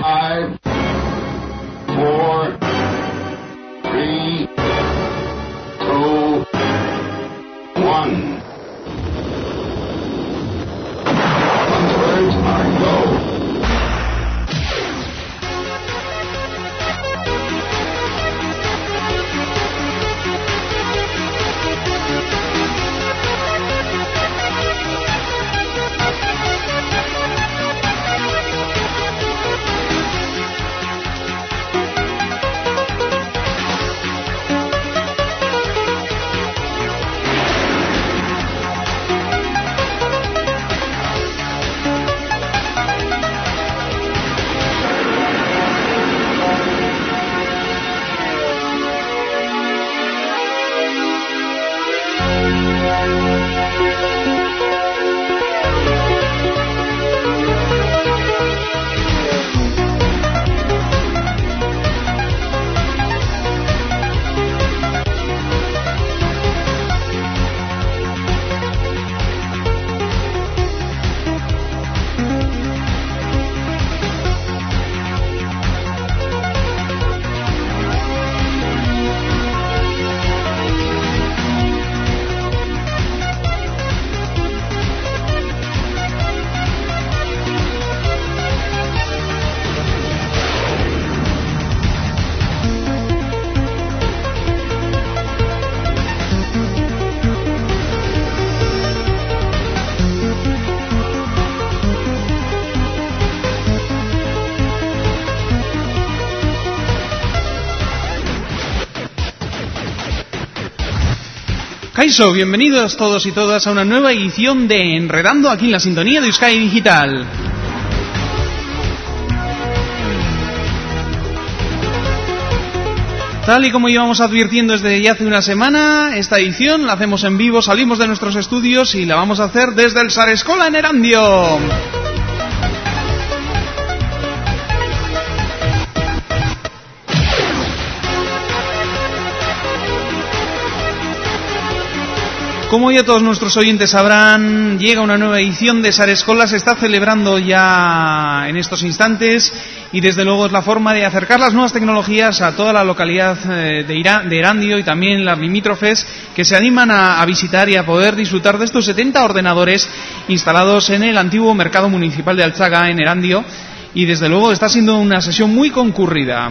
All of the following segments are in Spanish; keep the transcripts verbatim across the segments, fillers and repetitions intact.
Five, four, three, two, one. When the birds are go. Kaixo, bienvenidos todos y todas a una nueva edición de Enredando aquí en la sintonía de Euskadi Digital. Tal y como íbamos advirtiendo desde ya hace una semana, esta edición la hacemos en vivo, salimos de nuestros estudios y la vamos a hacer desde el Sareskola en Erandio. Como ya todos nuestros oyentes sabrán, llega una nueva edición de Sareskola, se está celebrando ya en estos instantes y desde luego es la forma de acercar las nuevas tecnologías a toda la localidad de, Ira, de Erandio y también las limítrofes que se animan a, a visitar y a poder disfrutar de estos setenta ordenadores instalados en el antiguo mercado municipal de Altzaga en Erandio y desde luego está siendo una sesión muy concurrida.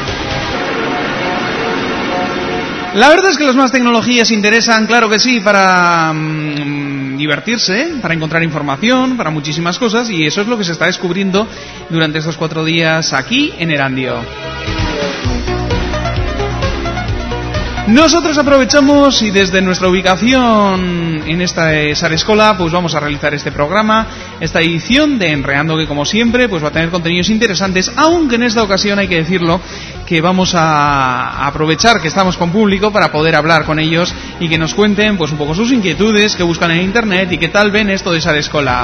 La verdad es que las nuevas tecnologías interesan, claro que sí, para mmm, divertirse, para encontrar información, para muchísimas cosas, y eso es lo que se está descubriendo durante estos cuatro días aquí en Erandio. Nosotros aprovechamos y desde nuestra ubicación en esta Sareskola pues vamos a realizar este programa, esta edición de Enredando, que como siempre pues va a tener contenidos interesantes, aunque en esta ocasión hay que decirlo que vamos a aprovechar que estamos con público para poder hablar con ellos y que nos cuenten pues un poco sus inquietudes, que buscan en internet y qué tal ven esto de Sareskola.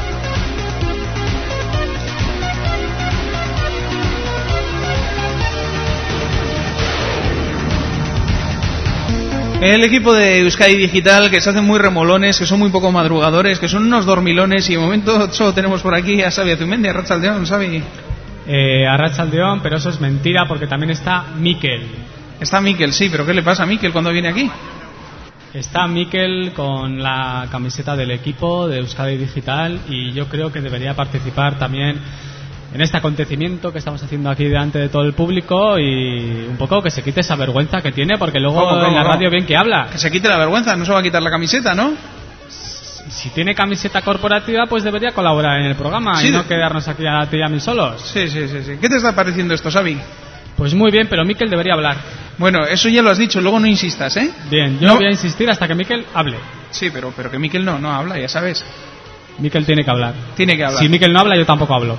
El equipo de Euskadi Digital, que se hacen muy remolones, que son muy poco madrugadores, que son unos dormilones, y de momento solo tenemos por aquí a Xavi Azumendi, Arratsaldeon, Xavi. Eh, Arratsaldeon, pero eso es mentira porque también está Mikel. Está Mikel, sí, pero ¿qué le pasa a Mikel cuando viene aquí? Está Mikel con la camiseta del equipo de Euskadi Digital y yo creo que debería participar también en este acontecimiento que estamos haciendo aquí delante de todo el público y un poco que se quite esa vergüenza que tiene, porque luego ¿Cómo, cómo, en la cómo? radio bien que habla. Que se quite la vergüenza, no se va a quitar la camiseta, ¿no? Si tiene camiseta corporativa, pues debería colaborar en el programa sí, y no de... quedarnos aquí a ti y a mí solos. Sí, sí, sí, sí. ¿Qué te está pareciendo esto, Xavi? Pues muy bien, pero Mikel debería hablar. Bueno, eso ya lo has dicho, luego no insistas, ¿eh? Bien, yo no. voy a insistir hasta que Mikel hable. Sí, pero, pero que Mikel no, no habla, ya sabes. Mikel tiene que hablar. Tiene que hablar. Si Mikel no habla, yo tampoco hablo.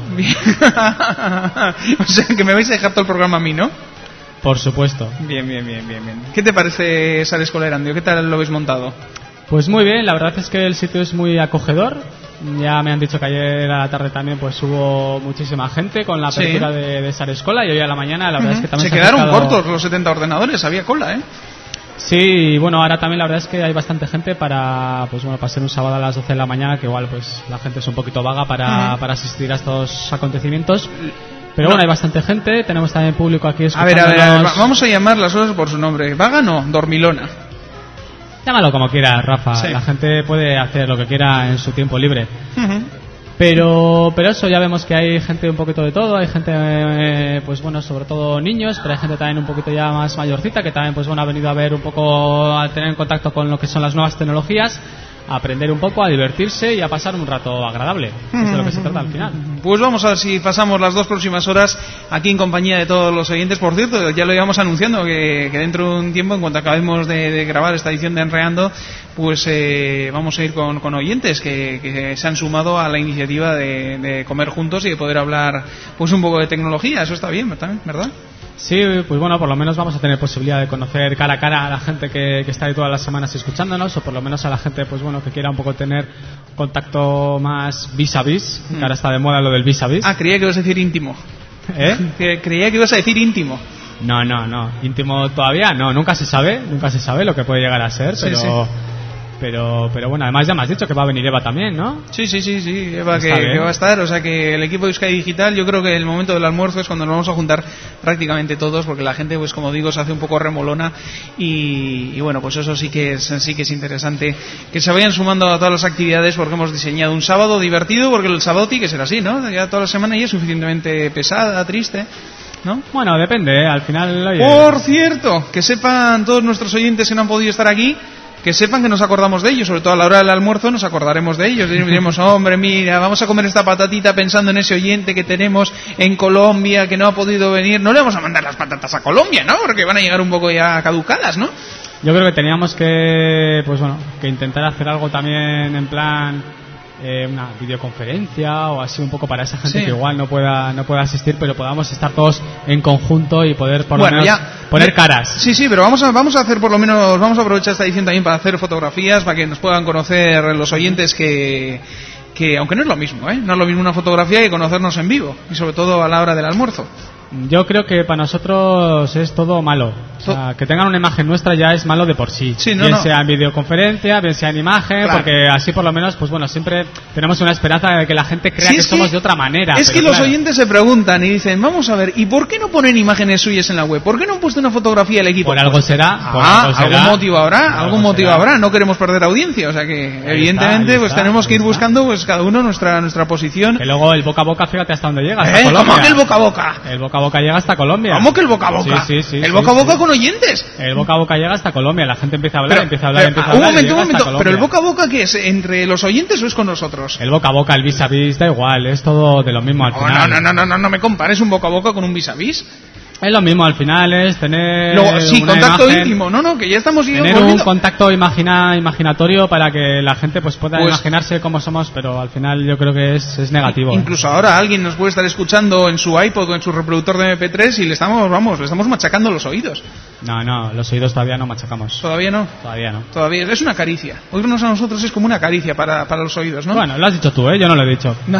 O sea, que me vais a dejar todo el programa a mí, ¿no? Por supuesto. Bien, bien, bien, bien, bien. ¿Qué te parece Sareskola Erandio? ¿Qué tal lo ves montado? Pues muy bien, la verdad es que el sitio es muy acogedor. Ya me han dicho que ayer a la tarde también pues hubo muchísima gente con la apertura sí. de, de Sareskola, y hoy a la mañana la verdad uh-huh. es que también se, se quedaron acercado... cortos los setenta ordenadores, había cola, ¿eh? Sí, bueno, ahora también la verdad es que hay bastante gente para pues bueno, para ser un sábado a las doce de la mañana, que igual pues la gente es un poquito vaga para, uh-huh. para asistir a estos acontecimientos. Pero no. bueno, hay bastante gente, tenemos también público aquí A ver, escuchándonos. a ver, a ver, vamos a llamar las cosas por su nombre. ¿Vaga no? Dormilona. Llámalo como quieras, Rafa. Sí. La gente puede hacer lo que quiera en su tiempo libre. Uh-huh. Pero pero eso, ya vemos que hay gente un poquito de todo. Hay gente, eh, pues bueno, sobre todo niños, pero hay gente también un poquito ya más mayorcita que también, pues bueno, ha venido a ver un poco, a tener en contacto con lo que son las nuevas tecnologías, a aprender un poco, a divertirse y a pasar un rato agradable. Que es de lo que se trata al final. Pues vamos a ver si pasamos las dos próximas horas aquí en compañía de todos los oyentes. Por cierto, ya lo íbamos anunciando que, que dentro de un tiempo, en cuanto acabemos de, de grabar esta edición de Enreando, pues eh, vamos a ir con, con oyentes que, que se han sumado a la iniciativa de, de comer juntos y de poder hablar pues un poco de tecnología. Eso está bien también, ¿verdad? Sí, pues bueno, por lo menos vamos a tener posibilidad de conocer cara a cara a la gente que, que está ahí todas las semanas escuchándonos, o por lo menos a la gente, pues bueno, que quiera un poco tener contacto más vis a vis, que ahora está de moda lo del vis a vis. Ah, creía que ibas a decir íntimo. ¿Eh? Que, creía que ibas a decir íntimo. No, no, no, íntimo todavía no, nunca se sabe, nunca se sabe lo que puede llegar a ser, Sí, pero... sí. Pero, pero bueno, además ya me has dicho que va a venir Eva también, ¿no? Sí, sí, sí, sí, Eva, que, Está bien. que va a estar. O sea que el equipo de Euskadi Digital, yo creo que el momento del almuerzo es cuando nos vamos a juntar prácticamente todos, porque la gente, pues como digo, se hace un poco remolona y, y bueno, pues eso sí que es sí que es interesante que se vayan sumando a todas las actividades, porque hemos diseñado un sábado divertido, porque el sábado tiene que ser así, ¿no? Ya toda la semana ya es suficientemente pesada, triste, ¿no? Bueno, depende, ¿eh? Al final... Oye, Por cierto, que sepan todos nuestros oyentes que no han podido estar aquí, que sepan que nos acordamos de ellos, sobre todo a la hora del almuerzo nos acordaremos de ellos, diremos, hombre, mira, vamos a comer esta patatita pensando en ese oyente que tenemos en Colombia que no ha podido venir. No le vamos a mandar las patatas a Colombia, ¿no? Porque van a llegar un poco ya caducadas, ¿no? yo creo que teníamos que, pues bueno, que intentar hacer algo también en plan... Eh, una videoconferencia o así un poco para esa gente Sí. que igual no pueda no pueda asistir, pero podamos estar todos en conjunto y poder por Bueno, lo menos ya, poner ya- caras. Sí, sí, pero vamos a, vamos a hacer por lo menos, vamos a aprovechar esta edición también para hacer fotografías, para que nos puedan conocer los oyentes que, que aunque no es lo mismo, ¿eh? No es lo mismo una fotografía que conocernos en vivo, y sobre todo a la hora del almuerzo. Yo creo que para nosotros es todo malo. O sea, que tengan una imagen nuestra ya es malo de por sí. Sí, no, bien no. sea en videoconferencia, bien sea en imagen, Claro. porque así por lo menos, pues bueno, siempre tenemos una esperanza de que la gente crea Sí, que es somos que- de otra manera. Es pero que los claro, oyentes se preguntan y dicen, vamos a ver, ¿y por qué no ponen imágenes suyas en la web? ¿Por qué no han puesto una fotografía del equipo? Por algo Pues, será. por Ah, algo será, algún motivo habrá, por algún algo motivo será. habrá. No queremos perder audiencia, o sea que evidentemente ahí pues está, tenemos que ahí ir está. buscando pues cada uno nuestra nuestra posición. Que luego el boca a boca, fíjate hasta dónde llega. Hasta ¿Eh? Colombia. ¿Cómo que el boca a boca? El boca a boca llega hasta Colombia. ¿Cómo que el boca a boca? Sí, sí, sí, el sí, boca a boca sí. con oyentes. El boca a boca llega hasta Colombia. La gente empieza a hablar, Pero, empieza a hablar, pero, empieza a un hablar. y momento, un llega hasta momento, pero el Colombia. boca a boca, ¿qué es? ¿Entre los oyentes o es con nosotros? El boca a boca, el vis a vis, da igual, es todo de lo mismo al Oh, final. no, no, no, no, no, no me compares un boca a boca con un vis a vis. Es lo mismo al final, es tener Luego, sí, una contacto imagen, íntimo. No, no, que ya estamos tener volviendo. un contacto imagina, imaginatorio para que la gente pues pueda Pues- imaginarse cómo somos, pero al final yo creo que es, es negativo. ¿eh? Incluso ahora alguien nos puede estar escuchando en su iPod o en su reproductor de eme pe tres y le estamos, vamos, le estamos machacando los oídos. No, no, los oídos todavía no machacamos. Todavía no. Todavía no. Todavía es una caricia. Oírnos a nosotros es como una caricia para, para los oídos, ¿no? Bueno, lo has dicho tú, ¿eh? Yo no lo he dicho. No.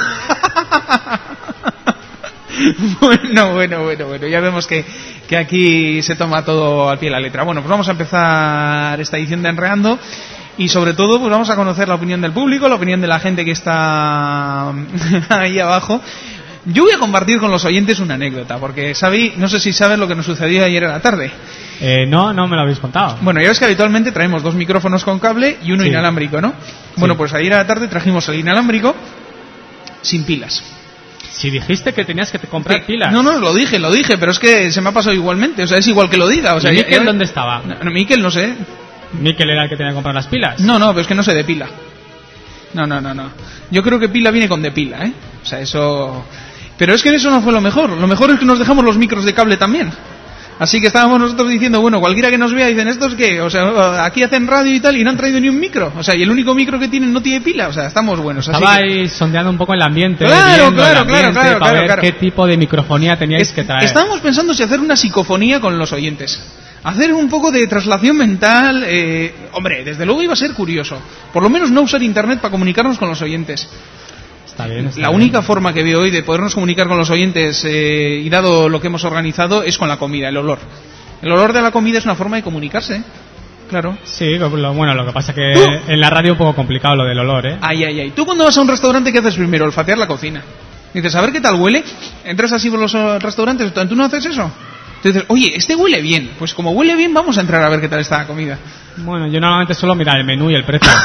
Bueno, bueno, bueno, bueno, ya vemos que, que aquí se toma todo al pie de la letra. Bueno, pues vamos a empezar esta edición de Enreando y sobre todo pues vamos a conocer la opinión del público, la opinión de la gente que está ahí abajo. Yo voy a compartir con los oyentes una anécdota, porque Xavi, no sé si sabes lo que nos sucedió ayer a la tarde. Eh, no, no me lo habéis contado. Bueno, ya ves que habitualmente traemos dos micrófonos con cable y uno Sí. inalámbrico, ¿no? Bueno, Sí. pues ayer a la tarde trajimos el inalámbrico sin pilas. Si dijiste que tenías que te comprar Que- pilas. No, no, lo dije, lo dije, pero es que se me ha pasado igualmente, o sea, es igual que lo diga. O sea, ¿Y ya- Miquel ya- dónde estaba? No, no, Miquel no sé. Miquel era el que tenía que comprar las pilas. No, no, pero es que no se depila. No, no, no, no. Yo creo que pila viene con depila, ¿eh? O sea, eso... Pero es que eso no fue lo mejor. Lo mejor es que nos dejamos los micros de cable también. Así que estábamos nosotros diciendo, bueno, cualquiera que nos vea dicen, ¿estos qué? O sea, aquí hacen radio y tal y no han traído ni un micro. O sea, y el único micro que tienen no tiene pila. O sea, estamos buenos. Así que... Estabais sondeando un poco el ambiente, Claro, viendo el claro, ambiente claro, claro, para claro, ver claro. qué tipo de microfonía teníais que traer. Estábamos pensando si hacer una psicofonía con los oyentes. Hacer un poco de traslación mental. Eh, hombre, desde luego iba a ser curioso. Por lo menos no usar internet para comunicarnos con los oyentes. Está bien, está La bien. única forma que veo hoy de podernos comunicar con los oyentes, eh, y dado lo que hemos organizado, es con la comida, el olor. El olor de la comida es una forma de comunicarse. Claro. Sí, lo- bueno, lo que pasa que ¡Uh! en la radio un poco complicado lo del olor, ¿eh? Ay, ay, ay. ¿Tú cuando vas a un restaurante qué haces primero? Olfatear la cocina. Dices, a ver qué tal huele. Entras así por los restaurantes, ¿tú no haces eso? Tú dices, oye, este huele bien. Pues como huele bien, vamos a entrar a ver qué tal está la comida. Bueno, yo normalmente suelo mirar el menú y el precio.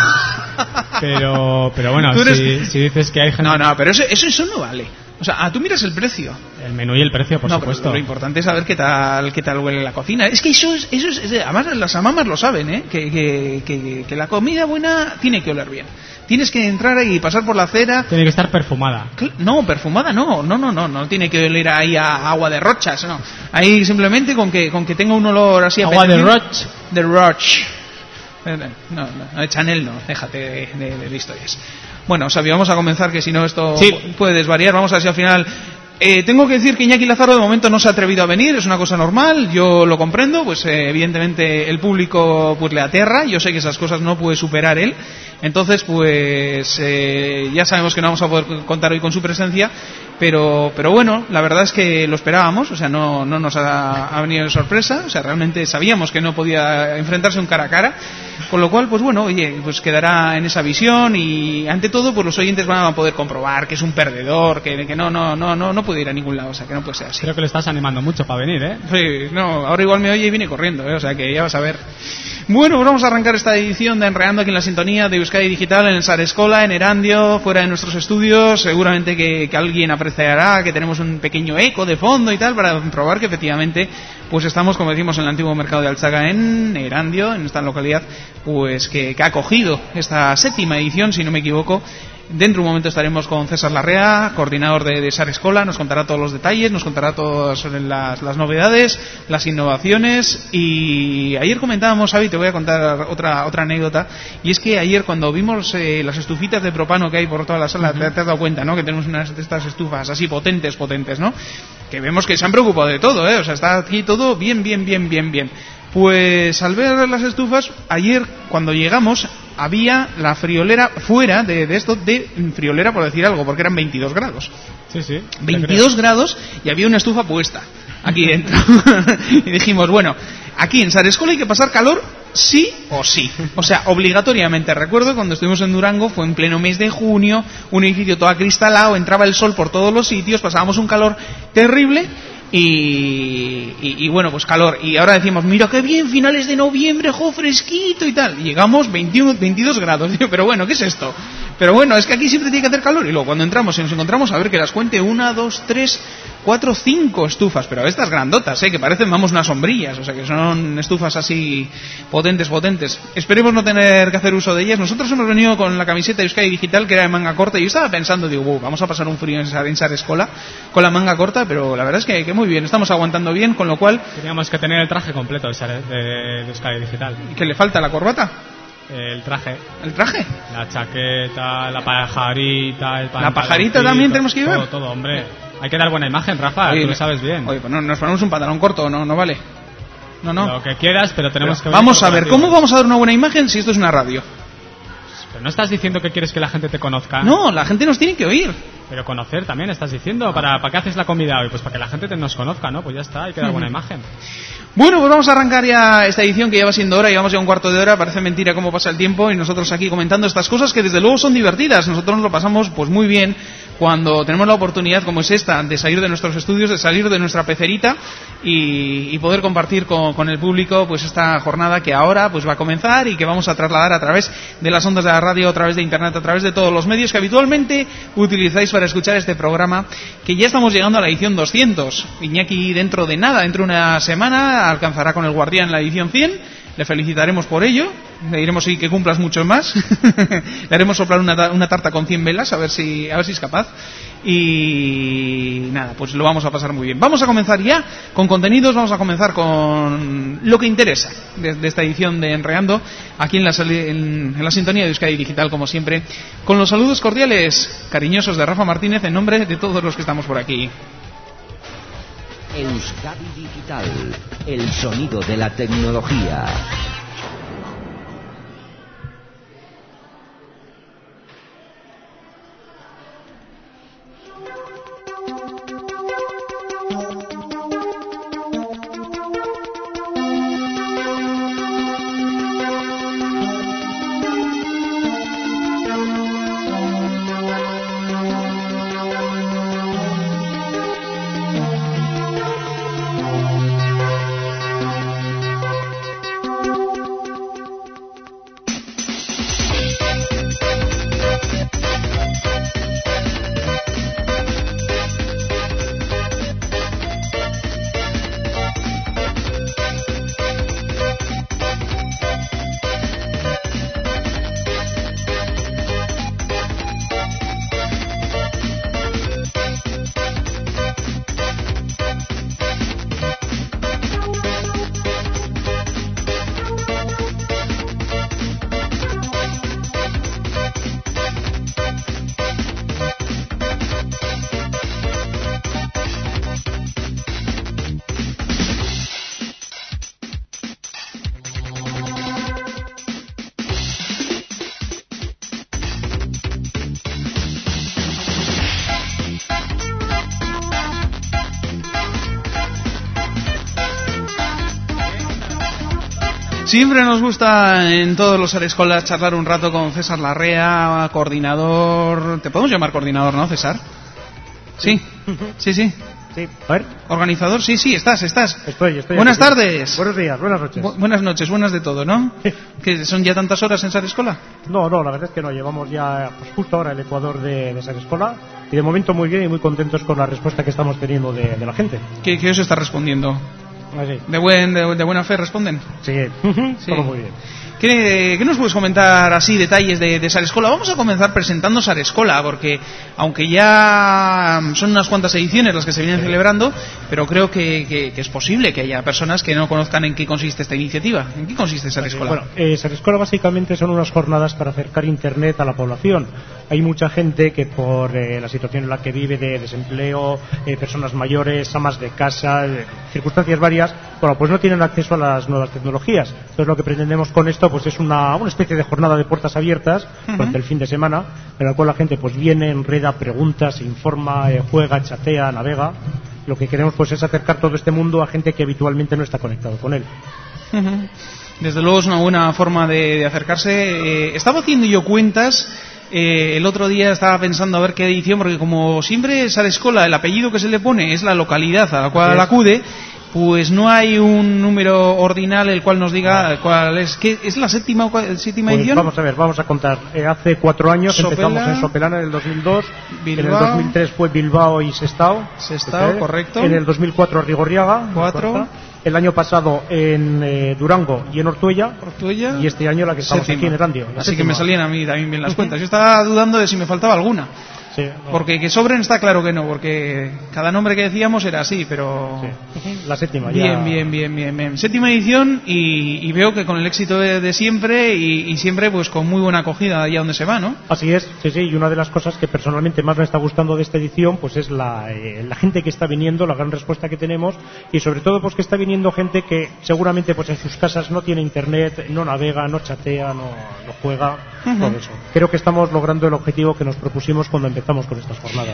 pero pero bueno, eres... si, si dices que hay gente... No, no, pero eso, eso, eso no vale. O sea, ah, tú miras el precio. El menú y el precio, por no, supuesto. Pero lo importante es saber qué tal qué tal huele la cocina. Es que eso es, eso es, además las mamás lo saben, ¿eh? Que, que, que, que la comida buena tiene que oler bien. Tienes que entrar y pasar por la acera. Tiene que estar perfumada. No, perfumada no, no, no, no, no tiene que oler ahí a agua de rochas, no. Ahí simplemente con que con que tenga un olor así. Agua de roch. De roch. No, no, no, de Chanel no, déjate de, de, de historias. Bueno, o sea, vamos a comenzar, que si no esto sí. puede desvariar. Vamos a ver si al final... Eh, tengo que decir que Iñaki Lázaro de momento no se ha atrevido a venir, es una cosa normal, yo lo comprendo, pues eh, evidentemente el público pues le aterra, yo sé que esas cosas no puede superar él, entonces pues eh, ya sabemos que no vamos a poder contar hoy con su presencia, pero pero bueno, la verdad es que lo esperábamos, o sea, no, no nos ha, ha venido de sorpresa, o sea, realmente sabíamos que no podía enfrentarse un cara a cara, con lo cual, pues bueno, oye, pues quedará en esa visión y ante todo, pues los oyentes van a poder comprobar que es un perdedor, que, que no, no, no, no, no puede ir a ningún lado, o sea, que no puede ser así. Creo que le estás animando mucho para venir, ¿eh? Sí, no, ahora igual me oye y viene corriendo, ¿eh? O sea, que ya vas a ver. Bueno, pues vamos a arrancar esta edición de Enreando aquí en la sintonía de Euskadi Digital en el Sar Eskola, en Erandio, fuera de nuestros estudios. Seguramente que, que alguien apreciará que tenemos un pequeño eco de fondo y tal para comprobar que efectivamente pues estamos, como decimos, en el antiguo mercado de Alzaga en Erandio, en esta localidad, pues que, que ha acogido esta séptima edición, si no me equivoco. Dentro de un momento estaremos con César Larrea, coordinador de, de Sar Eskola, nos contará todos los detalles, nos contará todas las, las novedades, las innovaciones. Y ayer comentábamos, Xavi, te voy a contar otra otra anécdota, y es que ayer cuando vimos eh, las estufitas de propano que hay por toda la sala, uh-huh. te, te has dado cuenta, ¿no? Que tenemos unas de estas estufas así potentes, potentes, ¿no? Que vemos que se han preocupado de todo, ¿eh? O sea, está aquí todo bien, bien, bien, bien, bien. Pues al ver las estufas, ayer cuando llegamos había la friolera fuera de, de esto, de friolera por decir algo, porque eran veintidós grados. Sí, sí. veintidós grados y había una estufa puesta aquí dentro. Y dijimos, bueno, aquí en Sar Eskola hay que pasar calor sí o sí. O sea, obligatoriamente. Recuerdo cuando estuvimos en Durango, fue en pleno mes de junio, un edificio todo acristalado, entraba el sol por todos los sitios, pasábamos un calor terrible. Y, y, y bueno, pues calor. Y ahora decimos, mira qué bien, finales de noviembre, jo, fresquito y tal. Y llegamos veintiuno, veintidós grados. Pero bueno, ¿qué es esto? Pero bueno, es que aquí siempre tiene que hacer calor. Y luego cuando entramos y nos encontramos, a ver que las cuente, una, dos, tres, cuatro, cinco estufas. Pero estas grandotas, ¿eh? Que parecen, vamos, unas sombrillas. O sea, que son estufas así potentes, potentes. Esperemos no tener que hacer uso de ellas. Nosotros hemos venido con la camiseta de Euskadi Digital, que era de manga corta. Y yo estaba pensando, digo, wow, vamos a pasar un frío en Sar, en Sar Eskola con la manga corta. Pero la verdad es que, que muy bien, estamos aguantando bien, con lo cual... Teníamos que tener el traje completo de, de, de Euskadi Digital. ¿Qué le falta? ¿La corbata? El traje. ¿El traje? La chaqueta, la pajarita, el pantalón. ¿La pajarita también tenemos que llevar? Todo, todo, hombre. Hay que dar buena imagen, Rafa, oye, tú lo sabes bien. Oye, pues no, nos ponemos un pantalón corto, no, no vale. No, no. Lo que quieras, pero tenemos pero que... Vamos a ver, ¿cómo vamos a dar una buena imagen si esto es una radio? Pero no estás diciendo que quieres que la gente te conozca. No, la gente nos tiene que oír. Pero conocer también, estás diciendo. ¿Para, ¿para qué haces la comida hoy? Pues para que la gente te nos conozca, ¿no? Pues ya está, hay que dar buena imagen. Bueno, pues vamos a arrancar ya esta edición que ya va siendo hora, llevamos ya un cuarto de hora, parece mentira cómo pasa el tiempo y nosotros aquí comentando estas cosas que desde luego son divertidas. Nosotros nos lo pasamos pues muy bien cuando tenemos la oportunidad como es esta de salir de nuestros estudios, de salir de nuestra pecerita y, y poder compartir con, con el público pues esta jornada que ahora pues va a comenzar y que vamos a trasladar a través de las ondas de la radio, a través de internet, a través de todos los medios que habitualmente utilizáis para escuchar este programa, que ya estamos llegando a la edición doscientos. Iñaki dentro de nada, dentro de una semana alcanzará con el Guardián la edición cien. Le felicitaremos por ello. Le diremos sí, que cumplas mucho más. Le haremos soplar una, una tarta con cien velas, a ver si a ver si es capaz. Y nada, pues lo vamos a pasar muy bien. Vamos a comenzar ya con contenidos. Vamos a comenzar con lo que interesa de, de esta edición de Enreando, aquí en la, en, en la sintonía de Euskadi Digital, como siempre, con los saludos cordiales, cariñosos de Rafa Martínez, en nombre de todos los que estamos por aquí. Euskadi Digital, el sonido de la tecnología. Siempre nos gusta en todos los Arescolas charlar un rato con César Larrea, coordinador. ¿Te podemos llamar coordinador, no, César? Sí, sí, sí. Sí, a ver. Organizador, sí, sí, estás, estás. Estoy, estoy. Buenas aquí. tardes. Buenos días, buenas noches. Bu- buenas noches, buenas de todo, ¿no? Sí. ¿Que son ya tantas horas en Sarescola? No, no, la verdad es que no. Llevamos ya pues, justo ahora el Ecuador de, de Sarescola y de momento muy bien y muy contentos con la respuesta que estamos teniendo de, de la gente. ¿Qué, qué os está respondiendo? Así. ¿De, buen, de, de buena fe responden? Sí, Sí. todo muy bien. ¿Qué, qué nos puedes comentar así, detalles de, de Sarescola? Vamos a comenzar presentando Sarescola, porque aunque ya son unas cuantas ediciones las que se vienen celebrando, pero creo que, que, que es posible que haya personas que no conozcan en qué consiste esta iniciativa. ¿En qué consiste Sarescola? Bueno, eh, Sarescola básicamente son unas jornadas para acercar Internet a la población. Hay mucha gente que por eh, la situación en la que vive de desempleo, eh, personas mayores, amas de casa, eh, circunstancias varias, bueno, pues no tienen acceso a las nuevas tecnologías. Entonces lo que pretendemos con esto pues es una, una especie de jornada de puertas abiertas uh-huh. durante el fin de semana, en la cual la gente pues viene, enreda, pregunta, se informa, eh, juega, chatea, navega. Lo que queremos pues es acercar todo este mundo a gente que habitualmente no está conectado con él. Uh-huh. Desde luego es una buena forma de, de acercarse. Eh, estaba haciendo yo cuentas. Eh, el otro día estaba pensando a ver qué edición, porque como siempre Sarescola, el apellido que se le pone es la localidad a la cual sí. acude, pues no hay un número ordinal el cual nos diga no. cuál es. ¿Qué, ¿Es la séptima, séptima pues edición? Vamos a ver, vamos a contar. Eh, hace cuatro años Sopela, empezamos en Sopelana en el dos mil dos, Bilbao, en el dos mil tres fue Bilbao y Sestao. Sestao, correcto. En el dos mil cuatro Rigorriaga. Cuatro. El año pasado en eh, Durango y en Ortuella, Ortuella. Y este año la que estamos séptima. aquí en Erandio. Así séptima. Que me salían a mí también bien las cuentas. Yo estaba dudando de si me faltaba alguna. Sí, no. Porque que sobren está claro que no, porque cada nombre que decíamos era así, pero... Sí. La séptima, bien, ya... Bien, bien, bien, bien. Séptima edición y, y veo que con el éxito de, de siempre y, y siempre pues con muy buena acogida allá donde se va, ¿no? Así es, sí, sí, y una de las cosas que personalmente más me está gustando de esta edición pues es la, eh, la gente que está viniendo, la gran respuesta que tenemos y sobre todo pues que está viniendo gente que seguramente pues en sus casas no tiene internet, no navega, no chatea, no, no juega, uh-huh. todo eso. Creo que estamos logrando el objetivo que nos propusimos cuando empezamos con estas jornadas.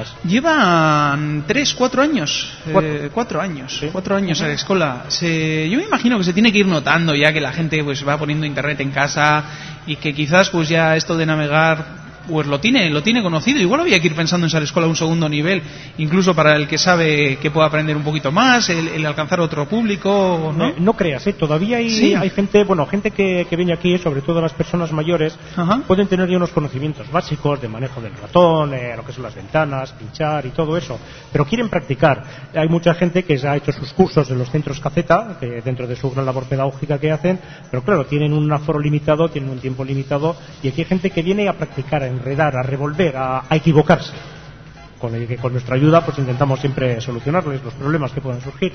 Llevan tres, cuatro años. Cuatro, eh, cuatro años. ¿Sí? Cuatro años a la escuela. Se, yo me imagino que se tiene que ir notando ya que la gente pues va poniendo internet en casa y que quizás pues ya esto de navegar pues lo tiene, lo tiene conocido. Igual había que ir pensando en Sarescola a un segundo nivel, incluso para el que sabe que pueda aprender un poquito más, el, el alcanzar otro público, ¿no? Eh, no creas, ¿eh? Todavía hay, sí. hay gente, bueno, gente que, que viene aquí, sobre todo las personas mayores, Ajá. pueden tener ya unos conocimientos básicos de manejo del ratón, eh, lo que son las ventanas, pinchar y todo eso, pero quieren practicar. Hay mucha gente que ha hecho sus cursos en los centros Caceta, que dentro de su gran labor pedagógica que hacen, pero claro, tienen un aforo limitado, tienen un tiempo limitado, y aquí hay gente que viene a practicar, a enredar, a revolver, a, a equivocarse. Con el que con nuestra ayuda pues intentamos siempre solucionarles los problemas que puedan surgir.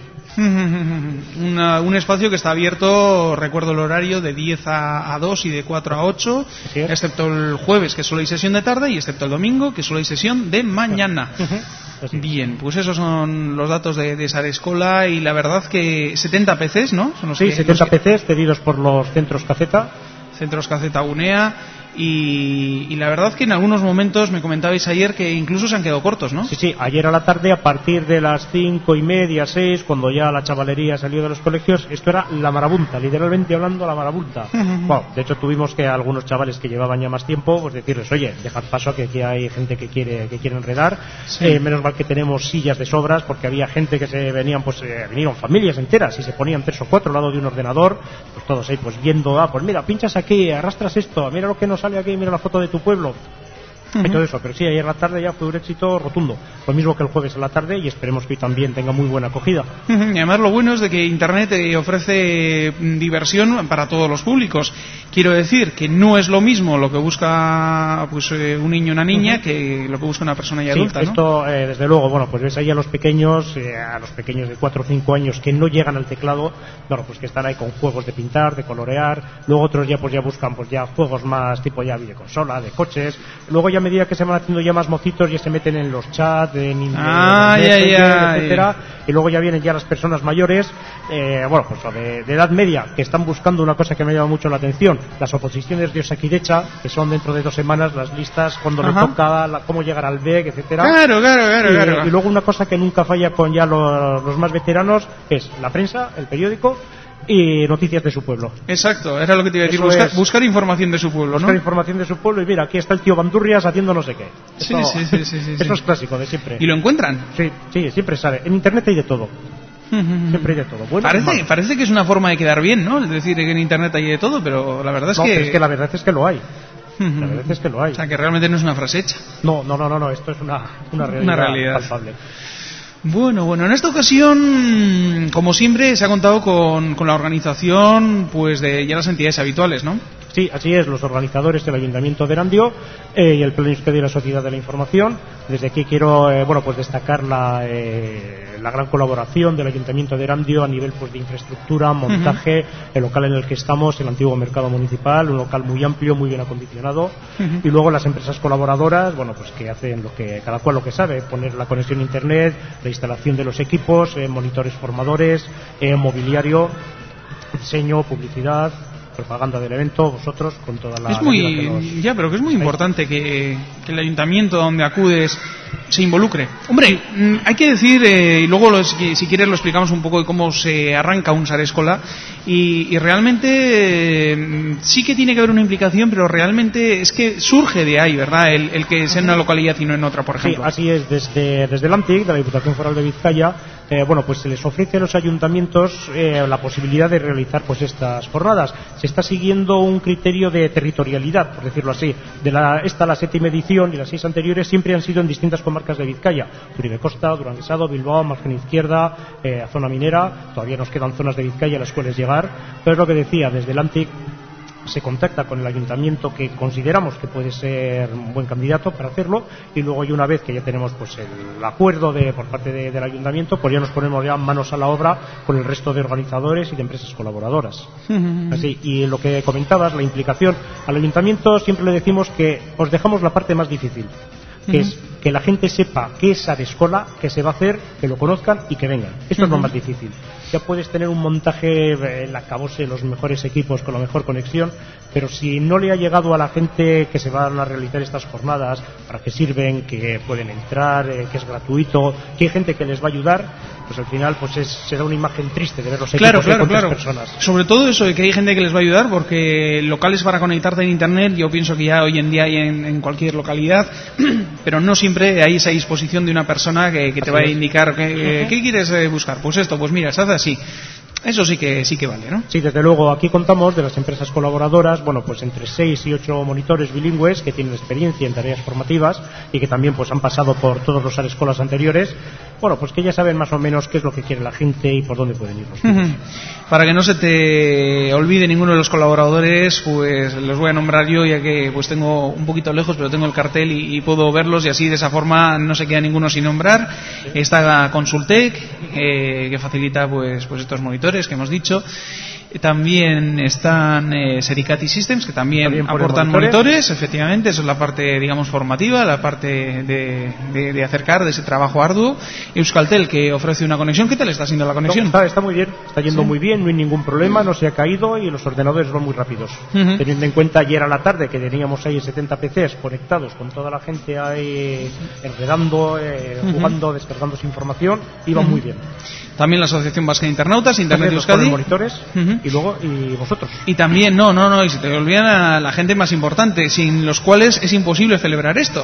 Una, un espacio que está abierto, recuerdo el horario, de diez a dos y de cuatro a ocho, excepto el jueves que solo hay sesión de tarde y excepto el domingo que solo hay sesión de mañana. Uh-huh. Bien, pues esos son los datos de, de Sarescola y la verdad que setenta P Cs, ¿no? Son los sí, que, setenta los que... P Cs cedidos por los centros Caceta. Centros Caceta UNEA. Y, y la verdad que en algunos momentos me comentabais ayer que incluso se han quedado cortos, ¿no? Sí, sí, ayer a la tarde a partir de las cinco y media, seis, cuando ya la chavalería salió de los colegios, esto era la marabunta, literalmente hablando la marabunta. Bueno, de hecho tuvimos que a algunos chavales que llevaban ya más tiempo, pues decirles, oye, dejad paso que aquí hay gente que quiere que quiere enredar, sí. eh, menos mal que tenemos sillas de sobras, porque había gente que se venían, pues eh, vinieron familias enteras y se ponían tres o cuatro al lado de un ordenador, pues todos ahí pues viendo, ah, pues mira, pinchas aquí, arrastras esto, mira lo que nos sale aquí, mira la foto de tu pueblo. Uh-huh. Y todo eso, pero sí, ayer a la tarde ya fue un éxito rotundo, lo mismo que el jueves a la tarde y esperemos que hoy también tenga muy buena acogida. Uh-huh. Y además lo bueno es de que Internet eh, ofrece diversión para todos los públicos. Quiero decir que no es lo mismo lo que busca pues eh, un niño o una niña uh-huh. que lo que busca una persona ya sí, adulta, ¿no? Esto, eh, desde luego, bueno, pues ves ahí a los pequeños, eh, a los pequeños de cuatro o cinco años que no llegan al teclado, bueno, pues que están ahí con juegos de pintar, de colorear, luego otros ya pues ya buscan pues ya juegos más tipo ya videoconsola, de coches, luego ya a medida que se van haciendo ya más mocitos ya se meten en los chats, en, ah, en ya, Messenger, ya, etcétera, ya. Y luego ya vienen ya las personas mayores, eh, bueno, pues de, de edad media, que están buscando una cosa que me llama mucho la atención, las oposiciones de Osakidecha, que son dentro de dos semanas las listas cuando Ajá. le toca la, cómo llegar al B E C, etcétera. Claro, claro, claro, y, claro. Y luego una cosa que nunca falla con ya los, los más veteranos es la prensa, el periódico, y noticias de su pueblo. Exacto, era lo que te iba a decir, Eso buscar, es. buscar información de su pueblo, Buscar ¿no? información de su pueblo y mira, aquí está el tío Bandurrias haciendo no sé qué. Sí, Esto- sí, sí, sí, sí, Eso sí. es clásico de siempre. ¿Y lo encuentran? Sí, sí, siempre sale. En internet hay de todo. Siempre hay de todo. Bueno, Parece, malo. parece que es una forma de quedar bien, ¿no? Es decir, que en internet hay de todo, pero la verdad es No, que... pero es que la verdad es que lo hay. La verdad es que lo hay. O sea, que realmente no es una frase hecha. No, no, no, no, no, esto es una, una realidad, realidad. palpable. Bueno, bueno, en esta ocasión, como siempre, se ha contado con, con la organización pues de ya las entidades habituales, ¿no? Sí, así es, los organizadores del Ayuntamiento de Erandio eh, y el Plan Euskadi de la Sociedad de la Información. Desde aquí quiero eh, bueno, pues destacar la, eh, la gran colaboración del Ayuntamiento de Erandio a nivel pues, de infraestructura, montaje, uh-huh. el local en el que estamos, el antiguo mercado municipal, un local muy amplio, muy bien acondicionado, uh-huh. y luego las empresas colaboradoras, bueno, pues que hacen lo que cada cual lo que sabe, poner la conexión a internet, la instalación de los equipos, eh, monitores formadores, eh, mobiliario, diseño, publicidad, propaganda del evento, vosotros con toda la... Es muy, que nos... ya, pero que es muy importante que, que el ayuntamiento donde acudes se involucre. Hombre, hay que decir, eh, y luego lo, si, si quieres lo explicamos un poco de cómo se arranca un Sarescola, y, y realmente eh, sí que tiene que haber una implicación, pero realmente es que surge de ahí, ¿verdad? El, el que sea en una localidad y no en otra, por ejemplo. Sí, así es, desde, desde el ANTIC, de la Diputación Foral de Vizcaya, eh, bueno, pues se les ofrece a los ayuntamientos eh, la posibilidad de realizar pues estas jornadas. Se está siguiendo un criterio de territorialidad, por decirlo así. De la, esta, la séptima edición y las seis anteriores siempre han sido en distintas comarcas de Vizcaya. Uribe Costa, Duranguesado, Bilbao, Margen Izquierda, eh, zona minera. Todavía nos quedan zonas de Vizcaya a las cuales llegar. Pero es lo que decía, desde el ANTIC se contacta con el ayuntamiento que consideramos que puede ser un buen candidato para hacerlo, y luego y una vez que ya tenemos pues el acuerdo de, por parte de, del ayuntamiento, pues ya nos ponemos ya manos a la obra con el resto de organizadores y de empresas colaboradoras. Así, y lo que comentabas, la implicación al ayuntamiento, siempre le decimos que os dejamos la parte más difícil, que uh-huh. es que la gente sepa qué es Sarescola, que se va a hacer, que lo conozcan y que vengan. Esto uh-huh. es lo más difícil. Ya puedes tener un montaje, el acabose, los mejores equipos con la mejor conexión, pero si no le ha llegado a la gente que se van a realizar estas jornadas, para qué sirven, que pueden entrar, eh, que es gratuito, que hay gente que les va a ayudar, pues al final pues es, será una imagen triste de ver los equipos claro, claro, con claro. personas. Sobre todo eso de que hay gente que les va a ayudar, porque locales para conectarte en internet, yo pienso que ya hoy en día hay en, en cualquier localidad, pero no siempre hay esa disposición de una persona que, que te va a indicar que, uh-huh. ¿qué quieres eh, buscar? Pues esto, pues mira, se hace así. Eso sí que sí que vale, ¿no? Sí, desde luego. Aquí contamos de las empresas colaboradoras, bueno, pues entre seis y ocho monitores bilingües que tienen experiencia en tareas formativas y que también pues han pasado por todos los Sarescolas anteriores. Bueno, pues que ya saben más o menos qué es lo que quiere la gente y por dónde pueden ir los uh-huh. Para que no se te olvide ninguno de los colaboradores, pues los voy a nombrar yo, ya que pues tengo un poquito lejos, pero tengo el cartel y, y puedo verlos, y así de esa forma no se queda ninguno sin nombrar. Sí. Está Consultec, eh, que facilita pues pues estos monitores que hemos dicho. También están eh, Sericati Systems, que también, también aportan monitores. monitores, efectivamente, eso es la parte, digamos, formativa, la parte de, de, de acercar de ese trabajo arduo. Euskaltel, que ofrece una conexión. ¿Qué tal está siendo la conexión? No, está, está muy bien, está yendo ¿Sí? muy bien, no hay ningún problema, no se ha caído y los ordenadores van muy rápidos. Uh-huh. Teniendo en cuenta ayer a la tarde que teníamos ahí setenta P Cs conectados con toda la gente ahí enredando, eh, uh-huh. jugando, descargándose información, iba uh-huh. muy bien. También la Asociación Vasca de Internautas, Internet de Euskadi. monitores uh-huh. y luego y vosotros. Y también, no, no, no, y se te olvidan a la gente más importante, sin los cuales es imposible celebrar esto.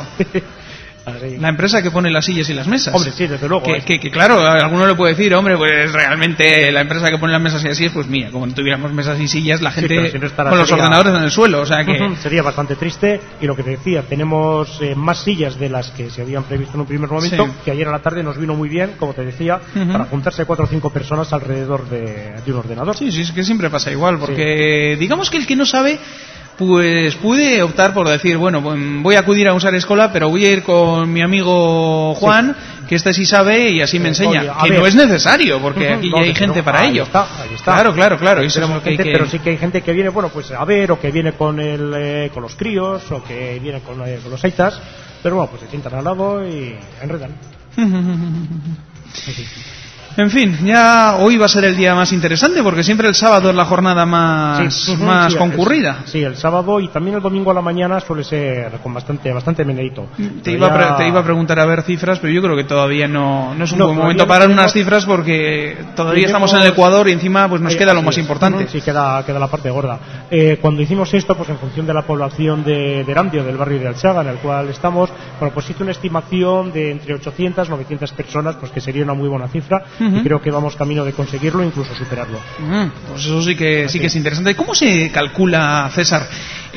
La empresa que pone las sillas y las mesas. Hombre, sí, desde luego. Que, que, que claro, alguno le puede decir, hombre, pues realmente la empresa que pone las mesas y así es, pues mía, como no tuviéramos mesas y sillas, la gente sí, si no estará, con los sería... ordenadores en el suelo, o sea que... Uh-huh, sería bastante triste, y lo que te decía, tenemos eh, más sillas de las que se habían previsto en un primer momento, sí. que ayer a la tarde nos vino muy bien, como te decía, uh-huh. para juntarse cuatro o cinco personas alrededor de, de un ordenador. Sí, sí, es que siempre pasa igual, porque sí. digamos que el que no sabe... pues puede optar por decir, bueno, voy a acudir a un Sarescola, pero voy a ir con mi amigo Juan, sí. que este sí sabe y así me enseña. Oye, que ver. No es necesario, porque aquí no, ya hay gente no, para ahí ello. Está, ahí está. Claro, claro, claro. Eso es lo que gente, hay que... Pero sí que hay gente que viene, bueno, pues a ver, o que viene con el, eh, con los críos, o que viene con, eh, con los aitas, pero bueno, pues se sientan al lado y enredan. En fin, ya hoy va a ser el día más interesante porque siempre el sábado es la jornada más, sí, más sí, concurrida. Sí, el sábado y también el domingo a la mañana suele ser con bastante bastante meneíto. Te iba, ya... a pre- te iba a preguntar a ver cifras, pero yo creo que todavía no, no es un no, buen momento no para dar tenemos... unas cifras porque todavía tenemos... estamos en el Ecuador y encima pues nos eh, queda lo así más es. importante. Sí, queda, queda la parte gorda. Eh, cuando hicimos esto, pues en función de la población de, de Erandio, del barrio de Alchaga, en el cual estamos, bueno, pues hice una estimación de entre ochocientas y novecientas personas, pues que sería una muy buena cifra, uh-huh. y creo que vamos camino de conseguirlo e incluso superarlo. Uh-huh. Pues eso sí que, sí que es interesante. ¿Cómo se calcula, César,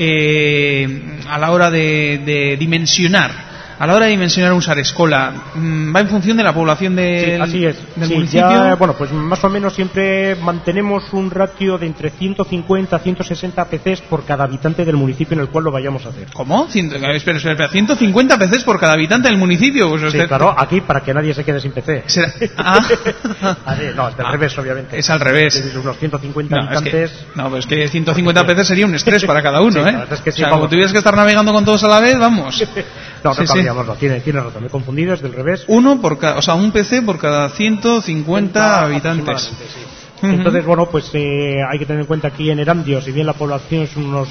eh, a la hora de, de dimensionar? A la hora de dimensionar un Sarescola, ¿va en función de la población de, sí, así es. del sí, municipio? Ya, bueno, pues más o menos siempre mantenemos un ratio de entre ciento cincuenta a ciento sesenta P Cs por cada habitante del municipio en el cual lo vayamos a hacer. ¿Cómo? Cien, espera, espera, espera, ¿ciento cincuenta P Cs por cada habitante del municipio? Pues sí, usted... claro, aquí para que nadie se quede sin P C. ¿Será? Ah. Así, no, es del ah, revés, obviamente. Es al revés. Es unos ciento cincuenta no, habitantes. Es que, no, pues es que ciento cincuenta P Cs sería un estrés para cada uno, sí, ¿eh? Es que sí, o sea, vamos. como tuvieras que estar navegando con todos a la vez, vamos. No, no sí, cambiamos, sí. no, tiene, tiene razón, me he confundido, es del revés. Uno por cada, o sea, un P C por cada ciento cincuenta habitantes. Sí. Uh-huh. Entonces, bueno, pues eh, hay que tener en cuenta aquí en Erandio, si bien la población es unos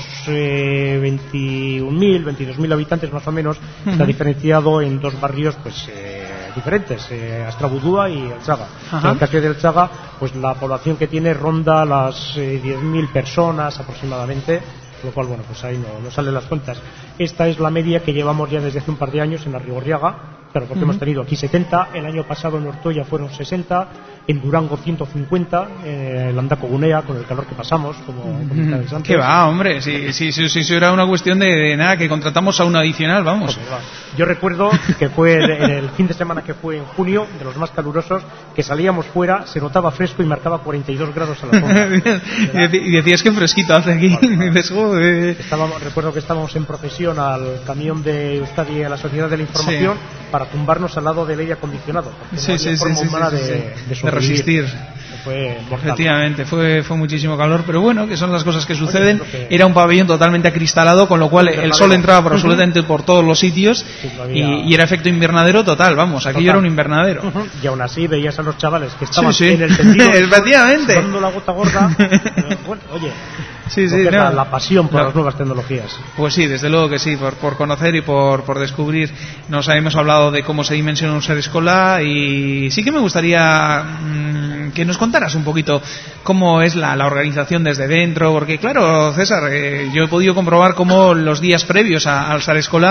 eh, veintiún mil, veintidós mil habitantes más o menos, uh-huh. está diferenciado en dos barrios pues eh, diferentes, eh, Astrabudúa y Alchaga. Uh-huh. En el caso de Alchaga, pues la población que tiene ronda las eh, diez mil personas aproximadamente, lo cual, bueno, pues ahí no, no salen las cuentas. Esta es la media que llevamos ya desde hace un par de años en la Rigorriaga, claro, porque uh-huh. hemos tenido aquí setenta, el año pasado en Ortuella fueron sesenta, en Durango ciento cincuenta, en Landaco Gunea, con el calor que pasamos, como comentabas antes. ¿Qué va, hombre? Si, si, si, si, si era una cuestión de, de nada, que contratamos a uno adicional, vamos. Hombre, va. Yo recuerdo que fue en el fin de semana que fue en junio, de los más calurosos, que salíamos fuera, se notaba fresco y marcaba cuarenta y dos grados a la sombra. Y decías que fresquito hace aquí. Vale, dices, joder. Estábamos, recuerdo que estábamos en procesión al camión de Euskadi a la Sociedad de la Información, sí. para tumbarnos al lado del aire acondicionado. Sí, no sí, había sí, forma sí, humana sí, sí, de, sí. de, de resistir. Fue mortal. Efectivamente, fue, fue muchísimo calor, pero bueno, que son las cosas que suceden. Oye, que... Era un pabellón totalmente acristalado, con lo cual el sol entraba por absolutamente por todos los sitios, sí, había... y, y era efecto invernadero total, vamos, aquello total. Era un invernadero. Uh-huh. Y aún así veías a los chavales que estaban sí, sí. en el tendido, efectivamente, dando la gota gorda. Pero, bueno, oye, sí, sí, no. la, la pasión por no. las nuevas tecnologías. Pues sí, desde luego que sí, por, por conocer y por, por descubrir. Nos hemos hablado de cómo se dimensiona un Sarescola y sí que me gustaría mmm, que nos contaras un poquito cómo es la, la organización desde dentro, porque claro, César, eh, yo he podido comprobar cómo los días previos a, al Sarescola,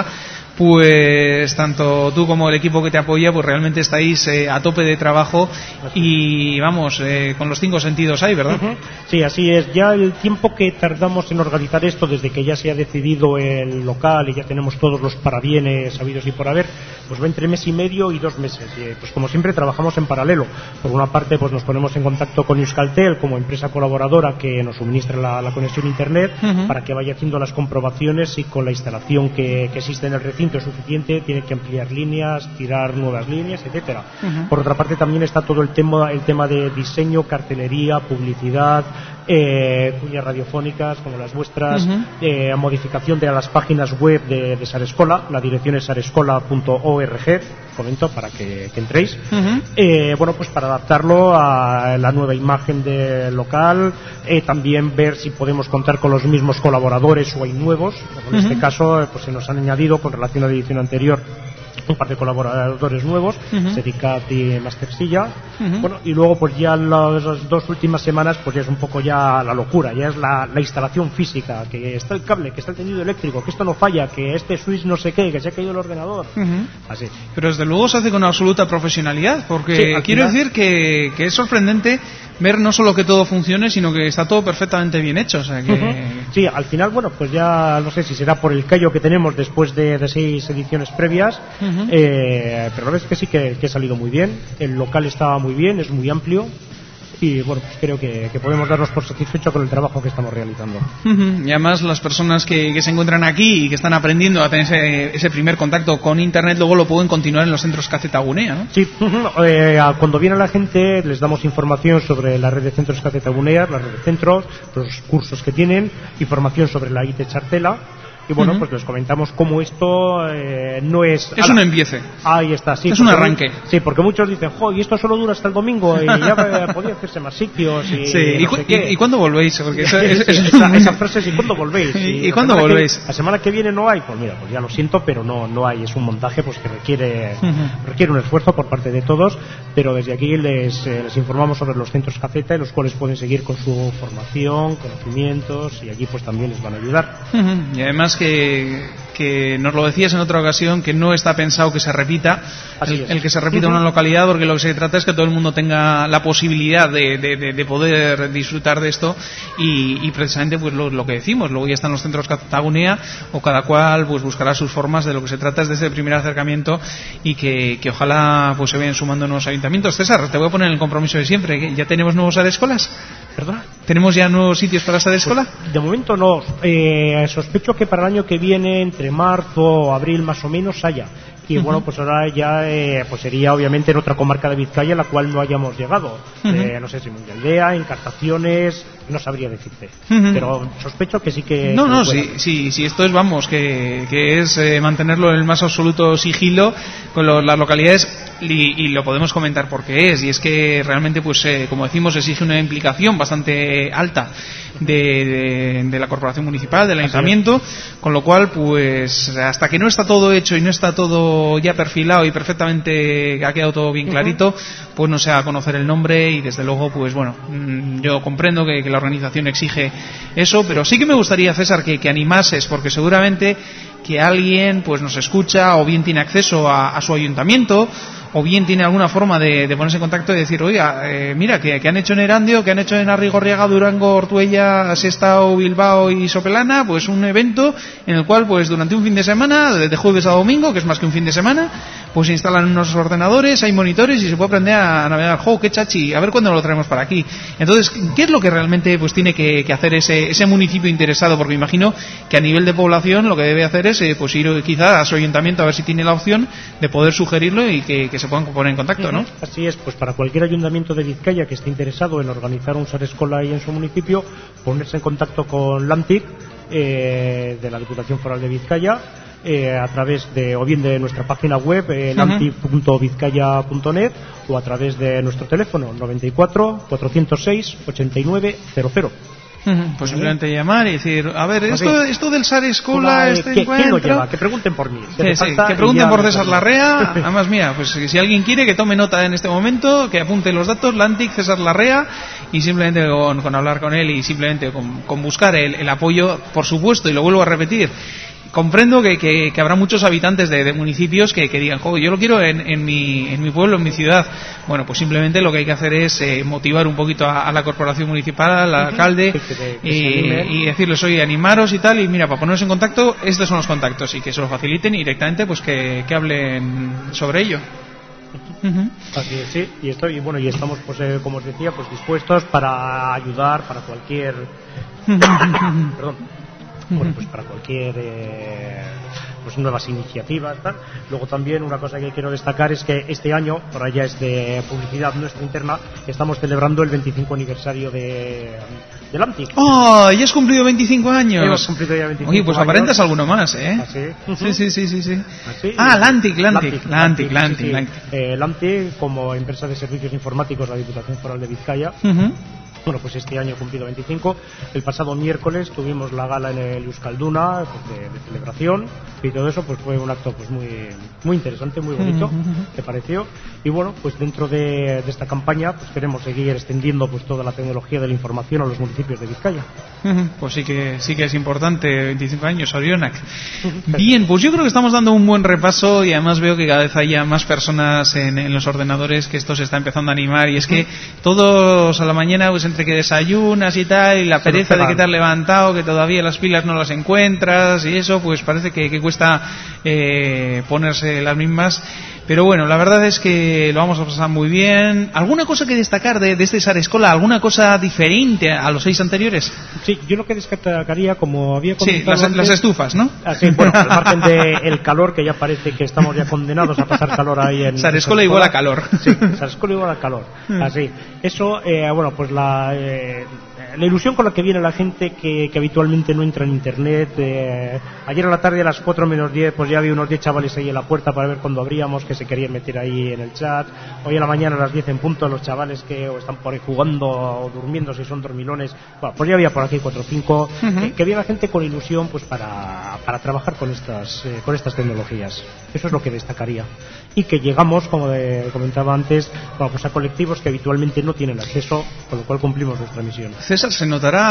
pues tanto tú como el equipo que te apoya, pues realmente estáis eh, a tope de trabajo y vamos, eh, con los cinco sentidos ahí, ¿verdad? Uh-huh. Sí, así es. Ya el tiempo que tardamos en organizar esto, desde que ya se ha decidido el local y ya tenemos todos los parabienes sabidos y por haber, pues va entre mes y medio y dos meses. Y, pues como siempre trabajamos en paralelo. Por una parte, pues nos ponemos en contacto con Euskaltel como empresa colaboradora que nos suministra la, la conexión a internet, uh-huh. para que vaya haciendo las comprobaciones y con la instalación que, que existe en el recinto es suficiente, tiene que ampliar líneas, tirar nuevas líneas, etcétera. Uh-huh. Por otra parte también está todo el tema el tema de diseño, cartelería, publicidad, eh, cuñas radiofónicas como las vuestras, uh-huh. eh, modificación de las páginas web de, de Sarescola, la dirección es sarescola punto org, comento para que, que entréis, uh-huh. eh, bueno, pues para adaptarlo a la nueva imagen del local, eh, también ver si podemos contar con los mismos colaboradores o hay nuevos, en uh-huh. este caso pues se nos han añadido con relación a la edición anterior un par de colaboradores nuevos, uh-huh. Sericat y Mastersilla, uh-huh. bueno, y luego pues ya las, las dos últimas semanas pues ya es un poco ya la locura, ya es la, la instalación física, que está el cable, que está el tendido eléctrico, que esto no falla, que este switch no sé qué, que se ha caído el ordenador, uh-huh. así. Pero desde luego se hace con absoluta profesionalidad, porque sí, quiero final... decir que, que es sorprendente ver no solo que todo funcione, sino que está todo perfectamente bien hecho, o sea que... Uh-huh. Sí, al final, bueno, pues ya no sé si será por el callo que tenemos después de, de seis ediciones previas, uh-huh. eh, pero la verdad es que sí que, que ha salido muy bien, el local estaba muy bien, es muy amplio, y bueno, pues creo que, que podemos darnos por satisfechos con el trabajo que estamos realizando. Uh-huh. Y además las personas que, que se encuentran aquí y que están aprendiendo a tener ese, ese primer contacto con internet, luego lo pueden continuar en los centros Caceta Gunea, ¿no? Sí, uh-huh. eh, cuando viene la gente les damos información sobre la red de centros Caceta Gunea, la red de centros, los cursos que tienen, información sobre la I T Chartela. y bueno, Uh-huh. pues les comentamos cómo esto eh, no es... Es un empiece. Ahí está, sí. Es un arranque. Sí, porque muchos dicen, jo, y esto solo dura hasta el domingo, y ya podía hacerse más sitios, y sí. no ¿Y, cu- sé qué. y, ¿Y cuándo volvéis? Porque eso, es, Sí, es esa, un- esa frase es, ¿y cuándo volvéis? ¿Y, la cuándo semana que- volvéis? la semana que viene no hay, pues mira, pues ya lo siento, pero no no hay, es un montaje pues que requiere Uh-huh. requiere un esfuerzo por parte de todos, pero desde aquí les, eh, les informamos sobre los centros Caceta, en los cuales pueden seguir con su formación, conocimientos, y allí pues también les van a ayudar. Uh-huh. Y además que, que nos lo decías en otra ocasión, que no está pensado que se repita Así el, es. el que se repita Uh-huh. una localidad, porque lo que se trata es que todo el mundo tenga la posibilidad de, de, de, de poder disfrutar de esto, y, y precisamente pues lo, lo que decimos, luego ya están los centros Catagunea, o cada cual pues buscará sus formas. De lo que se trata es de ese primer acercamiento, y que, que ojalá pues se vayan sumando nuevos ayuntamientos. César, te voy a poner el compromiso de siempre, que ya tenemos nuevos arescolas. ¿Perdona? ¿Tenemos ya nuevos sitios para esta escuela? Pues, de momento no. Eh, sospecho que para el año que viene, entre marzo o abril más o menos, haya. Y Uh-huh. bueno, pues ahora ya eh, pues sería obviamente en otra comarca de Vizcaya, a la cual no hayamos llegado. Uh-huh. Eh, no sé si en Mundialdea, en Cartaciones, no sabría decirte. Uh-huh. Pero sospecho que sí que... No, que no, lo pueda. sí, sí, sí, esto es, vamos, que, que es eh, mantenerlo en el más absoluto sigilo con lo- las localidades, y, y lo podemos comentar porque es, y es que realmente, pues eh, como decimos, exige una implicación bastante alta de, de, de la corporación municipal, del ayuntamiento, con lo cual, pues hasta que no está todo hecho y no está todo ya perfilado y perfectamente ha quedado todo bien clarito, pues no se va a conocer el nombre, y desde luego, pues bueno, mm, yo comprendo que, que la organización exige eso, pero sí que me gustaría, César, que, que animases, porque seguramente que alguien pues nos escucha, o bien tiene acceso a, a su ayuntamiento, o bien tiene alguna forma de, de ponerse en contacto y decir, oiga, eh, mira, que, que han hecho en Erandio, que han hecho en Arrigorriaga, Durango, Ortuella, Sestao, Bilbao y Sopelana, pues un evento en el cual pues durante un fin de semana, de jueves a domingo, que es más que un fin de semana, pues se instalan unos ordenadores, hay monitores y se puede aprender a navegar. ¡Jo, qué chachi! A ver cuándo lo traemos para aquí. Entonces, ¿qué es lo que realmente pues tiene que, que hacer ese, ese municipio interesado? Porque me imagino que a nivel de población lo que debe hacer es eh, pues ir quizá a su ayuntamiento a ver si tiene la opción de poder sugerirlo y que, que se puedan poner en contacto, ¿no? Así es, pues para cualquier ayuntamiento de Vizcaya que esté interesado en organizar un Sarescola ahí en su municipio, ponerse en contacto con LAMTIC, eh, de la Diputación Foral de Vizcaya, eh, a través de, o bien de nuestra página web, eh, lamtic punto vizcaya punto net, o a través de nuestro teléfono noventa y cuatro, cuatrocientos seis, ochenta y nueve cero cero. Pues simplemente llamar y decir, a ver, esto, Así. esto del Sarescola, este ¿Qué- ¿Quién lo encuentro... lleva? Que pregunten por mí. Si Sí, hace sí, falta, que y pregunten ya por me César pongo. Larrea. Además, mira, pues si alguien quiere que tome nota en este momento, que apunte los datos, Lantic, César Larrea, y simplemente con, con hablar con él y simplemente con, con buscar el, el apoyo, por supuesto, y lo vuelvo a repetir. Comprendo que, que, que habrá muchos habitantes de, de municipios que, que digan, jo, yo lo quiero en, en, mi, en mi pueblo, en mi ciudad. Bueno, pues simplemente lo que hay que hacer es eh, motivar un poquito a, a la corporación municipal, al alcalde, Que- que- que se y, animen. y decirles, oye, animaros y tal, y mira, para ponernos en contacto, estos son los contactos, y que se lo faciliten y directamente pues que, que hablen sobre ello. Ujú. Así es, sí, y estoy, y bueno, y estamos, pues, eh, como os decía, pues dispuestos para ayudar para cualquier, perdón, bueno, pues para cualquier, eh, pues nuevas iniciativas, tal. Luego también una cosa que quiero destacar es que este año, por allá es de publicidad nuestra interna, estamos celebrando el veinticinco aniversario de del AMTIC. ¡Oh! Ya has cumplido veinticinco años. Hemos cumplido ya veinticinco Oye, pues años. aparentas alguno más, ¿eh? ¿Ah, sí? Sí, sí, sí, sí, sí. ¿Ah, sí? Ah, Lantic, Lantic, Lantic, Lantic, Lantic, sí, sí. Lantic. Eh, Lantic, como empresa de servicios informáticos de la Diputación Foral de Vizcaya. Ujú. Bueno, pues este año he cumplido veinticinco. El pasado miércoles tuvimos la gala en el Euskalduna, pues de, de celebración, y todo eso pues fue un acto pues muy muy interesante, muy bonito, me pareció. Y bueno, pues dentro de, de esta campaña pues queremos seguir extendiendo pues toda la tecnología de la información a los municipios de Vizcaya. Ujú. Pues sí que sí que es importante, veinticinco años, Orionak. Bien, pues yo creo que estamos dando un buen repaso, y además veo que cada vez hay ya más personas en, en los ordenadores, que esto se está empezando a animar, y es que todos a la mañana, pues entre que desayunas y tal, y la Se pereza nos de que te has pegan. levantado, que todavía las pilas no las encuentras y eso, pues parece que, que cuesta eh, ponerse las mismas. Pero bueno, la verdad es que lo vamos a pasar muy bien. ¿Alguna cosa que destacar de, de este Sarescola? ¿Alguna cosa diferente a los seis anteriores? Sí, yo lo que destacaría, como había Sí, comentado las, antes, las estufas, ¿no? Ah, sí, bueno, al margen del calor, que ya parece que estamos ya condenados a pasar calor ahí en Sarescola igual a calor. Sí, Sarescola igual a calor. Así. Eso, eh, bueno, pues la, eh, la ilusión con la que viene la gente que, que habitualmente no entra en internet. Eh, ayer a la tarde a las cuatro menos diez pues ya había unos diez chavales ahí en la puerta para ver cuándo abríamos, que se querían meter ahí en el chat. Hoy a la mañana a las diez en punto los chavales que o están por ahí jugando o durmiendo si son dormilones, bueno, pues ya había por aquí cuatro o cinco. Uh-huh. eh, que había la gente con ilusión pues para, para trabajar con estas, eh, con estas tecnologías. Eso es lo que destacaría. Y que llegamos, como de, comentaba antes, bueno, pues a colectivos que habitualmente no tienen acceso, con lo cual cumplimos nuestra misión. César, ¿se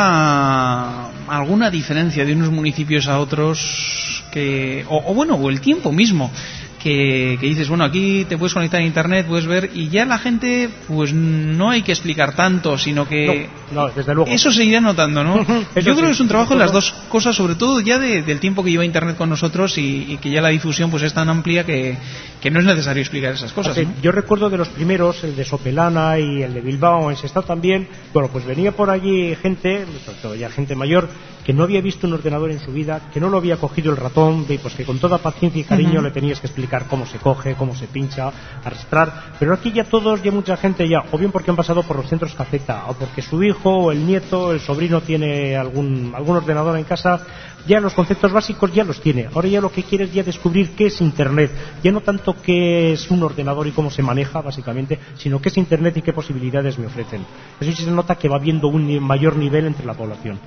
notará alguna diferencia de unos municipios a otros? Que, o, o bueno, o el tiempo mismo, que, que dices, bueno, aquí te puedes conectar a internet, puedes ver, y ya la gente, pues no hay que explicar tanto, sino que no, no, desde luego. Eso se irá notando, ¿no? Yo sí, creo que es un trabajo de las todo. dos cosas, sobre todo ya de, del tiempo que lleva internet con nosotros y, y que ya la difusión pues es tan amplia que, que no es necesario explicar esas cosas, Así, ¿no? Yo recuerdo de los primeros, el de Sopelana y el de Bilbao, en Sestao también, bueno, pues venía por allí gente, sobre todo ya gente mayor, que no había visto un ordenador en su vida, que no lo había cogido el ratón, y pues que con toda paciencia y cariño uh-huh. le tenías que explicar cómo se coge, cómo se pincha, arrastrar, pero aquí ya todos, ya mucha gente ya, o bien porque han pasado por los centros Caceta, o porque su hijo, o el nieto, el sobrino tiene algún, algún ordenador en casa, ya los conceptos básicos ya los tiene. Ahora ya lo que quiere es ya descubrir qué es internet, ya no tanto qué es un ordenador y cómo se maneja básicamente, sino qué es internet y qué posibilidades me ofrecen. Eso sí se nota que va habiendo un mayor nivel entre la población.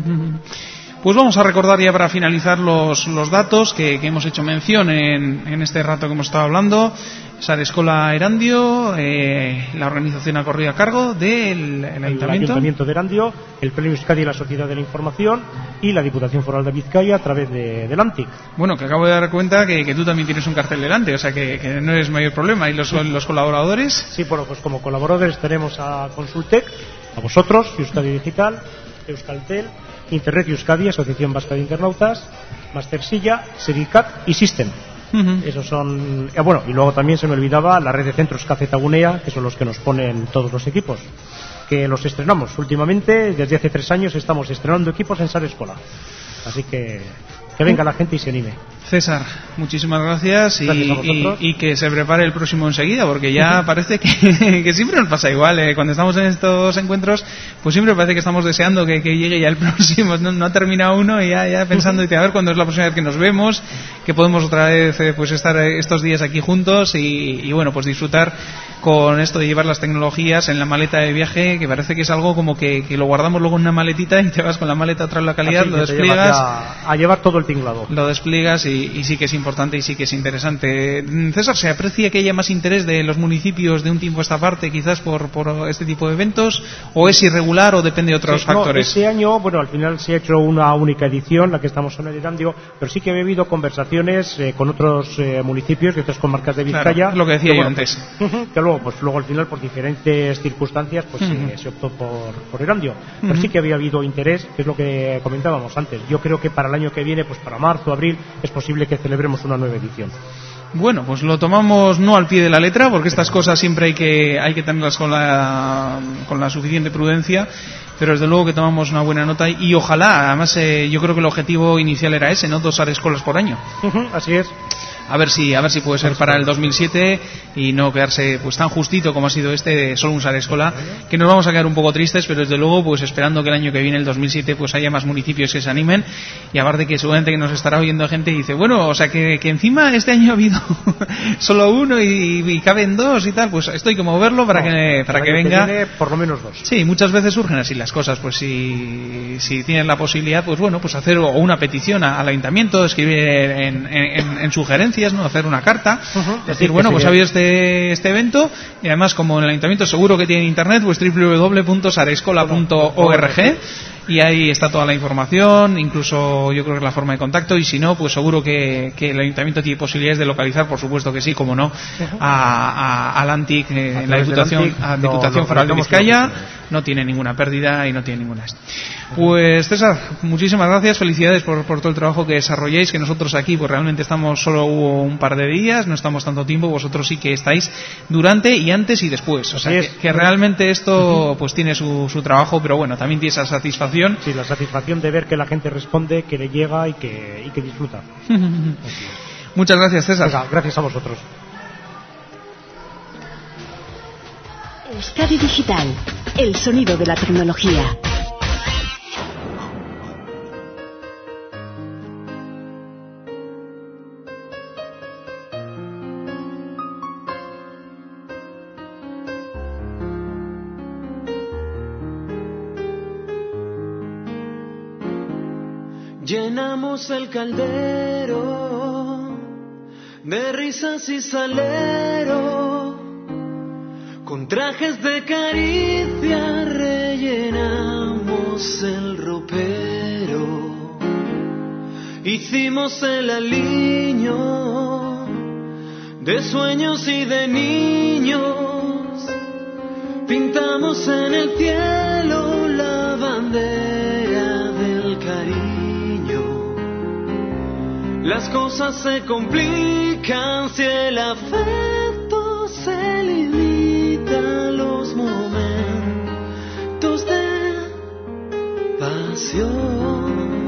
Pues vamos a recordar ya para finalizar los, los datos que, que hemos hecho mención en, en este rato que hemos estado hablando. Sarescola Erandio, eh, la organización ha corrido a cargo del el ayuntamiento. El Ayuntamiento de Erandio, el Premio Euskadi y la Sociedad de la Información y la Diputación Foral de Vizcaya a través de, del ANTIC. Bueno, que acabo de dar cuenta que, que tú también tienes un cartel delante, o sea que, que no es mayor problema. ¿Y los, los colaboradores? Sí, bueno, pues como colaboradores tenemos a Consultec, a vosotros, Euskadi Digital, Euskaltel, Internet Euskadi, Asociación Vasca de Internautas, Mastersilla, Sericat y System. Uh-huh. Esos son, eh, bueno, y luego también se me olvidaba la red de centros Cacetagunea, que son los que nos ponen todos los equipos, que los estrenamos últimamente. Desde hace tres años estamos estrenando equipos en Sarescola, así que que venga la gente y se anime. César, muchísimas gracias, y, gracias y, y que se prepare el próximo enseguida, porque ya parece que, que siempre nos pasa igual, eh, cuando estamos en estos encuentros, pues siempre parece que estamos deseando que, que llegue ya el próximo, no, no ha terminado uno y ya, ya pensando, y a ver cuándo es la próxima vez que nos vemos, que podemos otra vez eh, pues estar estos días aquí juntos y, y bueno, pues disfrutar con esto de llevar las tecnologías en la maleta de viaje, que parece que es algo como que, que lo guardamos luego en una maletita y te vas con la maleta atrás la calidad, así lo despliegas, a, a llevar todo el tinglado, lo despliegas y, y sí que es importante y sí que es interesante. César, ¿se aprecia que haya más interés de los municipios de un tiempo a esta parte quizás por, por este tipo de eventos, o es irregular o depende de otros sí, factores? No, este año, bueno, al final se ha hecho una única edición, la que estamos analizando, pero sí que ha habido conversaciones eh, con otros eh, municipios de otras comarcas de Vizcaya. Claro, lo que decía que, yo bueno, antes. Pues, que luego, pues luego al final por diferentes circunstancias, pues uh-huh. se, se optó por, por Erandio. Pero uh-huh. sí que había habido interés, que es lo que comentábamos antes. Yo creo que para el año que viene, pues para marzo, abril, es posible que celebremos una nueva edición. Bueno, pues lo tomamos no al pie de la letra, porque estas cosas siempre hay que hay que tenerlas con la con la suficiente prudencia, pero desde luego que tomamos una buena nota y ojalá, además eh, yo creo que el objetivo inicial era ese, ¿no? Dos Sarescolas por año. Uh-huh, así es. A ver si a ver si puede ser para el dos mil siete y no quedarse pues tan justito como ha sido este de solo un Sarescola, que nos vamos a quedar un poco tristes, pero desde luego pues esperando que el año que viene, el dos mil siete, pues haya más municipios que se animen, y aparte que seguramente que nos estará oyendo gente y dice, bueno, o sea que, que encima este año ha habido solo uno y, y caben dos y tal, pues esto hay que moverlo para no, que para que venga que viene por lo menos dos. Sí, muchas veces surgen así las cosas, pues si si tienes la posibilidad, pues bueno, pues hacer o una petición a, al ayuntamiento, escribir en, en, en sugerencias, ¿no? Hacer una carta, uh-huh. decir, bueno, pues ha habido este, este evento, y además como en el ayuntamiento seguro que tiene internet, pues doble u doble u doble u punto sarescola punto org, y ahí está toda la información, incluso yo creo que es la forma de contacto, y si no, pues seguro que, que el ayuntamiento tiene posibilidades de localizar, por supuesto que sí, como no, a, a, al ANTIC, eh, en la Diputación, a Diputación Foral de Vizcaya, no tiene ninguna pérdida y no tiene ninguna. Pues César, muchísimas gracias, felicidades por, por todo el trabajo que desarrolláis, que nosotros aquí pues realmente estamos solo un par de días, no estamos tanto tiempo, vosotros sí que estáis durante y antes y después, o sea que, que realmente esto pues tiene su, su trabajo, pero bueno, también tiene esa satisfacción. Sí, la satisfacción de ver que la gente responde, que le llega y que, y que disfruta. Muchas gracias, César. Venga, gracias a vosotros. Euskadi Digital, el sonido de la tecnología. Llenamos el caldero de risas y salero, con trajes de caricia rellenamos el ropero. Hicimos el aliño de sueños y de niños, pintamos en el cielo la bandera del cariño. Las cosas se complican si el afecto se limita a los momentos de pasión.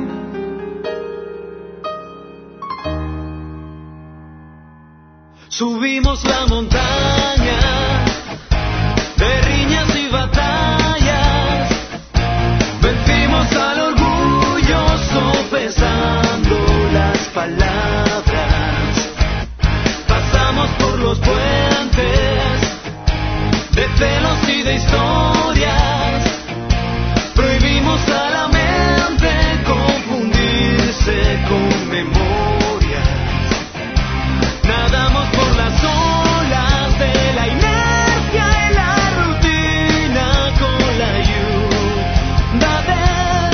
Subimos la montaña de riñas y batallas, vencimos al orgullo sopesando las palabras, pasamos por los puentes de celos y de historias, prohibimos a la mente confundirse con memorias, nadamos por las olas de la inercia y la rutina con la ayuda del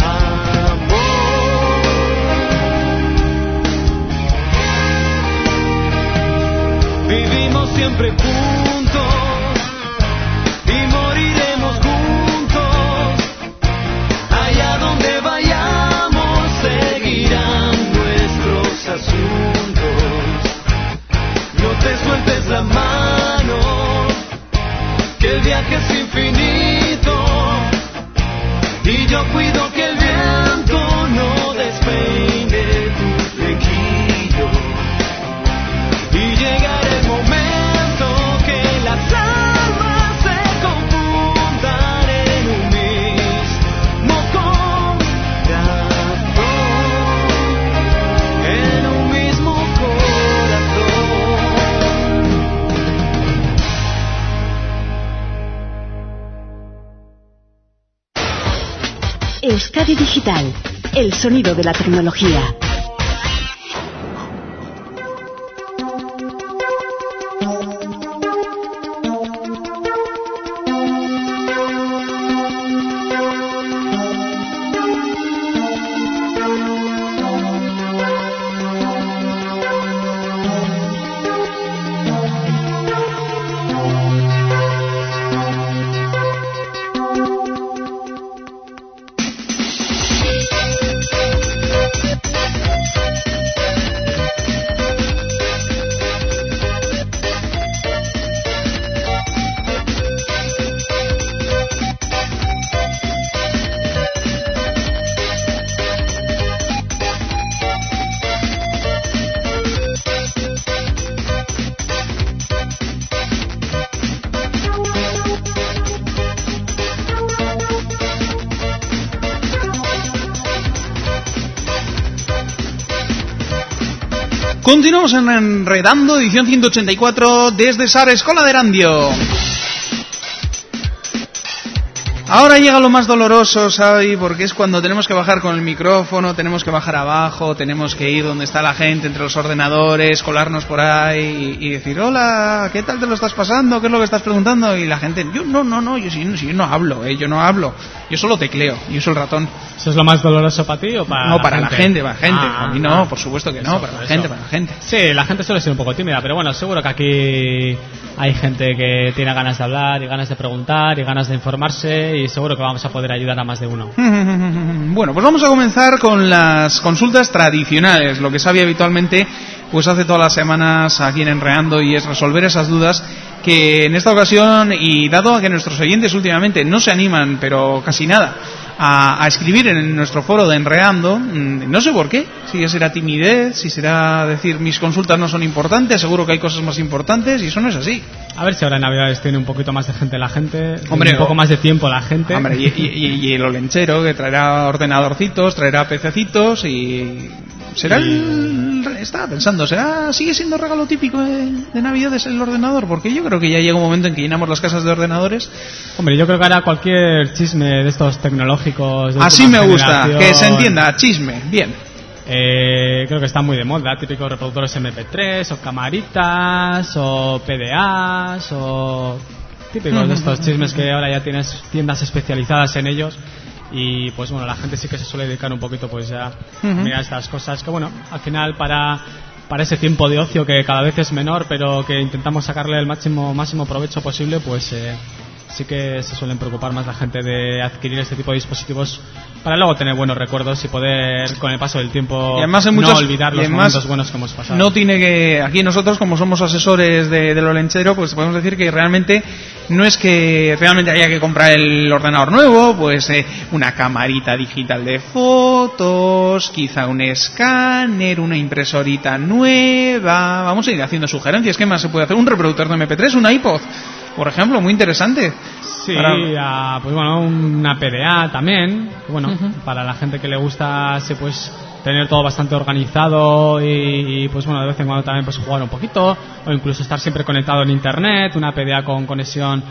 amor. Vivimos siempre juntos y moriremos juntos, allá donde vayamos seguirán nuestros asuntos. No te sueltes la mano, que el viaje es infinito, y yo cuido que el viento no despeine tu flequillo, y llegará el momento que las almas se confundan en un mismo corazón, en un mismo corazón. Euskadi Digital, el sonido de la tecnología. Continuamos en Enredando, edición ciento ochenta y cuatro, desde Sara Escola de Erandio. Ahora llega lo más doloroso, Xavi, porque es cuando tenemos que bajar con el micrófono, tenemos que bajar abajo, tenemos que ir donde está la gente, entre los ordenadores, colarnos por ahí y, y decir, hola, ¿qué tal te lo estás pasando? ¿Qué es lo que estás preguntando? Y la gente, yo no, no, no, yo sí, sí, yo no hablo, eh, yo no hablo, yo solo tecleo, yo uso el ratón. ¿Eso es lo más doloroso para ti o para No, la para gente? la gente, para la gente, Ah, a mí no, por supuesto que no, eso, para la eso. gente, para la gente. Sí, la gente suele ser un poco tímida, pero bueno, seguro que aquí hay gente que tiene ganas de hablar y ganas de preguntar y ganas de informarse, y seguro que vamos a poder ayudar a más de uno. Bueno, pues vamos a comenzar con las consultas tradicionales, lo que Xavi habitualmente pues hace todas las semanas aquí en Enreando, y es resolver esas dudas que en esta ocasión, y dado a que nuestros oyentes últimamente no se animan, pero casi nada, a, a escribir en nuestro foro de Enreando, no sé por qué, si será timidez, si será decir mis consultas no son importantes, seguro que hay cosas más importantes, y eso no es así. A ver si ahora en Navidades tiene un poquito más de gente la gente, Hombre, un poco o, más de tiempo la gente. Hombre, y, y, y el olenchero que traerá ordenadorcitos, traerá pececitos y... ¿Será el... Estaba pensando, ¿será sigue siendo regalo típico de, de Navidades el ordenador? Porque yo creo que ya llega un momento en que llenamos las casas de ordenadores. Hombre, yo creo que ahora cualquier chisme de estos tecnológicos... De Así me gusta, generación, que se entienda, chisme, bien. Eh, creo que está muy de moda, típicos reproductores eme pe tres, o camaritas, o pe de as, o... típicos de estos chismes que ahora ya tienes tiendas especializadas en ellos. Y pues bueno, la gente sí que se suele dedicar un poquito pues ya a mirar estas cosas que bueno, al final para para ese tiempo de ocio que cada vez es menor, pero que intentamos sacarle el máximo máximo provecho posible, pues eh, sí que se suelen preocupar más la gente de adquirir este tipo de dispositivos para luego tener buenos recuerdos y poder con el paso del tiempo y además hay no muchos, olvidar los momentos buenos que hemos pasado. No tiene que, aquí nosotros como somos asesores de, de lo lenchero, pues podemos decir que realmente no es que realmente haya que comprar el ordenador nuevo, pues eh, una camarita digital de fotos, quizá un escáner, una impresorita nueva, vamos a ir haciendo sugerencias. ¿Qué más se puede hacer? Un reproductor de eme pe tres, un iPod, por ejemplo, muy interesante. Sí, para... a, pues bueno, una pe de a también, que bueno, uh-huh. para la gente que le gusta se pues tener todo bastante organizado y, y pues bueno, de vez en cuando también pues jugar un poquito o incluso estar siempre conectado en internet, una pe de a con conexión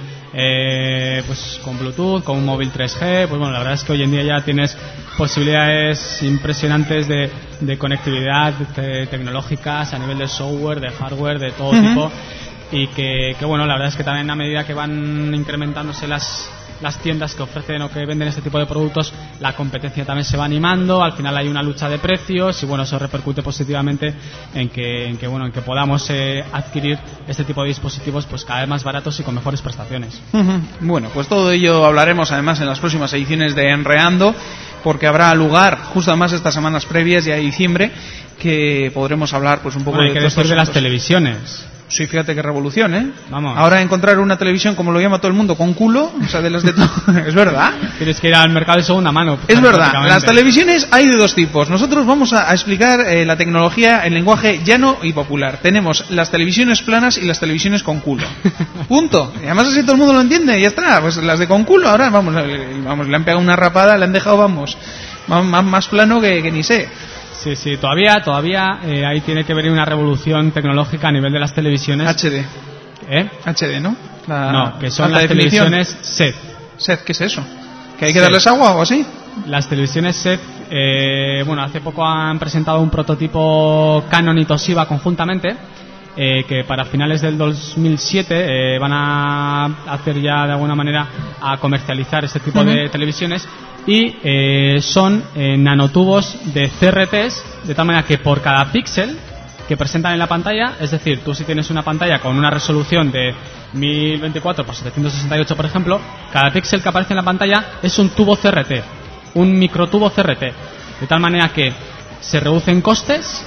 eh, pues con Bluetooth, con un móvil tres G, pues bueno, la verdad es que hoy en día ya tienes posibilidades impresionantes de, de conectividad de, tecnológicas a nivel de software, de hardware, de todo uh-huh. tipo. Y que, que bueno, la verdad es que también a medida que van incrementándose las las tiendas que ofrecen o que venden este tipo de productos, la competencia también se va animando, al final hay una lucha de precios y bueno, eso repercute positivamente en que, en que bueno, en que podamos eh, adquirir este tipo de dispositivos pues cada vez más baratos y con mejores prestaciones. Uh-huh. Bueno, pues todo ello hablaremos además en las próximas ediciones de Enreando, porque habrá lugar justo además estas semanas previas ya de diciembre que podremos hablar pues un poco bueno, hay de que decir de las televisiones. Sí, fíjate qué revolución, ¿eh? Vamos. Ahora encontrar una televisión, como lo llama todo el mundo, con culo, o sea, de las de todo, es verdad. Tienes que ir al mercado de segunda mano. Es verdad, las televisiones hay de dos tipos. Nosotros vamos a, a explicar eh, la tecnología en lenguaje llano y popular. Tenemos las televisiones planas y las televisiones con culo. Punto. Y además así todo el mundo lo entiende, ya está. Pues las de con culo, ahora vamos, vamos le han pegado una rapada, le han dejado, vamos, más, más plano que, que ni sé. Sí, sí, todavía, todavía eh, ahí tiene que venir una revolución tecnológica a nivel de las televisiones. H D. ¿Eh? H D, ¿no? La, no, que son las televisiones S E D. S E D, ¿qué es eso? ¿Que hay que S E D. Darles agua o así? Las televisiones S E D, eh, bueno, hace poco han presentado un prototipo Canon y Toshiba conjuntamente, eh, que para finales del dos mil siete eh, van a hacer ya de alguna manera a comercializar este tipo uh-huh. de televisiones. Y eh, son eh, nanotubos de C R Ts, de tal manera que por cada píxel que presentan en la pantalla, es decir, tú si tienes una pantalla con una resolución de mil veinticuatro por setecientos sesenta y ocho, por ejemplo, cada píxel que aparece en la pantalla es un tubo C R T, un microtubo C R T, de tal manera que se reducen costes,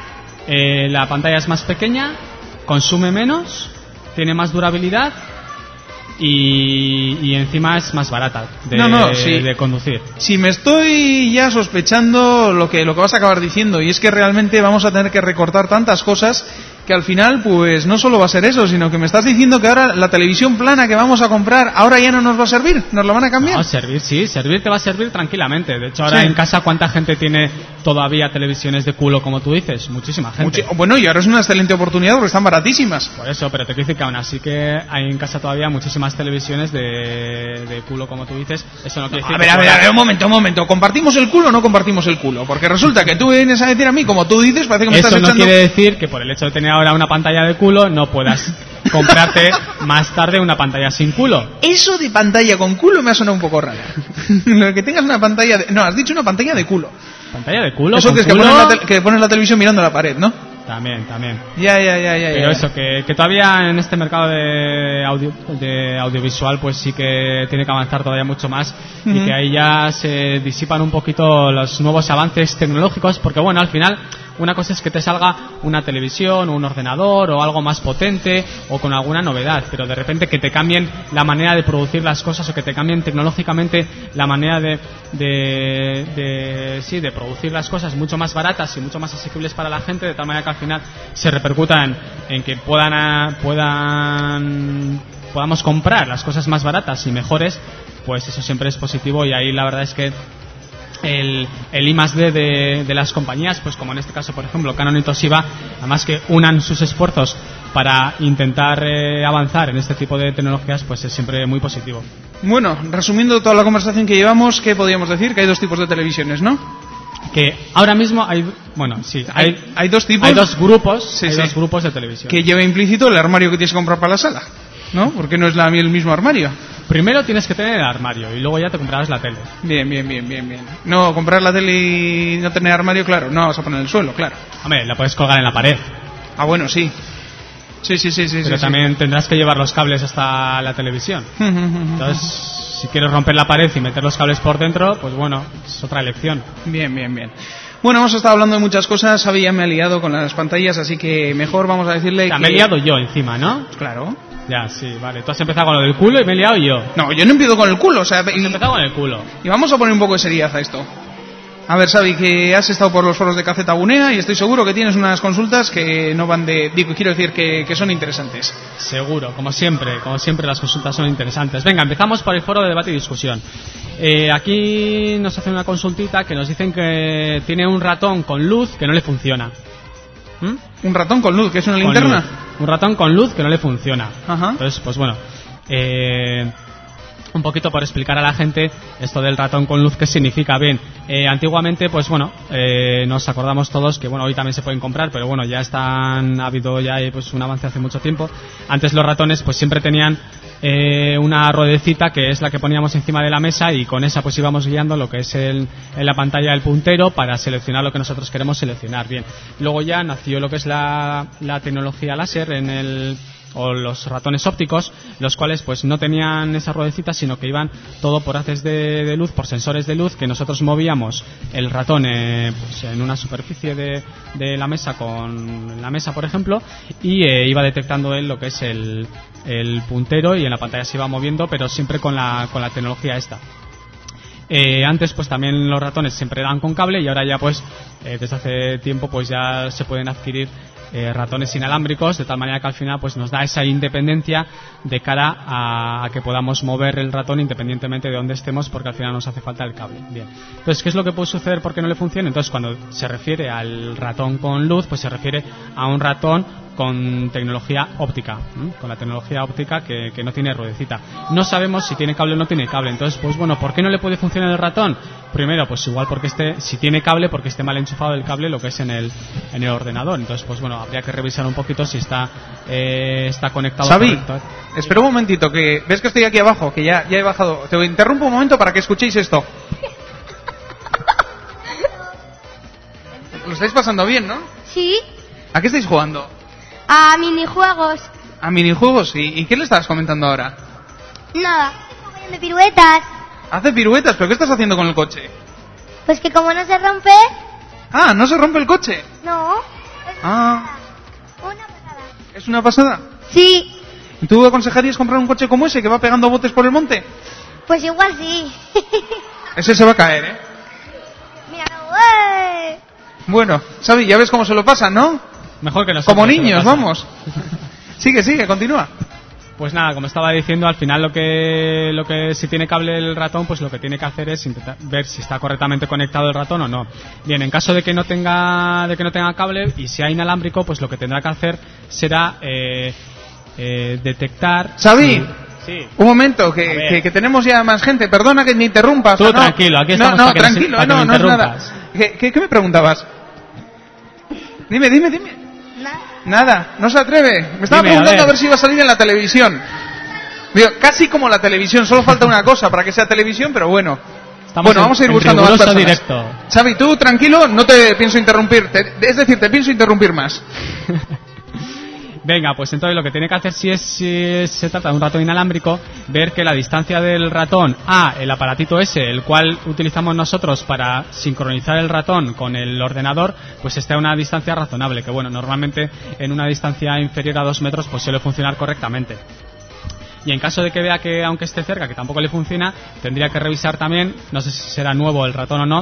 eh, la pantalla es más pequeña, consume menos, tiene más durabilidad. Y, y encima es más barata de, no, no, sí. de conducir. Si me estoy ya sospechando lo que, lo que vas a acabar diciendo, y es que realmente vamos a tener que recortar tantas cosas que al final pues no solo va a ser eso, sino que me estás diciendo que ahora la televisión plana que vamos a comprar ahora ya no nos va a servir, nos la van a cambiar. No, servir sí, servir te va a servir tranquilamente. De hecho ahora sí. en casa ¿cuánta gente tiene todavía televisiones de culo como tú dices? Muchísima gente. Muchi- bueno, y ahora es una excelente oportunidad porque están baratísimas. Por eso, pero te quiero decir que aún así que hay en casa todavía muchísimas televisiones de, de culo como tú dices. Eso no quiere No, decir a ver, que a ver, pueda... a ver, un momento, un momento. ¿Compartimos el culo o no compartimos el culo? Porque resulta que tú vienes a decir a mí, como tú dices, parece que me eso estás no echando... quiere decir que por el hecho de tener ahora una pantalla de culo no puedas comprarte más tarde una pantalla sin culo. Eso de pantalla con culo me ha sonado un poco raro. Lo que tengas una pantalla de... No, has dicho una pantalla de culo. ¿Pantalla de culo? Eso que es que culo? pones, la te- que pones la televisión mirando la pared, ¿no? También, también. Ya, ya, ya, ya. Pero ya. eso, que, que todavía en este mercado de, audio, de audiovisual pues sí que tiene que avanzar todavía mucho más uh-huh. y que ahí ya se disipan un poquito los nuevos avances tecnológicos, porque bueno, al final una cosa es que te salga una televisión o un ordenador o algo más potente o con alguna novedad, pero de repente que te cambien la manera de producir las cosas o que te cambien tecnológicamente la manera de, de, de, sí, de producir las cosas mucho más baratas y mucho más asequibles para la gente, de tal manera que al final se repercutan en que puedan, puedan podamos comprar las cosas más baratas y mejores, pues eso siempre es positivo y ahí la verdad es que el, el I más D de, de las compañías, pues como en este caso, por ejemplo, Canon y Toshiba, además que unan sus esfuerzos para intentar eh, avanzar en este tipo de tecnologías, pues es siempre muy positivo. Bueno, resumiendo toda la conversación que llevamos, ¿qué podríamos decir? Que hay dos tipos de televisiones, ¿no? Que ahora mismo hay, bueno, sí, hay, Hay, hay dos tipos. hay dos grupos, Sí, hay sí. dos grupos de televisión. Que lleva implícito el armario que tienes que comprar para la sala, ¿no? Porque no es la, el mismo armario. Primero tienes que tener el armario y luego ya te comprarás la tele. Bien, bien, bien, bien, bien. No, comprar la tele y no tener armario, claro, no vas a poner en el suelo, claro. Hombre, la puedes colgar en la pared, Ah, bueno, sí. Sí, sí, sí, sí. pero sí, también tendrás que llevar los cables hasta la televisión. sí. Entonces, si quieres romper la pared y meter los cables por dentro, pues bueno, es otra elección. Bien, bien, bien. Bueno, hemos estado hablando de muchas cosas. Xavi ya me ha liado con las pantallas, así que mejor vamos a decirle O sea, que... me he liado yo encima, ¿no? Claro. Ya, sí, vale. Tú has empezado con lo del culo y me he liado yo. No, yo no empiezo con el culo, o sea... Has Y, empezado con el culo. y vamos a poner un poco de seriedad a esto. A ver, Xavi, que has estado por los foros de Caceta Gunea y estoy seguro que tienes unas consultas que no van de... Digo, quiero decir que, que son interesantes. Seguro, como siempre, como siempre las consultas son interesantes. Venga, empezamos por el foro de debate y discusión. Eh, aquí nos hacen una consultita que nos dicen que tiene un ratón con luz que no le funciona. ¿Mm? Un ratón con luz, que es una Con linterna. luz. Un ratón con luz que no le funciona. Ajá. Entonces, pues bueno, eh, un poquito por explicar a la gente esto del ratón con luz, qué significa. Bien, eh, antiguamente, pues bueno, eh, nos acordamos todos que bueno, hoy también se pueden comprar, pero bueno, ya están, ha habido ya eh, pues un avance hace mucho tiempo. Antes los ratones pues siempre tenían eh, una ruedecita que es la que poníamos encima de la mesa y con esa pues íbamos guiando lo que es el, en la pantalla el puntero para seleccionar lo que nosotros queremos seleccionar. Bien, luego ya nació lo que es la, la tecnología láser en el o los ratones ópticos, los cuales pues no tenían esa ruedecita, sino que iban todo por haces de, de luz, por sensores de luz, que nosotros movíamos el ratón eh, pues en una superficie de, de la mesa, con la mesa por ejemplo, y eh, iba detectando él lo que es el, el puntero y en la pantalla se iba moviendo, pero siempre con la, con la tecnología esta. Eh, antes pues también los ratones siempre eran con cable y ahora ya pues eh, desde hace tiempo pues ya se pueden adquirir eh, ratones inalámbricos, de tal manera que al final pues nos da esa independencia de cara a, a que podamos mover el ratón independientemente de dónde estemos, porque al final nos hace falta el cable. Bien. Entonces, ¿qué es lo que puede suceder porque no le funciona? Entonces, cuando se refiere al ratón con luz, pues se refiere a un ratón con tecnología óptica, ¿m? Con la tecnología óptica que, que no tiene ruedecita. No sabemos si tiene cable o no tiene cable. Entonces, pues bueno, ¿por qué no le puede funcionar el ratón? Primero, pues igual porque esté, si tiene cable, porque esté mal enchufado el cable, lo que es en el, en el ordenador. Entonces, pues bueno, habría que revisar un poquito si está, eh, está conectado. Xavi, correcto. espera un momentito, que ves que estoy aquí abajo, que ya, ya he bajado. Te interrumpo un momento para que escuchéis esto. Lo estáis pasando bien, ¿no? Sí, ¿A qué estáis jugando? a minijuegos. ¿A minijuegos? ¿Y, y qué le estabas comentando ahora? Nada, de piruetas. Hace piruetas, ¿pero qué estás haciendo con el coche? Pues que como no se rompe, Ah, ¿no se rompe el coche? no. Es Ah, una pasada. ¿es una pasada? Sí, ¿Y tú aconsejarías comprar un coche como ese que va pegando botes por el monte? pues igual sí. Ese se va a caer, ¿eh? Mira, ¡ué! Bueno, Xavi, ya ves cómo se lo pasan, ¿no? Mejor que nosotros. Como se lo niños, pasan. vamos. Sigue, sigue, continúa. Pues nada, como estaba diciendo, al final lo que, lo que si tiene cable el ratón, pues lo que tiene que hacer es intentar ver si está correctamente conectado el ratón o no. Bien, en caso de que no tenga, de que no tenga cable y sea inalámbrico, pues lo que tendrá que hacer será eh, eh, detectar. Xavi, si- Sí. un momento, A que, ver. que, que tenemos ya más gente. Perdona que me interrumpas. Tú o sea, no. tranquilo, aquí estamos No, no, para que nos- tranquilo, para que no, me no es nada. interrumpas. ¿Qué, qué, qué me preguntabas? Dime, dime, dime. Nada. Nada, no se atreve. Me estaba Dime, a preguntando a ver. ver. si iba a salir en la televisión. Digo, casi como la televisión, solo falta una cosa para que sea televisión, pero bueno. Estamos bueno, en- vamos a ir en buscando más riguroso personas. directo. Xavi, tú tranquilo, no te pienso interrumpir. Te- es decir, te pienso interrumpir más. Venga, pues entonces lo que tiene que hacer si, es, si se trata de un ratón inalámbrico, ver que la distancia del ratón a el aparatito ese, el cual utilizamos nosotros para sincronizar el ratón con el ordenador, pues esté a una distancia razonable, que bueno, normalmente en una distancia inferior a dos metros pues suele funcionar correctamente. Y en caso de que vea que aunque esté cerca, que tampoco le funciona, tendría que revisar también, no sé si será nuevo el ratón o no,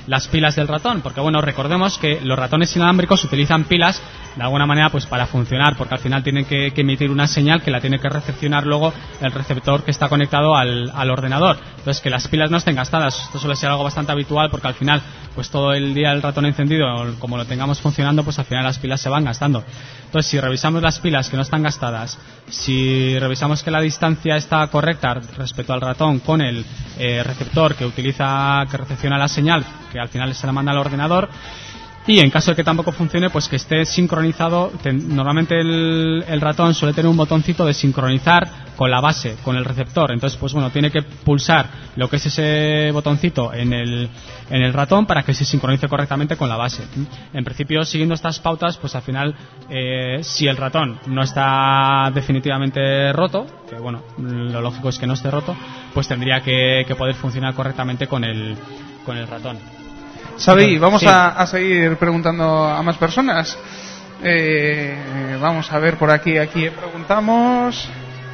las pilas del ratón, porque bueno, recordemos que los ratones inalámbricos utilizan pilas de alguna manera pues para funcionar, porque al final tienen que, que emitir una señal que la tiene que recepcionar luego el receptor que está conectado al, al ordenador. Entonces, que las pilas no estén gastadas, esto suele ser algo bastante habitual, porque al final pues todo el día el ratón encendido, como lo tengamos funcionando, pues al final las pilas se van gastando. Entonces, si revisamos las pilas que no están gastadas, si revisamos que la distancia está correcta respecto al ratón con el eh, receptor que utiliza, que recepciona la señal, que al final se la manda al ordenador, y en caso de que tampoco funcione, pues que esté sincronizado. Ten, normalmente el, el ratón suele tener un botoncito de sincronizar con la base, con el receptor. Entonces, pues bueno, tiene que pulsar lo que es ese botoncito en el, en el ratón para que se sincronice correctamente con la base. En principio, siguiendo estas pautas, pues al final, eh, si el ratón no está definitivamente roto, que bueno, lo lógico es que no esté roto, pues tendría que, que poder funcionar correctamente con el, con el ratón. Xavi, vamos Sí. a, a seguir preguntando a más personas. Eh, vamos a ver por aquí, aquí preguntamos.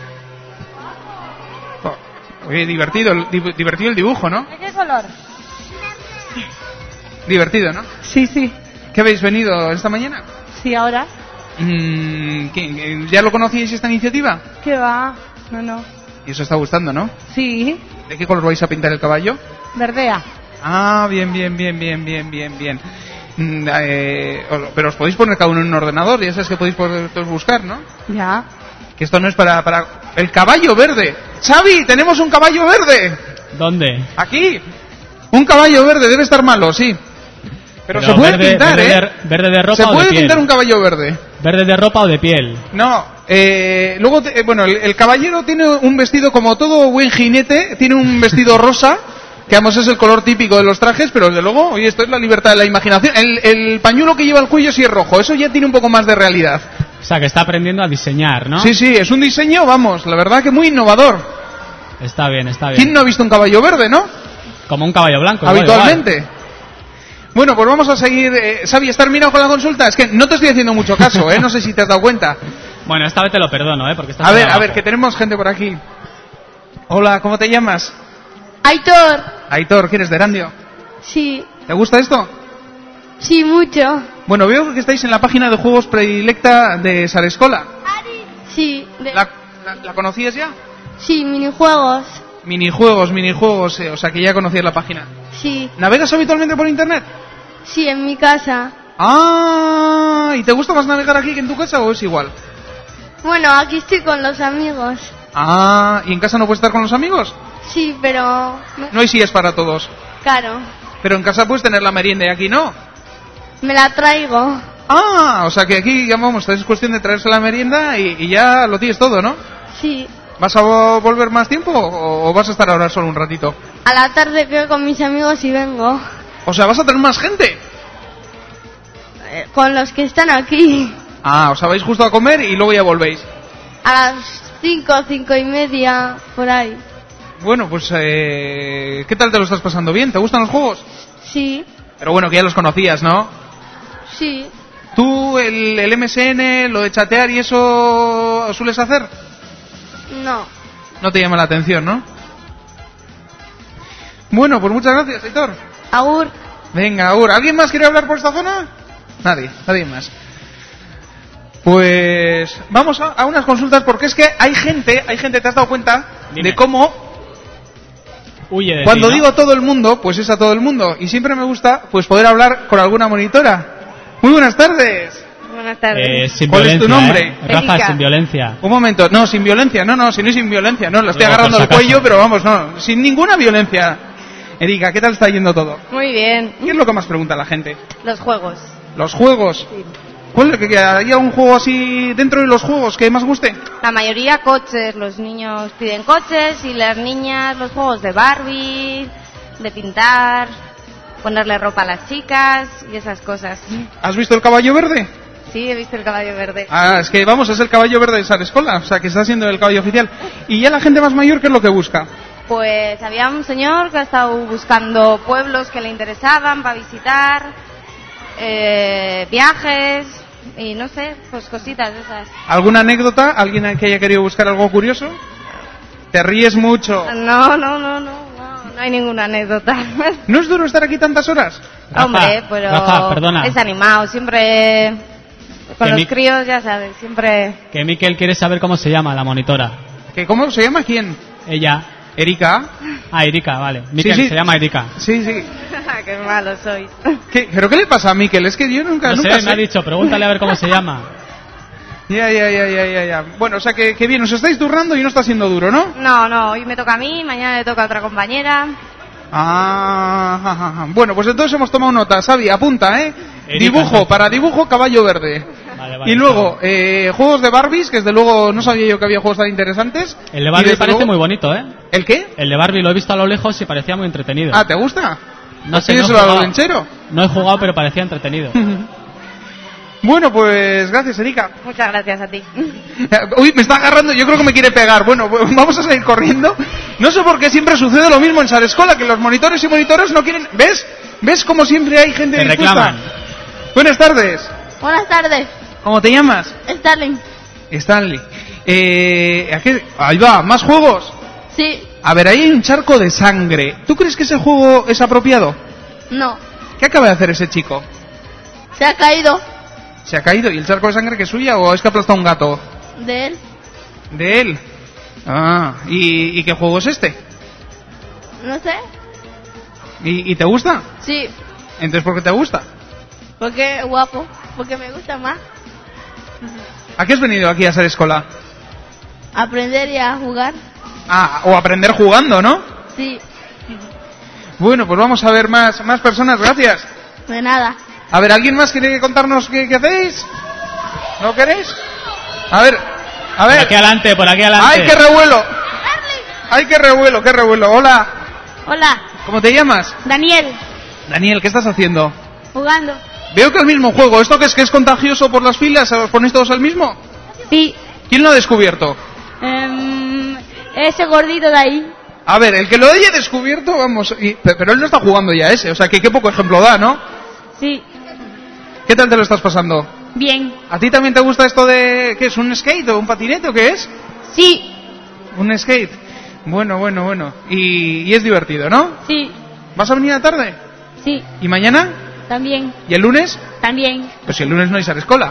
Oh, oye, divertido, el- di- divertido el dibujo, ¿no? ¿De qué color? Divertido, ¿no? Sí, sí, ¿Qué habéis venido esta mañana? sí, ahora. Mm, ¿qué- ¿Ya lo conocíais esta iniciativa? ¿Qué va? No, no. Y os está gustando, ¿no? Sí, ¿De qué color vais a pintar el caballo? verdea. Ah, bien, bien, bien, bien, bien, bien, bien. Mm, eh, os- pero os podéis poner cada uno en un ordenador, ya sabes que podéis poder todos buscar, ¿no? Ya. Que esto no es para, para... ¡El caballo verde! ¡Xavi, tenemos un caballo verde! ¿Dónde? ¡Aquí! Un caballo verde, debe estar malo, sí. Pero, se puede verde, pintar, verde ¿eh? De, verde de ropa Se o puede de piel. pintar un caballo verde. ¿Verde de ropa o de piel? No, eh, luego, te- eh, bueno, el, el caballero tiene un vestido como todo buen jinete, tiene un vestido rosa, que vamos, es el color típico de los trajes, pero desde luego, oye, esto es la libertad de la imaginación. El, el pañuelo que lleva al cuello sí es rojo, eso ya tiene un poco más de realidad. O sea, que está aprendiendo a diseñar, ¿no? Sí, sí, es un diseño, vamos, la verdad que muy innovador. Está bien, está bien. ¿Quién no ha visto un caballo verde, no? Como un caballo blanco. igual, Habitualmente. igual. Bueno, pues vamos a seguir. Eh, Xavi, ¿has terminado con la consulta? Es que no te estoy haciendo mucho caso, ¿eh? No sé si te has dado cuenta. Bueno, esta vez te lo perdono, ¿eh? Porque estás A ver, muy a ver, abajo. que tenemos gente por aquí. Hola, ¿cómo te llamas? Aitor. Aitor, ¿quieres de Erandio? Sí, ¿Te gusta esto? sí, mucho. Bueno, veo que estáis en la página de juegos predilecta de Sarescola. Sí, de- ¿La, la, la conocías ya? sí, minijuegos. Minijuegos, minijuegos, eh, o sea que ya conocías la página. Sí, ¿Navegas habitualmente por internet? sí, en mi casa. Ah, ¿y te gusta más navegar aquí que en tu casa o es igual? Bueno, aquí estoy con los amigos. Ah, ¿y en casa no puedes estar con los amigos? Sí, pero... no- No hay sillas para todos. Claro, Pero en casa puedes tener la merienda y aquí no. me la traigo. Ah, o sea que aquí, ya vamos, es cuestión de traerse la merienda y, y ya lo tienes todo, ¿no? Sí, ¿Vas a vo- volver más tiempo o, o vas a estar ahora solo un ratito? a la tarde quedo con mis amigos y vengo. O sea, ¿vas a tener más gente? Eh, con los que están aquí. Ah, os habéis justo a comer y luego ya volvéis. A las cinco, cinco y media, por ahí. Bueno, pues, eh, ¿qué tal te lo estás pasando? ¿Bien? ¿Te gustan los juegos? Sí, Pero bueno, que ya los conocías, ¿no? sí. ¿Tú el, el M S N, lo de chatear y eso sueles hacer? No. No te llama la atención, ¿no? Bueno, pues muchas gracias, Aitor. Agur. Venga, ahora, ¿alguien más quiere hablar por esta zona? Nadie, nadie más. Pues vamos a, a unas consultas porque es que hay gente, hay gente, ¿te has dado cuenta? Dime. De cómo Huye de cuando ti, ¿no? digo todo el mundo, pues es a todo el mundo. Y siempre me gusta pues poder hablar con alguna monitora. Muy buenas tardes. Buenas Eh, sin ¿Cuál es tu violencia, nombre? ¿eh? Rafa, Erika. sin violencia. Un momento, no, sin violencia, no, no, si no es sin violencia, no, lo estoy No, agarrando por al si acaso. cuello, pero vamos, no, sin ninguna violencia. Erika, ¿qué tal está yendo todo? Muy bien. ¿Qué es lo que más pregunta la gente? Los juegos. Los juegos. ¿Cuál, que, que ¿Hay algún juego así dentro de los juegos que más guste? La mayoría coches. Los niños piden coches y las niñas los juegos de Barbie, de pintar, ponerle ropa a las chicas y esas cosas. ¿Has visto el caballo verde? Sí, he visto el caballo verde. Ah, es que vamos, es el caballo verde de Sarescola, o sea que está siendo el caballo oficial. ¿Y ya la gente más mayor qué es lo que busca? Pues había un señor que ha estado buscando pueblos que le interesaban para visitar, eh, viajes y no sé, pues cositas de esas. ¿Alguna anécdota? ¿Alguien que haya querido buscar algo curioso? ¿Te ríes mucho? No, no, no, no, no, No hay ninguna anécdota. ¿No es duro estar aquí tantas horas? Rafa, Hombre, pero Rafa, perdona. es animado, siempre con Que los mi- críos, ya sabes, siempre... Que Miquel quiere saber cómo se llama la monitora. ¿Que ¿Cómo se llama quién? Ella. ¿Erika? Ah, Erika, vale. Miquel sí. se llama Erika. Sí, sí. Qué malo sois. ¿Qué? ¿Pero qué le pasa a Miquel? Es que yo nunca, No nunca sé, me ha dicho, pregúntale a ver cómo se llama. Ya, ya, ya, ya, ya, ya. Bueno, o sea que, que bien, os estáis turnando y no está siendo duro, ¿no? No, no, hoy me toca a mí, mañana le toca a otra compañera. Ah, ja, ja, ja. Bueno, pues entonces hemos tomado nota. Xavi, apunta, ¿eh? Erika, Dibujo, entonces. para dibujo, caballo verde. Vale, vale, Y luego, eh, juegos de Barbies, que desde luego no sabía yo que había juegos tan interesantes. El de Y Barbie desde parece luego- muy bonito, ¿eh? ¿El qué? El de Barbie lo he visto a lo lejos y parecía muy entretenido. Ah, ¿te gusta? no sé, no he, ¿Tienes el jugado, lenchero? no he jugado, pero parecía entretenido. Bueno, pues gracias, Erika. Muchas gracias a ti. Uy, me está agarrando, yo creo que me quiere pegar. Bueno, pues vamos a salir corriendo. No sé por qué siempre sucede lo mismo en Sarescola, que los monitores y monitores no quieren... ¿Ves? ¿Ves como siempre hay gente Te dispuesta? reclaman. Buenas tardes. Buenas tardes, ¿Cómo te llamas? Starling. Stanley. Eh, ¿a qué? Ahí va, ¿más juegos? Sí, A ver, ahí hay un charco de sangre. ¿Tú crees que ese juego es apropiado? no, ¿Qué acaba de hacer ese chico? se ha caído ¿Se ha caído? ¿Y el charco de sangre que es suya o es que ha aplastado un gato? de él. De él. Ah, ¿y, y qué juego es este? No sé, ¿Y, y te gusta? sí, Entonces, ¿por qué te gusta? porque es guapo, porque me gusta más ¿A qué has venido aquí a hacer escola? aprender y a jugar. Ah, o aprender jugando, ¿no? Sí, Bueno, pues vamos a ver más, más personas, gracias. de nada. A ver, ¿alguien más quiere contarnos qué, qué hacéis? ¿No queréis? A ver, a Por ver. aquí adelante, por aquí adelante. ¡Ay, qué revuelo! ¡Ay, qué revuelo, qué revuelo! Hola, Hola, ¿cómo te llamas? Daniel, Daniel, ¿qué estás haciendo? jugando. Veo que el mismo juego. ¿Esto que es que es contagioso por las filas? ¿Os ponéis todos al mismo? Sí, ¿Quién lo ha descubierto? em, ese gordito de ahí. A ver, el que lo haya descubierto, vamos... y- pe- pero él no está jugando ya ese, o sea, que qué poco ejemplo da, ¿no? Sí, ¿Qué tal te lo estás pasando? bien. ¿A ti también te gusta esto de... ¿qué es? ¿Un skate o un patinete o qué es? Sí, Un skate. Bueno, bueno, bueno. Y, y es divertido, ¿no? sí, ¿Vas a venir a la tarde? sí, ¿Y mañana? también, ¿Y el lunes? también. Pues si el lunes no hay Sarescola.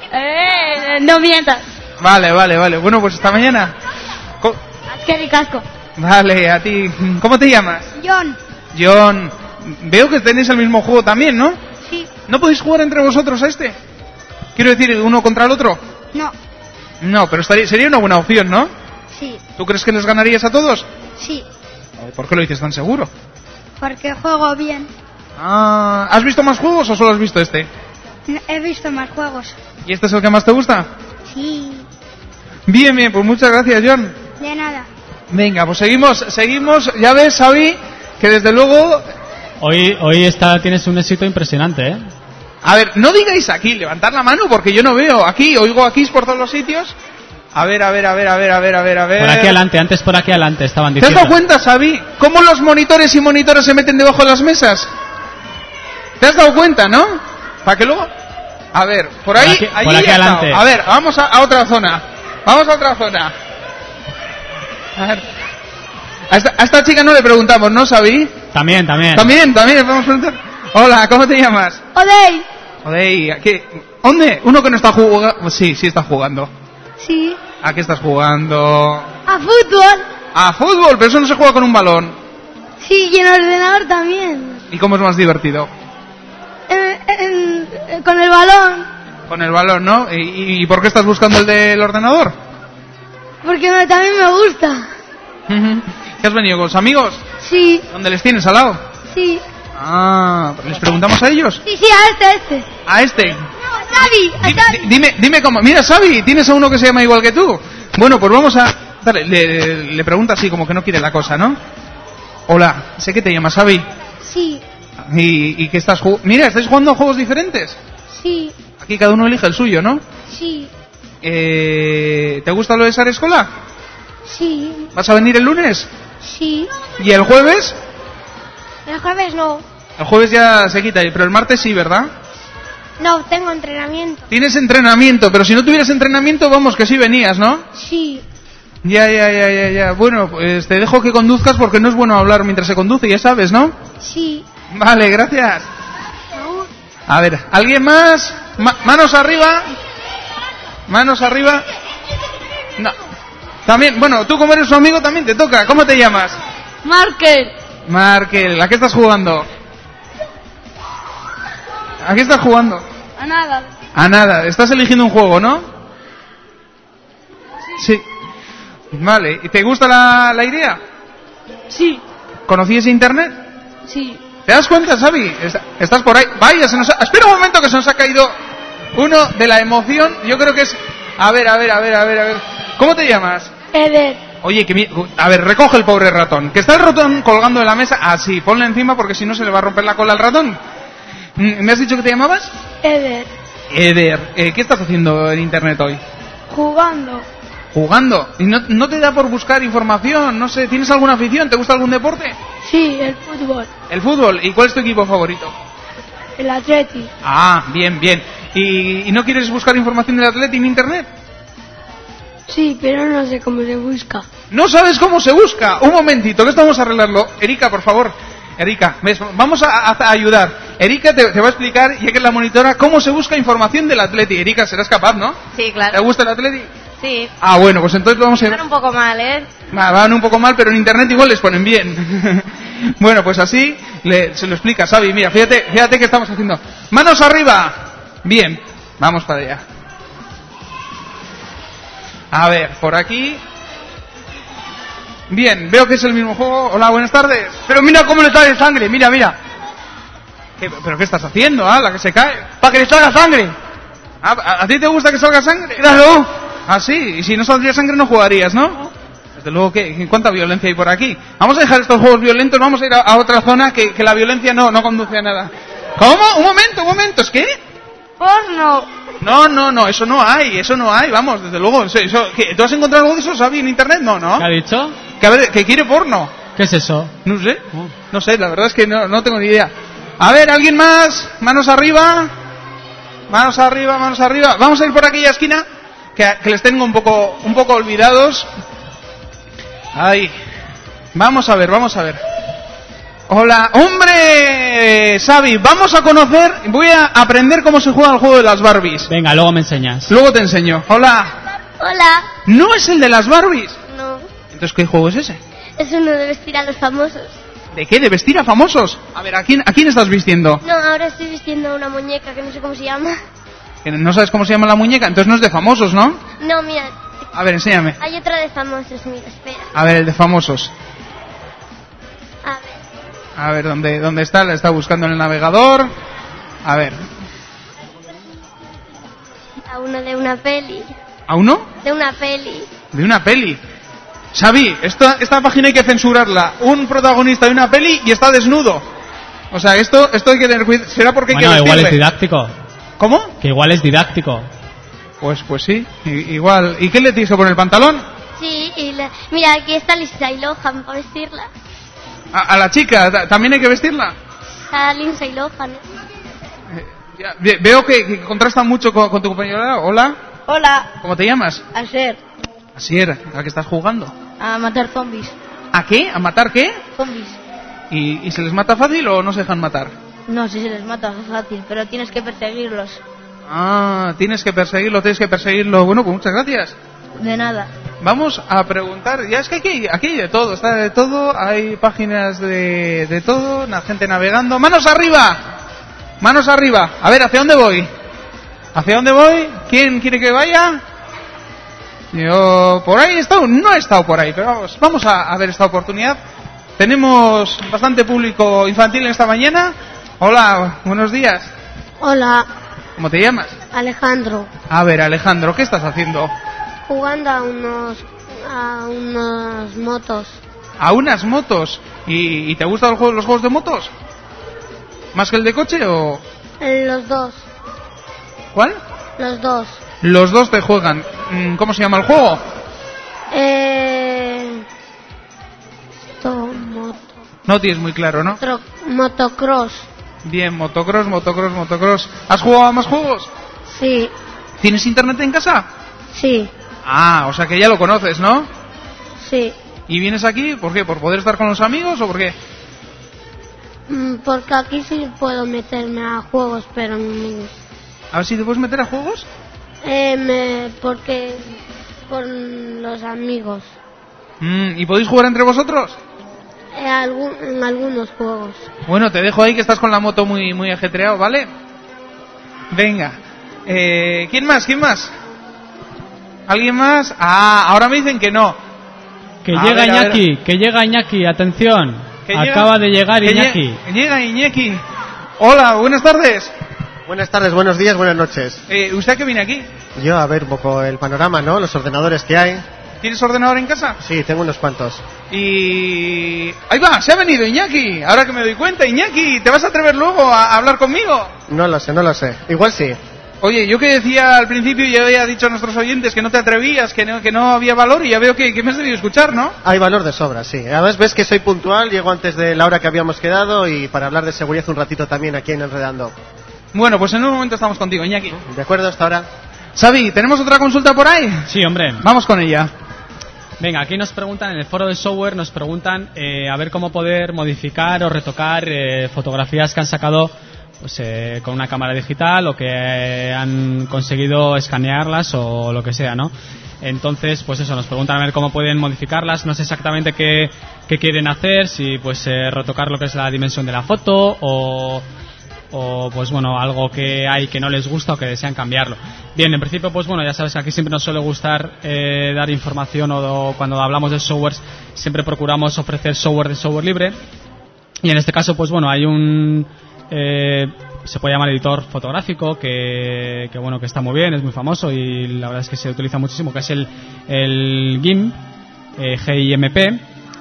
Eh, no mientas. Vale, vale, vale. Bueno, pues hasta mañana. Co- Qué casco. Vale, a ti. ¿Cómo te llamas? John. John. Veo que tenéis el mismo juego también, ¿no? Sí. ¿No podéis jugar entre vosotros a este? Quiero decir, uno contra el otro. No. No, pero estaría, sería una buena opción, ¿no? Sí. ¿Tú crees que les ganarías a todos? Sí. ¿Por qué lo dices tan seguro? Porque juego bien. Ah, ¿has visto más juegos o solo has visto este? He visto más juegos. ¿Y este es el que más te gusta? Sí. Bien, bien, pues muchas gracias, John. De nada. Venga, pues seguimos, seguimos. Ya ves, Xavi, que desde luego... Hoy, hoy está, tienes un éxito impresionante, ¿eh? A ver, no digáis aquí, levantad la mano, porque yo no veo aquí, oigo aquí por todos los sitios. A ver, a ver, a ver, a ver, a ver, a ver, a ver... Por aquí adelante, antes por aquí adelante estaban ¿Te has diciendo. dado cuenta, Xavi, cómo los monitores y monitoras se meten debajo de las mesas? ¿Te has dado cuenta, no? Para que luego... A ver, por ahí, Por aquí- allí por aquí ya está. adelante. A ver, vamos a, a otra zona. Vamos a otra zona. A ver. A esta, a esta chica no le preguntamos, ¿no, Xavi? También, también. También, también, le podemos preguntar. Hola, ¿cómo te llamas? Odey. Odey, ¿a qué? ¿Dónde? Uno que no está jugando... Sí, sí está jugando. Sí. ¿A qué estás jugando? A fútbol. A fútbol, pero eso no se juega con un balón. Sí, y en ordenador también. ¿Y cómo es más divertido? En- en- en- con el balón. Con el balón, ¿no? ¿Y, y por qué estás buscando el del ordenador? Porque me- también me gusta. ¿Qué has venido con los amigos? Sí, ¿Dónde les tienes al lado? sí. Ah, ¿les preguntamos a ellos? Sí, sí, a este, a este. A este. No, Xavi, a Dime, Xavi. di- dime, dime cómo. Mira, Xavi, tienes a uno que se llama igual que tú. Bueno, pues vamos a... Dale, le, le pregunta así, como que no quiere la cosa, ¿no? Hola, sé que te llamas Xavi. Sí, ¿Y, y que estás jugando? Mira, ¿estáis jugando a juegos diferentes? sí, Aquí cada uno elige el suyo, ¿no? sí, Eh, ¿Te gusta lo de Sarescola? sí, ¿Vas a venir el lunes? sí. ¿Y el jueves? El jueves no. El jueves ya se quita, pero el martes sí, ¿verdad? No, tengo entrenamiento. Tienes entrenamiento, pero si no tuvieras entrenamiento, vamos, que sí venías, ¿no? Sí, Ya, ya, ya, ya, ya. Bueno, pues te dejo que conduzcas porque no es bueno hablar mientras se conduce, ya sabes, ¿no? Sí. Vale, gracias. A ver, ¿alguien más? Ma- manos arriba. Manos arriba. No. También, bueno, tú como eres su amigo también te toca. ¿Cómo te llamas? Markel. Markel, ¿a qué estás jugando? ¿A qué estás jugando? A nada. A nada, estás eligiendo un juego, ¿no? Sí. Vale, ¿y te gusta la, la idea? Sí. ¿Conocías internet? Sí. ¿Te das cuenta, Xavi? Est- Estás por ahí. Vaya, se nos ha... Espera un momento que se nos ha caído uno de la emoción. Yo creo que es... A ver, a ver, a ver, a ver, a ver. ¿Cómo te llamas? Eder. Oye, que mi... A ver, recoge el pobre ratón. Que está el ratón colgando de la mesa. Ah, sí, ponle encima porque si no se le va a romper la cola al ratón. Mm, ¿Me has dicho que te llamabas? Eder. Eder. Eh, ¿Qué estás haciendo en internet hoy? Jugando. Jugando. ¿Y no, no te da por buscar información? No sé, ¿tienes alguna afición? ¿Te gusta algún deporte? Sí, el fútbol. El fútbol. ¿Y cuál es tu equipo favorito? El Atleti. Ah, bien, bien. ¿Y, y no quieres buscar información del Atleti en internet? Sí, pero no sé cómo se busca. ¿No sabes cómo se busca? Un momentito, que esto vamos a arreglarlo. Erika, por favor. Erika, ¿ves? Vamos a, a ayudar. Erika te, te va a explicar, ya que es la monitora, cómo se busca información del Atleti. Erika, serás capaz, ¿no? Sí, claro. ¿Te gusta el Atleti? Sí. Ah, bueno, pues entonces vamos a... Van un poco mal, ¿eh? Va, van un poco mal, pero en internet igual les ponen bien. Bueno, pues así le, se lo explica Xavi. Mira, fíjate, fíjate que estamos haciendo. ¡Manos arriba! Bien, vamos para allá. A ver, por aquí. Bien, veo que es el mismo juego. Hola, buenas tardes. Pero mira cómo le sale sangre, mira, mira. ¿Qué, ¿Pero qué estás haciendo? Ah, la que se cae. Para que le salga sangre. Ah, ¿a, ¿A ti te gusta que salga sangre? Claro. Ah, sí, y si no saldría sangre no jugarías, ¿no? Desde luego que cuánta violencia hay por aquí. Vamos a dejar estos juegos violentos, vamos a ir a, a otra zona que, que la violencia no, no conduce a nada. ¿Cómo? Un momento, un momento, ¿es qué? Porno. No, no, no, eso no hay, eso no hay, vamos, desde luego. Eso, eso, ¿qué, ¿Tú has encontrado algo de eso, Xavi, en internet? No, ¿no? ¿Qué ha dicho? Que, a ver, que quiere porno. ¿Qué es eso? No sé, no sé, la verdad es que no, no tengo ni idea. A ver, ¿alguien más? Manos arriba. Manos arriba, manos arriba. Vamos a ir por aquella esquina que, que les tengo un poco, un poco olvidados. Ahí. Vamos a ver, vamos a ver. Hola, hombre, Xavi, vamos a conocer, voy a aprender cómo se juega el juego de las Barbies. Venga, luego me enseñas. Luego te enseño. Hola. Hola. ¿No es el de las Barbies? No. Entonces, ¿qué juego es ese? Es uno de vestir a los famosos. ¿De qué? ¿De vestir a famosos? A ver, ¿a quién, a quién estás vistiendo? No, ahora estoy vistiendo a una muñeca que no sé cómo se llama. Que no sabes cómo se llama la muñeca, entonces no es de famosos, ¿no? No, mira. A ver, enséñame. Hay otra de famosos, mira, espera. A ver, el de famosos. A ver. A ver, ¿dónde, dónde está? La está buscando en el navegador. A ver. A uno de una peli. ¿A uno? De una peli. De una peli. Xavi, esta, esta página hay que censurarla. Un protagonista de una peli y está desnudo. O sea, esto, esto hay que tener cuidado. ¿Será porque hay bueno, que igual vestirle? es didáctico. ¿Cómo? Que igual es didáctico. Pues, pues sí, i- igual. ¿Y qué le tienes que poner el pantalón? Sí, y la... mira, aquí está Lindsay Lohan por vestirla. A, a la chica, ¿ta- ¿también hay que vestirla? A Lindsay Lohan. ¿eh? Ya, ve- veo que, que contrasta mucho con, con tu compañera. Hola, Hola, ¿cómo te llamas? Ayer, Asier, ¿a qué estás jugando? a matar zombies. ¿A qué? ¿A matar qué? Zombies. ¿Y, ¿Y se les mata fácil o no se dejan matar? No, si se les mata es fácil, pero tienes que perseguirlos. Ah, tienes que perseguirlo, tienes que perseguirlo. Bueno, pues muchas gracias. De nada. Vamos a preguntar, ya es que aquí, aquí hay de todo, está de todo, hay páginas de, de todo, la gente navegando. ¡Manos arriba! ¡Manos arriba! A ver, ¿hacia dónde voy? ¿Hacia dónde voy? ¿Quién quiere que vaya? Yo por ahí he estado, no he estado por ahí, pero vamos, vamos a, a ver esta oportunidad. Tenemos bastante público infantil en esta mañana. Hola, buenos días. Hola, ¿Cómo te llamas? Alejandro. A ver, Alejandro, ¿qué estás haciendo? Jugando a unos a unas motos. A unas motos. ¿Y, y te gustan los juegos, los juegos de motos? ¿Más que el de coche o...? Los dos, ¿Cuál? los dos. Los dos te juegan. Mm, ¿Cómo se llama el juego? Eh... to- moto, No tienes muy claro, ¿no? tro- motocross. Bien, motocross, motocross, motocross. ¿Has jugado a más juegos? Sí, ¿Tienes internet en casa? sí, Ah, o sea que ya lo conoces, ¿no? Sí. ¿Y vienes aquí? ¿Por qué? ¿Por poder estar con los amigos o por qué? Mm, Porque aquí sí puedo meterme a juegos, pero mm, A ver si te puedes meter a juegos. eh, me, porque con los amigos. Mm, ¿Y podéis jugar entre vosotros? Eh, algún- en algunos juegos. Bueno, te dejo ahí que estás con la moto muy muy ajetreado, ¿vale? Venga. Eh, ¿Quién más? ¿Quién más? ¿Alguien más? Ah, ahora me dicen que no. Que A llega ver, a ver. Iñaki, que llega Iñaki, atención. Que Acaba llega- de llegar que Iñaki. lle- Llega Iñaki. Hola, buenas tardes. Buenas tardes, buenos días, buenas noches. Eh, ¿Usted a qué viene aquí? Yo a ver un poco el panorama, ¿no? Los ordenadores que hay. ¿Tienes ordenador en casa? Sí, tengo unos cuantos. Y... Ahí va, se ha venido Iñaki. Ahora que me doy cuenta, Iñaki, ¿te vas a atrever luego a hablar conmigo? No lo sé, no lo sé. Igual sí. Oye, yo que decía al principio, ya había dicho a nuestros oyentes que no te atrevías, que no, que no había valor, y ya veo que, que me has debido escuchar, ¿no? Hay valor de sobra, sí. Además ves que soy puntual, llego antes de la hora que habíamos quedado y para hablar de seguridad un ratito también aquí en Enredando. Bueno, pues en un momento estamos contigo, Iñaki. ¿De acuerdo hasta ahora? Xavi, ¿tenemos otra consulta por ahí? Sí, hombre. Vamos con ella. Venga, aquí nos preguntan, en el foro de software, nos preguntan eh, a ver cómo poder modificar o retocar eh, fotografías que han sacado pues, eh, con una cámara digital o que eh, han conseguido escanearlas o lo que sea, ¿no? Entonces, pues eso, nos preguntan a ver cómo pueden modificarlas. No sé exactamente qué, qué quieren hacer, si pues eh, retocar lo que es la dimensión de la foto o... o pues bueno, algo que hay que no les gusta o que desean cambiarlo. Bien, en principio pues bueno, ya sabes que aquí siempre nos suele gustar eh, dar información o, o cuando hablamos de softwares siempre procuramos ofrecer software de software libre y en este caso pues bueno, hay un eh, se puede llamar editor fotográfico que, que bueno, que está muy bien, es muy famoso y la verdad es que se utiliza muchísimo, que es el, el GIMP, eh, G I M P,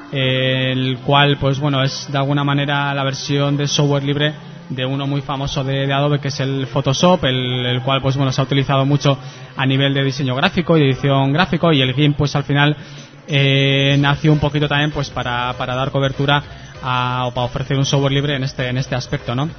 eh, el cual pues bueno, es de alguna manera la versión de software libre de uno muy famoso de, de Adobe, que es el Photoshop, el, el cual pues bueno, se ha utilizado mucho a nivel de diseño gráfico y edición gráfico, y el GIMP pues al final eh, nació un poquito también pues para, para dar cobertura a, o para ofrecer un software libre en este en este aspecto, ¿no?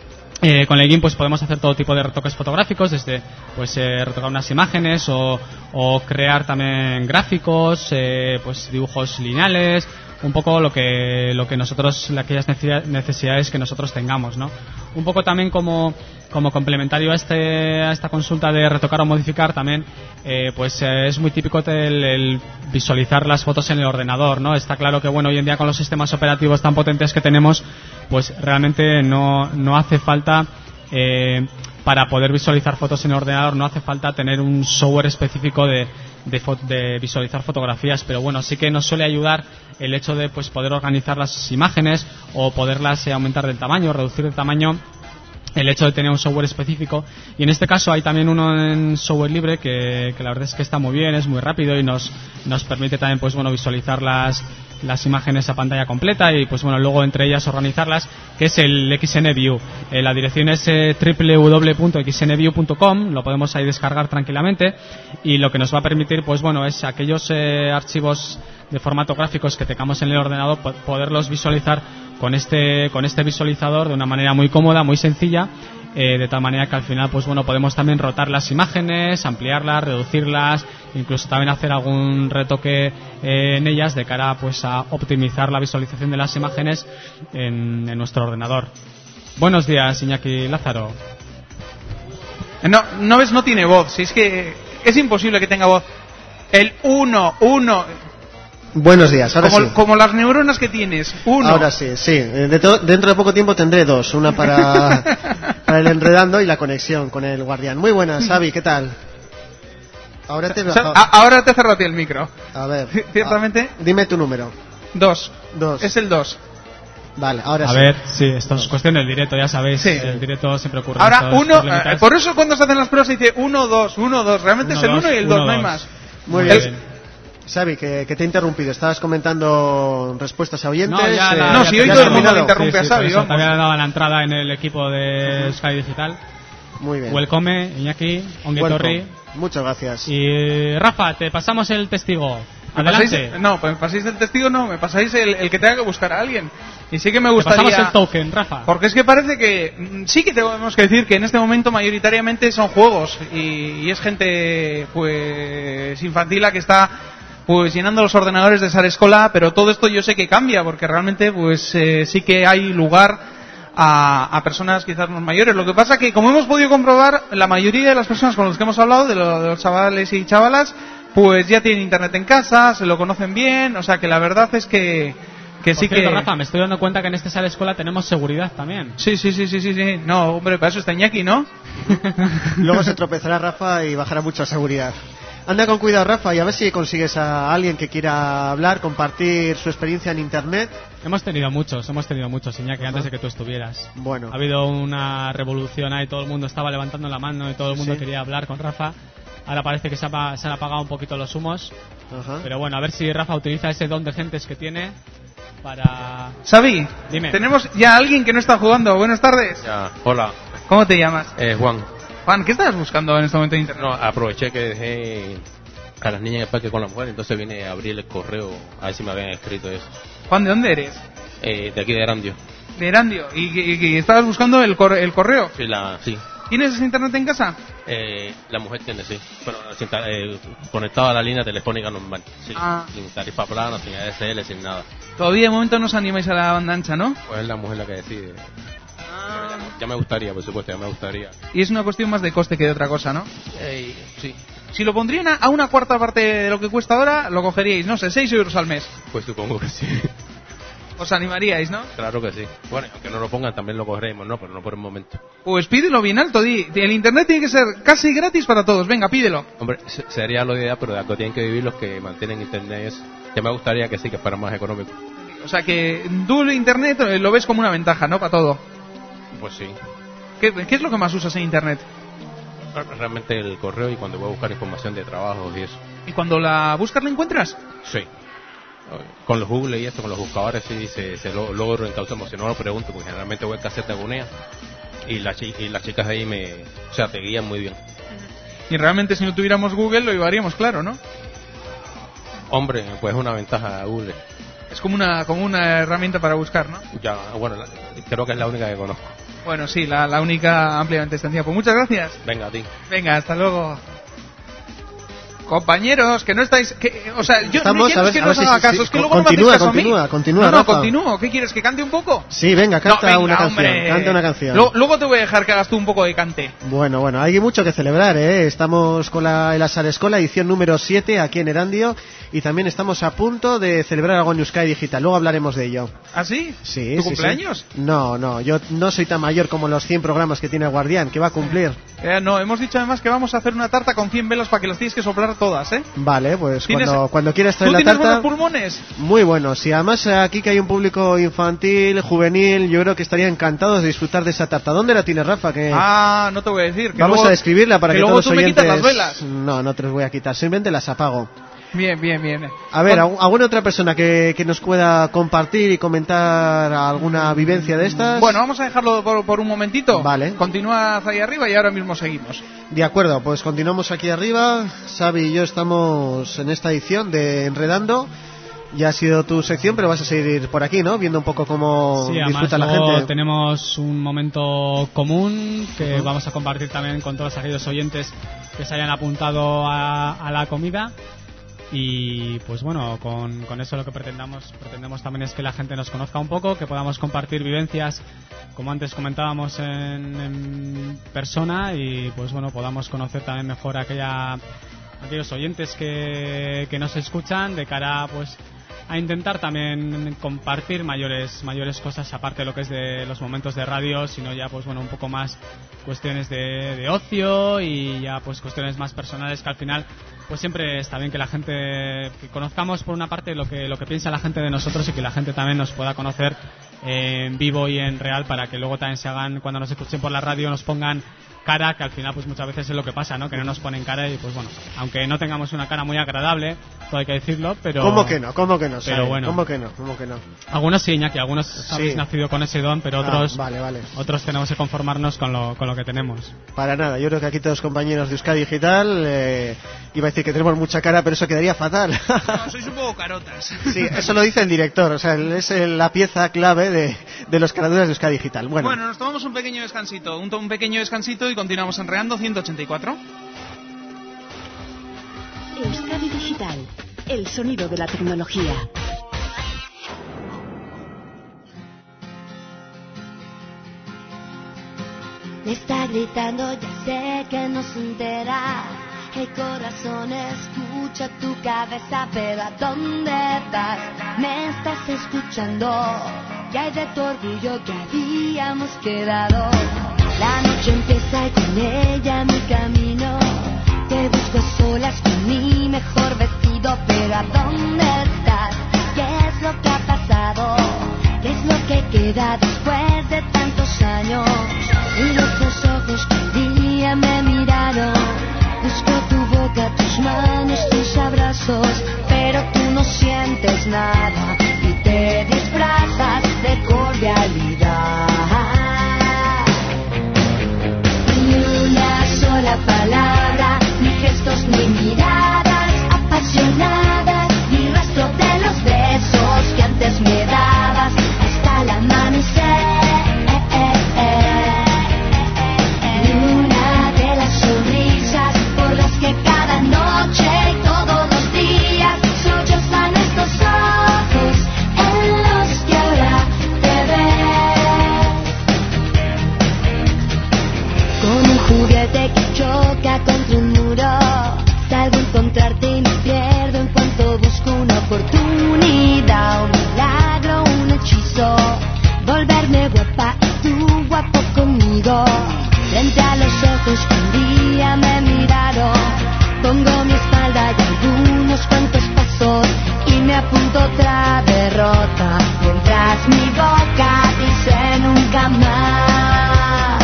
Eh, con el GIMP pues podemos hacer todo tipo de retoques fotográficos, desde pues eh, retocar unas imágenes o, o crear también gráficos, eh, pues dibujos lineales, un poco lo que lo que nosotros, aquellas necesidades que nosotros tengamos, ¿no? Un poco también como como complementario a este a esta consulta de retocar o modificar también, eh, pues eh, es muy típico el, el visualizar las fotos en el ordenador, ¿no? Está claro que bueno, hoy en día con los sistemas operativos tan potentes que tenemos, pues realmente no no hace falta eh, para poder visualizar fotos en el ordenador no hace falta tener un software específico de De, de visualizar fotografías, pero bueno, sí que nos suele ayudar el hecho de pues poder organizar las imágenes o poderlas eh, aumentar del tamaño, reducir el tamaño, el hecho de tener un software específico. Y en este caso hay también uno en software libre que, que la verdad es que está muy bien, es muy rápido y nos nos permite también pues bueno, visualizar las las imágenes a pantalla completa y pues bueno, luego entre ellas organizarlas, que es el X N View. Eh, la dirección es eh, doble u doble u doble u punto x n view punto com, lo podemos ahí descargar tranquilamente y lo que nos va a permitir pues bueno, es aquellos eh, archivos de formato gráficos que tengamos en el ordenador, po- poderlos visualizar con este con este visualizador de una manera muy cómoda, muy sencilla, eh, de tal manera que al final pues bueno, podemos también rotar las imágenes, ampliarlas, reducirlas, incluso también hacer algún retoque eh, en ellas de cara pues a optimizar la visualización de las imágenes en, en nuestro ordenador. Buenos días, Iñaki Lázaro. No, no ves, no tiene voz. Si es que es imposible que tenga voz. El uno, uno. Buenos días, ahora Como, sí. como las neuronas que tienes. Uno. Ahora sí, sí. Eh, de to- dentro de poco tiempo tendré dos. Una para, para el enredando y la conexión con el guardián. Muy buenas, Xavi, ¿qué tal? Ahora te... O sea, a- ahora te cerró a ti el micro. A ver. Ciertamente. a- dime tu número. Dos. Dos. Es el dos. Vale, ahora A sí. ver, sí, esto es cuestión del directo, ya sabéis. Sí. El directo siempre ocurre. Ahora estos uno. problemitas. eh, por eso cuando se hacen las pruebas se dice uno, dos, uno, dos. Realmente Uno, es el dos, uno y el uno, dos, no hay dos. más. Muy Muy bien. bien. Xavi, que, que te he interrumpido. Estabas comentando respuestas a oyentes. No, ya, eh, la- No, ya si te- hoy ya todo he el mundo terminado. le interrumpe a Sí, sí, por Xavi, eso vamos. También ha dado la entrada en el equipo de Sky Digital. Muy bien. Welcome, Iñaki, Onguetorri. Welcome. Muchas gracias. Y Rafa, te pasamos el testigo. ¿Me Adelante. pasáis- no, pues me pasáis del testigo, no, me pasáis el, el que tenga que buscar a alguien. Y sí que me Te gustaría... pasamos el token, Rafa. Porque es que parece que mm, sí que tenemos que decir que en este momento mayoritariamente son juegos y, y es gente pues infantil la que está pues llenando los ordenadores de Sarescola, pero todo esto yo sé que cambia, porque realmente pues eh, sí que hay lugar a, a personas quizás más mayores. Lo que pasa que, como hemos podido comprobar, la mayoría de las personas con las que hemos hablado, de, lo, de los chavales y chavalas, pues ya tienen internet en casa, se lo conocen bien, o sea que la verdad es que que Por sí cierto, que... Rafa, me estoy dando cuenta que en este sala escuela tenemos seguridad también. Sí, sí, sí, sí, sí, sí. No, hombre, para eso está Iñaki, ¿no? Luego se tropezará Rafa y bajará mucha seguridad. Anda con cuidado, Rafa, y a ver si consigues a alguien que quiera hablar, compartir su experiencia en internet. Hemos tenido muchos, hemos tenido muchos, Iñaki, Ajá. antes de que tú estuvieras. Bueno. Ha habido una revolución ahí, todo el mundo estaba levantando la mano y todo el mundo Sí. quería hablar con Rafa. Ahora parece que se, ha, se han apagado un poquito los humos. Ajá. Pero bueno, a ver si Rafa utiliza ese don de gentes que tiene para... Xavi, Dime. tenemos ya a alguien que no está jugando. Buenas tardes. Ya, hola, ¿Cómo te llamas? eh, Juan. Juan, ¿qué estabas buscando en este momento en internet? No, aproveché que dejé a las niñas en el parque con la mujer, entonces vine a abrir el correo a ver si me habían escrito eso. Juan, ¿de dónde eres? Eh, de aquí de Erandio. De Erandio. ¿Y, y- y estabas buscando el, corre- el correo? Sí, la, sí. ¿Tienes ese internet en casa? Eh, la mujer tiene, sí. Pero sin ta- eh, conectado a la línea telefónica normal. Sí. Ah. Sin tarifa plana, sin A D S L, sin nada. Todavía de momento no os animáis a la banda ancha, ¿no? Pues es la mujer la que decide. Ah. Ya, me- ya me gustaría, por supuesto, ya me gustaría. Y es una cuestión más de coste que de otra cosa, ¿no? Eh, sí, Si lo pondrían a- a una cuarta parte de lo que cuesta ahora, lo cogeríais, no sé, seis euros al mes. pues supongo que sí. Os animaríais, ¿no? Claro que sí. Bueno, aunque no lo pongan, también lo cogeremos, ¿no? Pero no por el momento. Pues pídelo bien alto, di. El internet tiene que ser casi gratis para todos. Venga, pídelo. Hombre, se- sería lo ideal, pero de algo tienen que vivir los que mantienen internet. Eso. Ya me gustaría que sí, que fuera más económico. O sea que tú el internet eh, lo ves como una ventaja, ¿no? Para todo. Pues sí. ¿Qué, qué es lo que más usas en internet? Realmente el correo y cuando voy a buscar información de trabajos y eso. ¿Y cuando la buscas la encuentras? Sí. Con los Google y esto, con los buscadores, sí, se, se lo, logro encauzar. Si no lo pregunto, porque generalmente voy a cassette de Agonía y, la, chi- y las chicas de ahí me, o sea, te guían muy bien. Y realmente si no tuviéramos Google lo llevaríamos claro, ¿no? Hombre, pues es una ventaja Google. Es como una, como una herramienta para buscar, ¿no? Ya, bueno, la- creo que es la única que conozco. Bueno, sí, la, la única ampliamente extendida. Pues muchas gracias. Venga, a ti. Venga, hasta luego. Compañeros, que no estáis... Que, o sea, yo Estamos, no a quiero ver- que a no ver os si- haga si- caso, si- es que luego no me continúa, hacéis caso a mí. continúa, continúa, No, no, Rafa. continúo. ¿Qué quieres, que cante un poco? Sí, venga, canta No, venga, una canción. hombre. Canta una canción. Luego, luego te voy a dejar que hagas tú un poco de cante. Bueno, bueno, hay mucho que celebrar, ¿eh? Estamos con la, la Sarescola, edición número siete, aquí en Erandio, y también estamos a punto de celebrar algo en Euskadi Digital. Luego hablaremos de ello. ¿Ah, sí? Sí, ¿Tu sí, cumpleaños? sí. No, no, yo no soy tan mayor como los cien programas que tiene el Guardián, que va a cumplir. Eh, no, hemos dicho además que vamos a hacer una tarta con cien velas para que las tienes que soplar todas, ¿eh? Vale, pues ¿Tienes- cuando, cuando quieras ¿Tú traer la tienes tarta... buenos pulmones? Muy buenos, y además eh, aquí que hay un público infantil, juvenil, yo creo que estaría encantados de disfrutar de esa tarta. ¿Dónde la tienes, Rafa? Que... Ah, no te voy a decir. Que Vamos luego- a describirla para que, luego todos tú los me oyentes... quitas las velas. No, no te las voy a quitar, simplemente las apago. Bien, bien, bien. A ver, Con- ¿algu- ¿alguna otra persona que, que nos pueda compartir y comentar alguna vivencia de estas? Bueno, vamos a dejarlo por, por un momentito. Vale. Continuad ahí arriba y ahora mismo seguimos. De acuerdo, pues continuamos aquí arriba. Xavi y yo estamos en esta edición de Enredando. Ya ha sido tu sección, pero vas a seguir por aquí, ¿no? Viendo un poco cómo Sí, además disfruta la luego gente. tenemos un momento común que Ujú. vamos a compartir también con todos aquellos oyentes que se hayan apuntado a, a la comida. Y pues bueno, con, con eso lo que pretendamos pretendemos también es que la gente nos conozca un poco, que podamos compartir vivencias, como antes comentábamos, en, en persona, y pues bueno, podamos conocer también mejor a aquella, aquellos oyentes que, que nos escuchan, de cara pues a intentar también compartir mayores mayores cosas aparte de lo que es de los momentos de radio, sino ya pues bueno, un poco más cuestiones de, de ocio y ya pues cuestiones más personales, que al final pues siempre está bien que la gente, que conozcamos por una parte lo que lo que piensa la gente de nosotros, y que la gente también nos pueda conocer en vivo y en real, para que luego también se hagan, cuando nos escuchen por la radio, nos pongan cara, que al final pues muchas veces es lo que pasa, ¿no? Que no nos ponen cara, y pues bueno, aunque no tengamos una cara muy agradable, todo hay que decirlo, pero... ¿Cómo que no? ¿Cómo que no? Pero Xavi? bueno. ¿Cómo que no? ¿Cómo que no? Algunos sí, Iñaki, algunos habéis Sí. nacido con ese don, pero Ah, otros vale, vale. otros tenemos que conformarnos con lo, con lo que tenemos. Para nada, yo creo que aquí todos los compañeros de Euskadi Digital, eh, iba a decir que tenemos mucha cara, pero eso quedaría fatal. No, sois un poco carotas. Sí, eso lo dice el director, o sea, es el- la pieza clave de, de los caraduras de Euskadi Digital. Bueno, Bueno, nos tomamos un pequeño descansito, un, to- un pequeño descansito y continuamos enreando ciento ochenta y cuatro. Euskadi Digital, el sonido de la tecnología. Me está gritando, ya sé que no se entera. El corazón escucha tu cabeza, pero ¿a dónde vas? Me estás escuchando. ¿Qué hay de tu orgullo que habíamos quedado? La noche empieza y con ella mi camino. Te busco a solas con mi mejor vestido, pero ¿a dónde estás? ¿Qué es lo que ha pasado? ¿Qué es lo que queda después de tantos años? Y los dos ojos que un día me miraron. Busco tu boca, tus manos, tus abrazos, pero tú no sientes nada y te disfrazas de cordialidad. Ni una sola palabra, ni gestos ni miradas apasionadas, ni rastro de los besos que antes me dabas hasta el amanecer. Que cada noche y todos los días sollozan estos ojos en los que ahora te ves. Con un juguete que choca contra un muro, salgo a encontrarte y me pierdo en cuanto busco una oportunidad, un milagro, un hechizo, volverme guapa y tú guapo conmigo. Frente a los ojos que un día me miraron, pongo mi espalda y algunos cuantos pasos y me apunto otra derrota, mientras mi boca dice nunca más.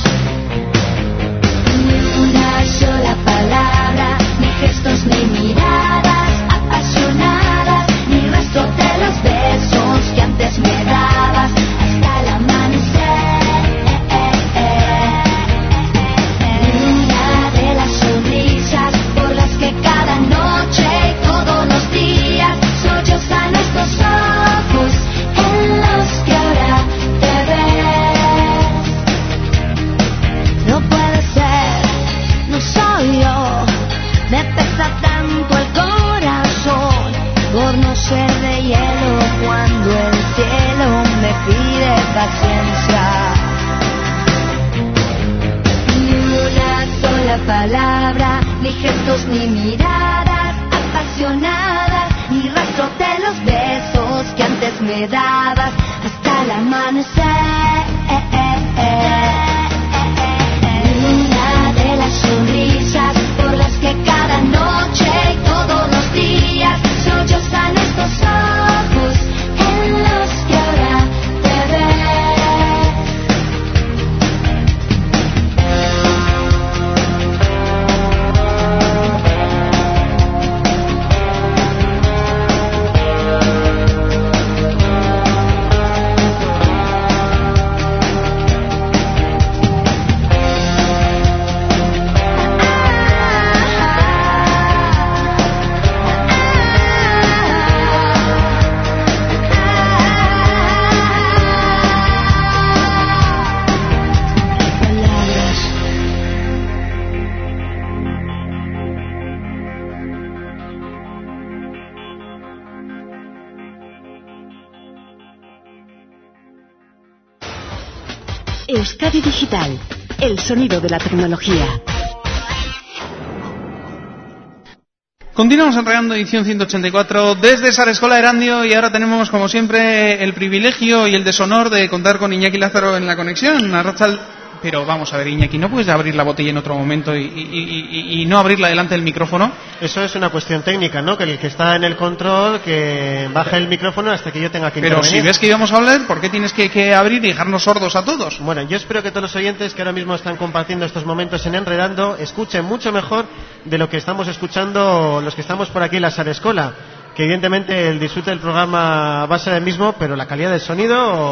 Ni una sola palabra, ni gestos ni miradas apasionadas, ni rastro de los besos que antes me dabas hasta el amanecer. Cada noche y todos los días sollozan estos ojos en los que ahora te ves. No puede ser, no soy yo, me pesa tanto el corazón por no ser de hielo cuando el cielo me pide paciencia. Ni una sola palabra, ni gestos ni miradas apasionadas, ni rastro de los besos que antes me dabas hasta el amanecer. Una de las sonrisas por las que cada noche y todos los días sollozan estos ojos en los que ahora te ves. Euskadi Digital, el sonido de la tecnología. Continuamos enredando edición ciento ochenta y cuatro desde Sarescola Erandio y ahora tenemos como siempre el privilegio y el deshonor de contar con Iñaki Lázaro en la conexión. Arrachal... Pero vamos a ver, Iñaki, ¿no puedes abrir la botella en otro momento y, y, y, y no abrirla delante del micrófono? Eso es una cuestión técnica, ¿no? Que el que está en el control que baje el micrófono hasta que yo tenga que Pero intervenir. si ves que íbamos a hablar, ¿por qué tienes que, que abrir y dejarnos sordos a todos? Bueno, yo espero que todos los oyentes que ahora mismo están compartiendo estos momentos en Enredando escuchen mucho mejor de lo que estamos escuchando los que estamos por aquí en la Sarescola. Que evidentemente el disfrute del programa va a ser el mismo, pero la calidad del sonido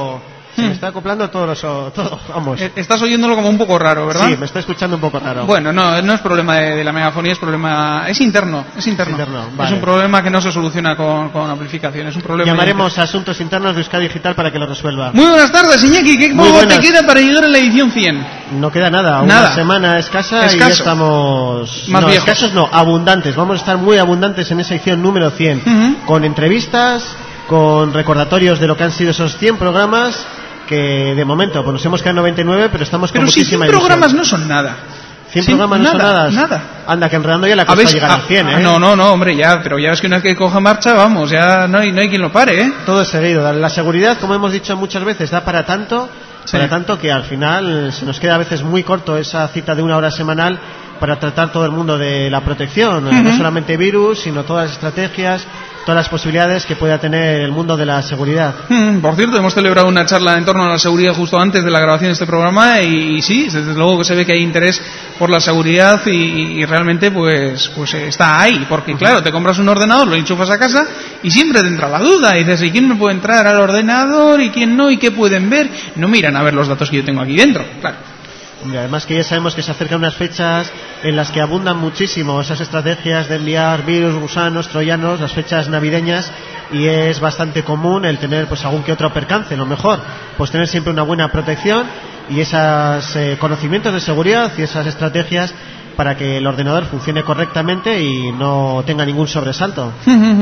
Se me está acoplando todo, los, todo, vamos. Estás oyéndolo como un poco raro, ¿verdad? Sí, me está escuchando un poco raro. Bueno, no, no es problema de, de la megafonía, es problema, es interno, es interno. Es, interno, vale. Es un problema que no se soluciona con, con amplificación, es un problema. Llamaremos a Asuntos Internos de Euskadi Digital para que lo resuelva. Muy buenas tardes, Iñaki, ¿qué poco te queda para llegar a la edición cien? No queda nada, nada. Una semana escasa Escaso. y ya estamos... Más no, viejos. escasos no, abundantes. Vamos a estar muy abundantes en esa edición número cien, uh-huh. Con entrevistas, con recordatorios de lo que han sido esos cien programas, que de momento pues nos hemos quedado en noventa y nueve, pero estamos con pero muchísima si cien programas ilusión. no son nada. cien programas no nada, son nada. Nada. Anda, que enredando ya la cosa ¿Habéis, llegar ah, al cien, ¿eh? Ah, no, no, no, hombre, ya, pero ya ves que una vez que coja marcha, vamos, ya no hay, no hay quien lo pare, ¿eh? Todo es seguido. La seguridad, como hemos dicho muchas veces, da para tanto, sí. para tanto que al final se nos queda a veces muy corto esa cita de una hora semanal para tratar todo el mundo de la protección, uh-huh. no solamente virus, sino todas las estrategias, todas las posibilidades que pueda tener el mundo de la seguridad. Hmm, por cierto, hemos celebrado una charla en torno a la seguridad justo antes de la grabación de este programa y, y sí, desde luego que se ve que hay interés por la seguridad y, y realmente pues pues está ahí, porque claro, te compras un ordenador, lo enchufas a casa y siempre te entra la duda y dices, ¿y quién me puede entrar al ordenador y quién no y qué pueden ver? No miran a ver los datos que yo tengo aquí dentro, claro. Y además que ya sabemos que se acercan unas fechas en las que abundan muchísimo esas estrategias de enviar virus, gusanos, troyanos, las fechas navideñas, y es bastante común el tener pues algún que otro percance. Lo mejor, pues tener siempre una buena protección y esos eh, conocimientos de seguridad y esas estrategias para que el ordenador funcione correctamente y no tenga ningún sobresalto.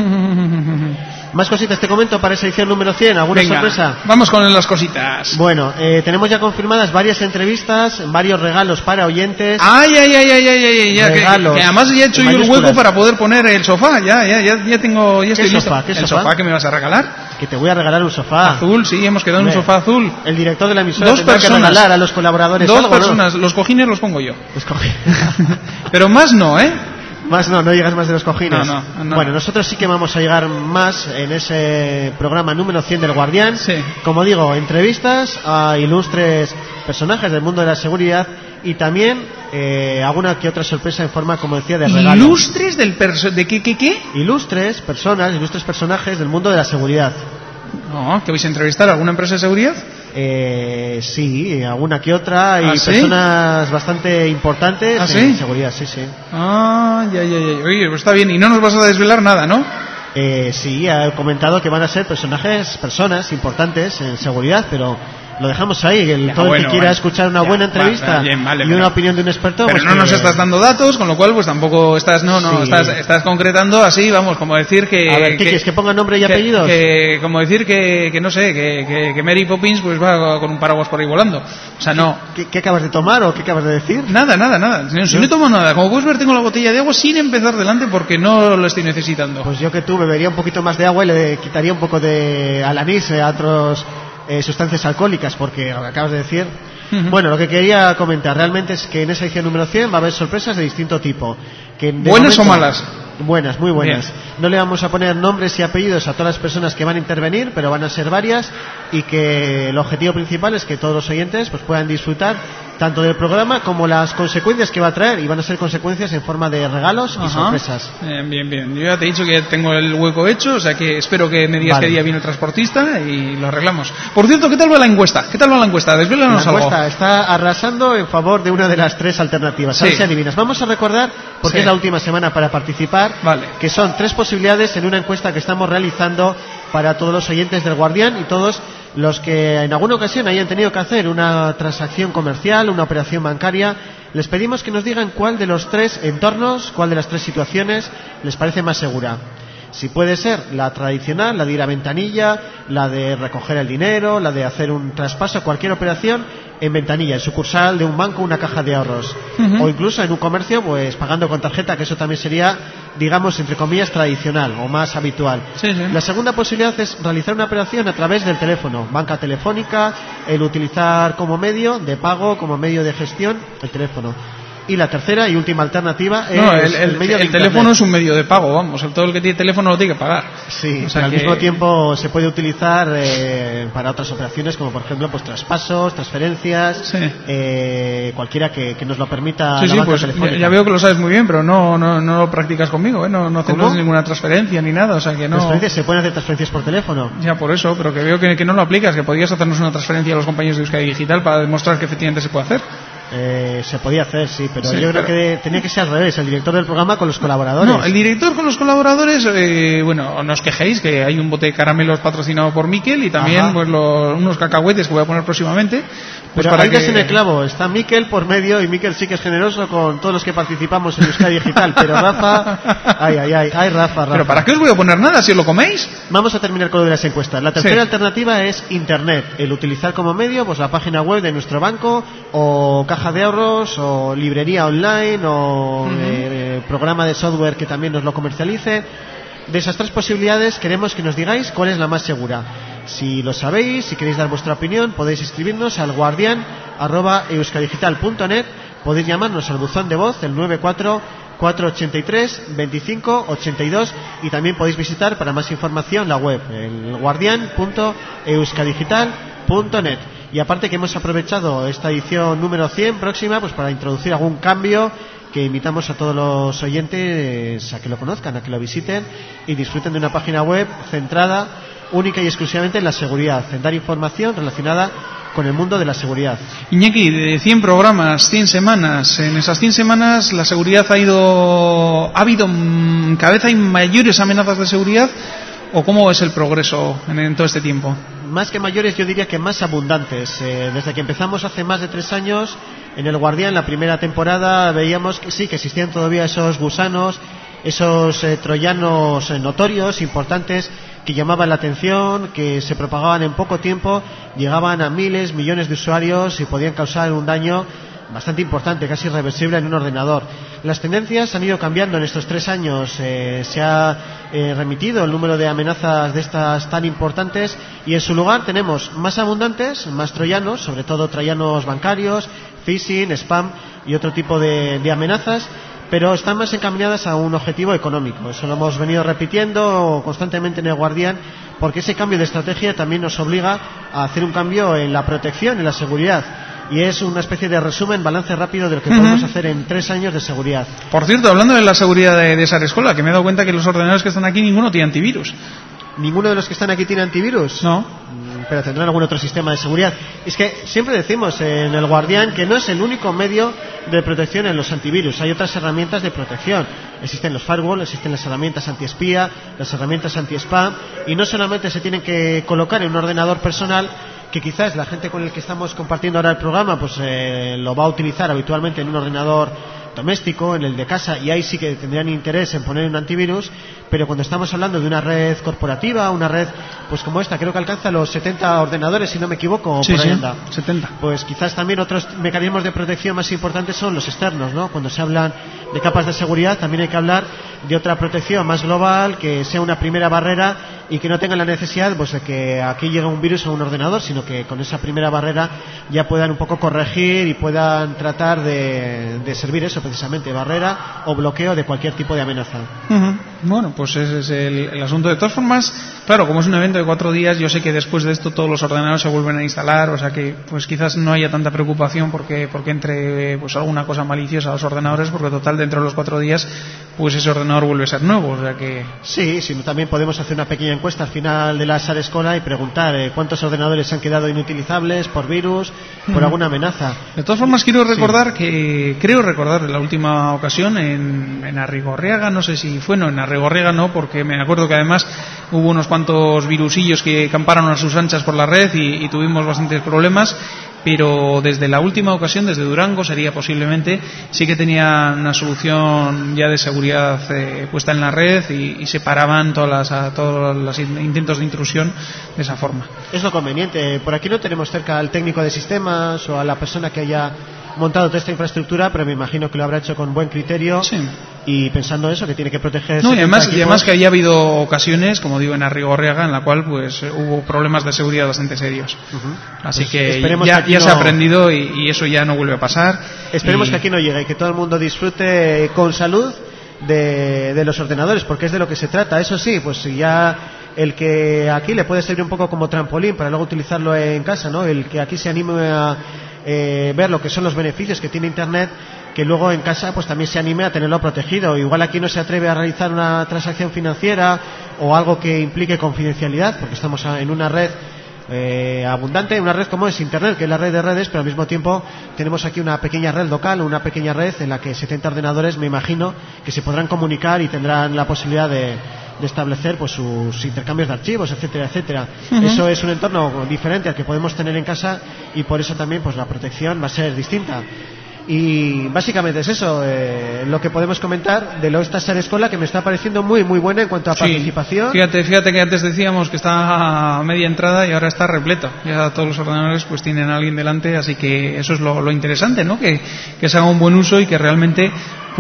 Más cositas te comento para esa edición número cien. ¿Alguna Venga, sorpresa? Vamos con las cositas. Bueno, eh, tenemos ya confirmadas varias entrevistas, varios regalos para oyentes. Ay, ay, ay, ay, ay, ay, ya, regalos, que, que además ya he hecho yo el hueco para poder poner el sofá. Ya, ya, ya, ya tengo, ya estoy ¿Qué sofá? listo. ¿Qué ¿El sofá? sofá que me vas a regalar? Que te voy a regalar un sofá. Azul, sí, hemos quedado en un sofá azul. El director de la emisora Dos tendrá personas, que regalar a los colaboradores. Dos algo, personas, ¿no? Los cojines los pongo yo. Los cojines. Pero más no, ¿eh? Más no, no llegas más de los cojines. No, no, no. Bueno, nosotros sí que vamos a llegar más en ese programa número cien del Guardián. Sí. Como digo, entrevistas a ilustres personajes del mundo de la seguridad y también eh, alguna que otra sorpresa en forma, como decía, de regalo. ¿Ilustres del perso de qué, qué, qué? Ilustres personas, ilustres personajes del mundo de la seguridad. No, ¿que vais a entrevistar a alguna empresa de seguridad? Eh, sí, alguna que otra y ¿Ah, sí? personas bastante importantes ¿Ah, sí? en seguridad, sí, sí. Ah, ya, ya, ya. Oye, pues está bien. Y no nos vas a desvelar nada, ¿no? Eh, sí, he comentado que van a ser personajes, personas importantes en seguridad, pero lo dejamos ahí. El, ya, todo bueno, el que quiera bueno. escuchar una ya, buena entrevista va, bien, vale, y pero, una opinión de un experto, pero pues no que, nos estás dando datos, con lo cual pues tampoco estás, no, no, sí. estás, estás concretando así, vamos, como decir que... A ver, ¿qué que, quieres? ¿Que ponga nombre y que, apellidos? Que, como decir que, que no sé, que, que, que Mary Poppins pues va con un paraguas por ahí volando. O sea, no... ¿Qué, qué acabas de tomar o qué acabas de decir? Nada, nada, nada. Si no, si no tomo nada. Como puedes ver, tengo la botella de agua sin empezar delante porque no lo estoy necesitando. Pues yo que tú bebería un poquito más de agua y le quitaría un poco de al anís a otras eh, sustancias alcohólicas, porque lo que acabas de decir... Uh-huh. Bueno, lo que quería comentar realmente es que en esa edición número cien va a haber sorpresas de distinto tipo. Que de ¿Buenas momento, o malas? Buenas, muy buenas. Bien. No le vamos a poner nombres y apellidos a todas las personas que van a intervenir, pero van a ser varias, y que el objetivo principal es que todos los oyentes pues puedan disfrutar tanto del programa como las consecuencias que va a traer, y van a ser consecuencias en forma de regalos y Ajá. sorpresas. Bien, bien, bien. Yo ya te he dicho que ya tengo el hueco hecho, o sea que espero que me digas Vale. qué día viene el transportista y lo arreglamos. Por cierto, ¿qué tal va la encuesta? ¿Qué tal va la encuesta? Desvélanos La algo. encuesta está arrasando en favor de una de las tres alternativas. A ver Sí. si adivinas. Vamos a recordar, porque Sí. es la última semana para participar, Vale. que son tres posibilidades en una encuesta que estamos realizando para todos los oyentes del Guardián y todos los que en alguna ocasión hayan tenido que hacer una transacción comercial, una operación bancaria. Les pedimos que nos digan cuál de los tres entornos, cuál de las tres situaciones les parece más segura. Si puede ser la tradicional, la de ir a ventanilla, la de recoger el dinero, la de hacer un traspaso, cualquier operación en ventanilla, en sucursal de un banco, una caja de ahorros. Uh-huh. O incluso en un comercio, pues pagando con tarjeta, que eso también sería, digamos, entre comillas, tradicional o más habitual. Sí, sí. La segunda posibilidad es realizar una operación a través del teléfono, banca telefónica, el utilizar como medio de pago, como medio de gestión, el teléfono. Y la tercera y última alternativa es no, el, el, el medio de el teléfono es un medio de pago, vamos, todo el que tiene teléfono lo tiene que pagar. Sí, o sea pero que... al mismo tiempo se puede utilizar eh, para otras operaciones, como por ejemplo pues traspasos, transferencias, sí. eh, cualquiera que, que nos lo permita. Sí, la sí, banca pues telefónica. ya veo que lo sabes muy bien, pero no no, no lo practicas conmigo, ¿eh? no, no haces ninguna transferencia ni nada, o sea que no. ¿Transferencias? ¿Se pueden hacer transferencias por teléfono? Ya, por eso, pero que veo que, que no lo aplicas, que podías hacernos una transferencia a los compañeros de Euskadi Digital para demostrar que efectivamente se puede hacer. Eh, se podía hacer, sí, pero Sí, yo creo pero- que tenía que ser al revés, el director del programa con los colaboradores. No, el director con los colaboradores, eh, bueno, no os quejéis que hay un bote de caramelos patrocinado por Miquel y también Ajá. pues los, unos cacahuetes que voy a poner próximamente. Pues Pero para ahí das que... en el clavo, está Miquel por medio y Miquel sí que es generoso con todos los que participamos en Euskadi Digital, pero Rafa, ay, ay, ay, ay, Rafa, Rafa. Pero ¿para qué os voy a poner nada si os lo coméis? Vamos a terminar con lo de las encuestas. La tercera Sí. alternativa es Internet, el utilizar como medio pues la página web de nuestro banco o caja de ahorros o librería online o Ujú. eh, programa de software que también nos lo comercialice. De esas tres posibilidades queremos que nos digáis cuál es la más segura. Si lo sabéis, si queréis dar vuestra opinión, podéis escribirnos al guardián arroba euskadigital punto net, podéis llamarnos al buzón de voz el nueve cuatro cuatro ocho tres veinticinco ochenta y dos y también podéis visitar para más información la web el guardián punto euskadigital punto net. Y aparte que hemos aprovechado esta edición número cien próxima pues para introducir algún cambio que invitamos a todos los oyentes a que lo conozcan, a que lo visiten y disfruten de una página web centrada única y exclusivamente en la seguridad, en dar información relacionada con el mundo de la seguridad. Iñaki, de cien programas, cien semanas, en esas cien semanas la seguridad ha ido, ha habido, mm, cada vez hay mayores amenazas de seguridad, o cómo es el progreso en, en todo este tiempo. Más que mayores, yo diría que más abundantes. Eh, desde que empezamos hace más de tres años, en El Guardián, la primera temporada, veíamos que sí, que existían todavía esos gusanos, esos eh, troyanos eh, notorios, importantes, que llamaban la atención, que se propagaban en poco tiempo, llegaban a miles, millones de usuarios y podían causar un daño bastante importante, casi irreversible en un ordenador. Las tendencias han ido cambiando en estos tres años, eh, se ha eh, remitido el número de amenazas de estas tan importantes y en su lugar tenemos más abundantes, más troyanos, sobre todo troyanos bancarios, phishing, spam y otro tipo de, de amenazas, pero están más encaminadas a un objetivo económico. Eso lo hemos venido repitiendo constantemente en El Guardián, porque ese cambio de estrategia también nos obliga a hacer un cambio en la protección, en la seguridad. Y es una especie de resumen, balance rápido de lo que Uh-huh. podemos hacer en tres años de seguridad. Por cierto, hablando de la seguridad de, de esa escuela, que me he dado cuenta que los ordenadores que están aquí ninguno tiene antivirus. ¿Ninguno de los que están aquí tiene antivirus? No. Mm, Pero tendrán algún otro sistema de seguridad. Es que siempre decimos en El Guardián que no es el único medio de protección en los antivirus. Hay otras herramientas de protección. Existen los firewall, existen las herramientas antiespía, las herramientas anti-spam, y no solamente se tienen que colocar en un ordenador personal, que quizás la gente con el que estamos compartiendo ahora el programa pues eh, lo va a utilizar habitualmente en un ordenador doméstico, en el de casa, y ahí sí que tendrían interés en poner un antivirus, pero cuando estamos hablando de una red corporativa, una red pues como esta, creo que alcanza los setenta ordenadores, si no me equivoco, o Sí, por ahí sí, anda. setenta. Pues quizás también otros mecanismos de protección más importantes son los externos, ¿no? Cuando se hablan de capas de seguridad también hay que hablar de otra protección más global, que sea una primera barrera y que no tengan la necesidad pues de que aquí llegue un virus a un ordenador, sino que con esa primera barrera ya puedan un poco corregir y puedan tratar de, de servir eso precisamente, barrera o bloqueo de cualquier tipo de amenaza. Uh-huh. Bueno, pues ese es el, el asunto. De todas formas, claro, como es un evento de cuatro días, yo sé que después de esto todos los ordenadores se vuelven a instalar, o sea que pues quizás no haya tanta preocupación porque porque entre pues alguna cosa maliciosa a los ordenadores, porque total dentro de los cuatro días pues ese ordenador vuelve a ser nuevo, o sea que... Sí, sí, también podemos hacer una pequeña encuesta al final de la Sala Escola y preguntar eh, cuántos ordenadores han quedado inutilizables por virus, por Ujú. alguna amenaza. De todas formas, quiero recordar Sí. que, creo recordar de la última ocasión en, en Arrigorriaga, no sé si fue, no, en Arrigorriaga no, porque me acuerdo que además hubo unos cuantos virusillos que camparon a sus anchas por la red y, y tuvimos bastantes problemas, pero desde la última ocasión, desde Durango, sería posiblemente, sí que tenía una solución ya de seguridad eh, puesta en la red y, y separaban todas las, a, todos los intentos de intrusión de esa forma. Es lo conveniente. Por aquí no tenemos cerca al técnico de sistemas o a la persona que haya montado toda esta infraestructura, pero me imagino que lo habrá hecho con buen criterio Sí. y pensando eso, que tiene que proteger. No, y setenta además, y equipos. además que haya habido ocasiones, como digo, en Arrigorriaga, en la cual pues eh, hubo problemas de seguridad bastante serios. Ujú. Así Pues que esperemos ya, que aquí ya se ha no- aprendido y, y eso ya no vuelve a pasar. Esperemos y... que aquí no llegue y que todo el mundo disfrute con salud de, de los ordenadores, porque es de lo que se trata. Eso sí, pues ya el que aquí le puede servir un poco como trampolín para luego utilizarlo en casa, ¿no? El que aquí se anime a eh, ver lo que son los beneficios que tiene Internet, que luego en casa pues también se anime a tenerlo protegido. Igual aquí no se atreve a realizar una transacción financiera o algo que implique confidencialidad, porque estamos en una red eh, abundante, una red como es Internet, que es la red de redes, pero al mismo tiempo tenemos aquí una pequeña red local, una pequeña red en la que setenta ordenadores, me imagino, que se podrán comunicar y tendrán la posibilidad de, de establecer pues sus intercambios de archivos, etcétera, etcétera. Uh-huh. Eso es un entorno diferente al que podemos tener en casa y por eso también pues la protección va a ser distinta. Y básicamente es eso, eh, lo que podemos comentar de lo esta Sare Escola, que me está pareciendo muy muy buena en cuanto a sí, participación. Fíjate, fíjate que antes decíamos que está a media entrada y ahora está repleto. Ya todos los ordenadores pues tienen a alguien delante, así que eso es lo, lo interesante, ¿no? Que, que se haga un buen uso y que realmente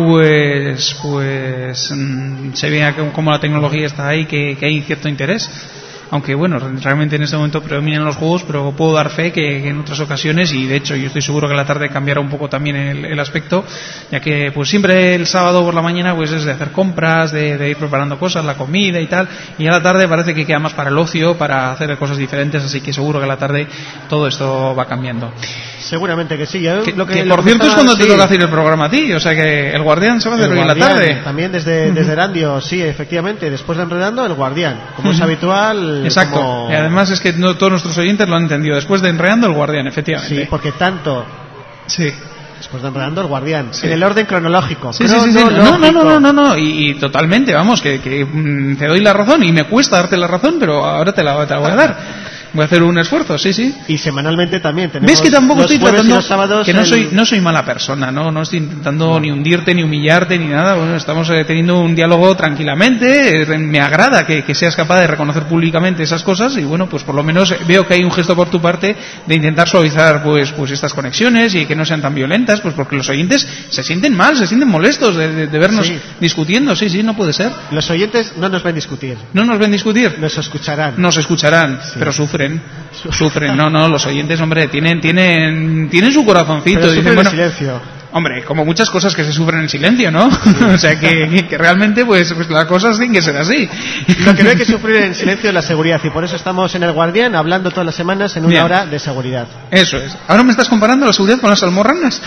pues pues mmm, se vea cómo la tecnología está ahí, que, que hay cierto interés. Aunque bueno, realmente en este momento predominan los juegos, pero puedo dar fe que, que en otras ocasiones, y de hecho yo estoy seguro que a la tarde cambiará un poco también el, el aspecto, ya que pues siempre el sábado por la mañana pues es de hacer compras, de, de ir preparando cosas, la comida y tal, y a la tarde parece que queda más para el ocio, para hacer cosas diferentes, así que seguro que a la tarde todo esto va cambiando. Seguramente que sí. Yo, que, lo que, que lo por que cierto estaba, es cuando sí. te toca hacer el programa a ti, o sea que el Guardián se va a hacer hoy en la tarde. También desde, desde Erandio, sí, efectivamente, después de Enredando, el Guardián, como uh-huh. es habitual. Exacto, como... y además es que no, todos nuestros oyentes lo han entendido, después de Enredando el Guardián, efectivamente. Sí, porque tanto... Sí. Después de Enredando el Guardián, sí. en el orden cronológico. Sí, sí, sí, sí. No, no, no, no, no, no. Y, y totalmente, vamos, que, que mm, te doy la razón y me cuesta darte la razón, pero ahora te la, te la voy a dar. Voy a hacer un esfuerzo, sí, sí. Y semanalmente también tenemos. ¿Ves que tampoco los estoy tratando los sábados que no el... soy no soy mala persona, no no estoy intentando no. ni hundirte ni humillarte ni nada. Bueno, estamos eh, teniendo un diálogo tranquilamente. Eh, me agrada que, que seas capaz de reconocer públicamente esas cosas y bueno, pues por lo menos veo que hay un gesto por tu parte de intentar suavizar pues pues estas conexiones y que no sean tan violentas, pues porque los oyentes se sienten mal, se sienten molestos de, de, de vernos sí. discutiendo. Sí, sí, no puede ser. Los oyentes no nos ven discutir. No nos ven discutir. Nos escucharán. Nos escucharán, sí. pero sufren. Sufren, no, no, los oyentes, hombre, tienen tienen tienen su corazoncito. Pero dicen, bueno, en silencio. Hombre, como muchas cosas que se sufren en silencio, ¿no? Sí. O sea, que, que realmente, pues, pues las cosas tienen que ser así. Lo que no hay que sufrir en silencio es la seguridad, y por eso estamos en El Guardián hablando todas las semanas en una Bien. hora de seguridad. Eso es. ¿Ahora me estás comparando la seguridad con las almorranas?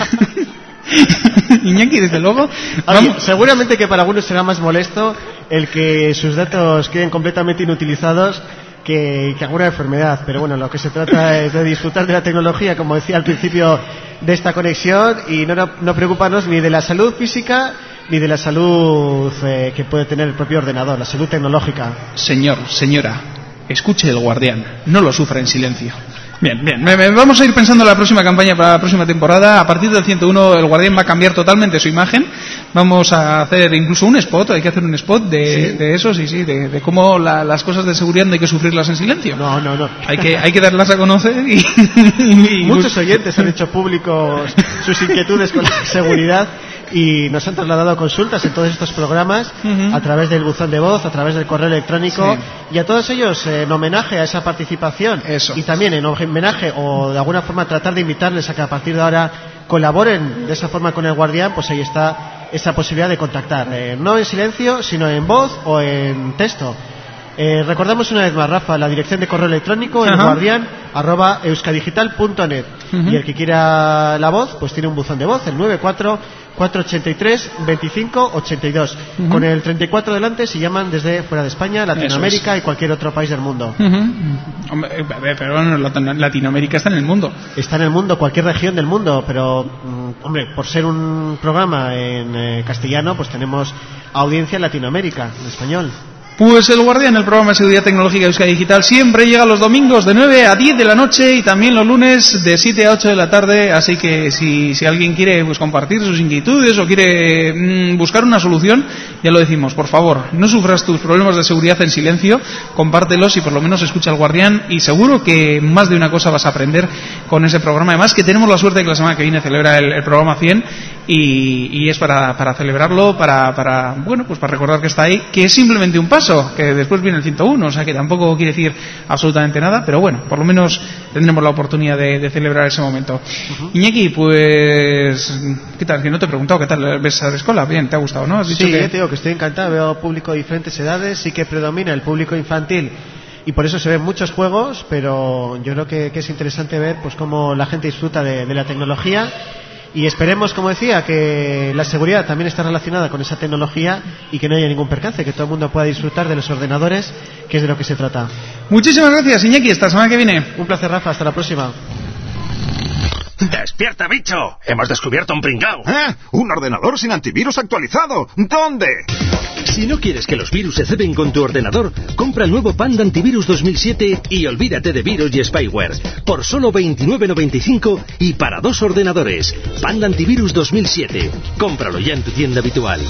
Iñaki, desde luego. Oye, seguramente que para algunos será más molesto el que sus datos queden completamente inutilizados que, que alguna enfermedad, pero bueno, lo que se trata es de disfrutar de la tecnología, como decía al principio de esta conexión, y no, no, no preocuparnos ni de la salud física ni de la salud eh, que puede tener el propio ordenador, la salud tecnológica. Señor, señora, escuche El Guardián, no lo sufra en silencio. Bien, bien, me, me, vamos a ir pensando en la próxima campaña para la próxima temporada. A partir del ciento uno el Guardián va a cambiar totalmente su imagen. Vamos a hacer incluso un spot, hay que hacer un spot de, ¿Sí? de eso, sí, sí, de, de cómo la, las cosas de seguridad no hay que sufrirlas en silencio. No, no, no. Hay que, hay que darlas a conocer y... y Muchos oyentes han hecho públicos sus inquietudes con la seguridad y nos han trasladado consultas en todos estos programas uh-huh. a través del buzón de voz, a través del correo electrónico sí. y a todos ellos eh, en homenaje a esa participación Eso. y también en homenaje o de alguna forma tratar de invitarles a que a partir de ahora colaboren de esa forma con el Guardián, pues ahí está esa posibilidad de contactar, eh, no en silencio sino en voz o en texto. Eh, recordamos una vez más, Rafa, la dirección de correo electrónico, el guardián arroba euskadigital punto net uh-huh. y el que quiera la voz pues tiene un buzón de voz, el nueve cuatro cuatro ocho tres veinticinco ochenta y dos uh-huh. con el treinta y cuatro delante si llaman desde fuera de España, Latinoamérica es. y cualquier otro país del mundo. Uh-huh. Hombre, pero bueno, Latinoamérica está en el mundo. Está en el mundo, cualquier región del mundo, pero mm, hombre, por ser un programa en eh, castellano pues tenemos audiencia en Latinoamérica, en español. Pues El Guardián, el programa de seguridad tecnológica de Euskadi Digital, siempre llega los domingos de nueve a diez de la noche y también los lunes de siete a ocho de la tarde, así que si, si alguien quiere pues compartir sus inquietudes o quiere mmm, buscar una solución, ya lo decimos, por favor, no sufras tus problemas de seguridad en silencio, compártelos y por lo menos escucha El Guardián y seguro que más de una cosa vas a aprender con ese programa. Además que tenemos la suerte de que la semana que viene celebra el, el programa cien y, y es para, para celebrarlo, para, para, bueno, pues para recordar que está ahí, que es simplemente un paso, que después viene el ciento uno, o sea que tampoco quiere decir absolutamente nada, pero bueno, por lo menos tendremos la oportunidad de, de celebrar ese momento. Uh-huh. Iñaki, pues, ¿qué tal? Que no te he preguntado, ¿qué tal ves a la escuela? Bien, ¿te ha gustado, no? Has dicho sí, que... te digo que estoy encantado, veo público de diferentes edades, sí que predomina el público infantil y por eso se ven muchos juegos, pero yo creo que, que es interesante ver pues cómo la gente disfruta de, de la tecnología y esperemos, como decía, que la seguridad también está relacionada con esa tecnología y que no haya ningún percance, que todo el mundo pueda disfrutar de los ordenadores, que es de lo que se trata. Muchísimas gracias, Iñaki, hasta la semana que viene. Un placer, Rafa, hasta la próxima. ¡Despierta, bicho! ¡Hemos descubierto un pringao! ¿Eh? ¡Un ordenador sin antivirus actualizado! ¿Dónde? Si no quieres que los virus se ceben con tu ordenador, compra el nuevo Panda Antivirus dos mil siete y olvídate de virus y spyware. Por solo veintinueve noventa y cinco y para dos ordenadores. Panda Antivirus dos mil siete. Cómpralo ya en tu tienda habitual.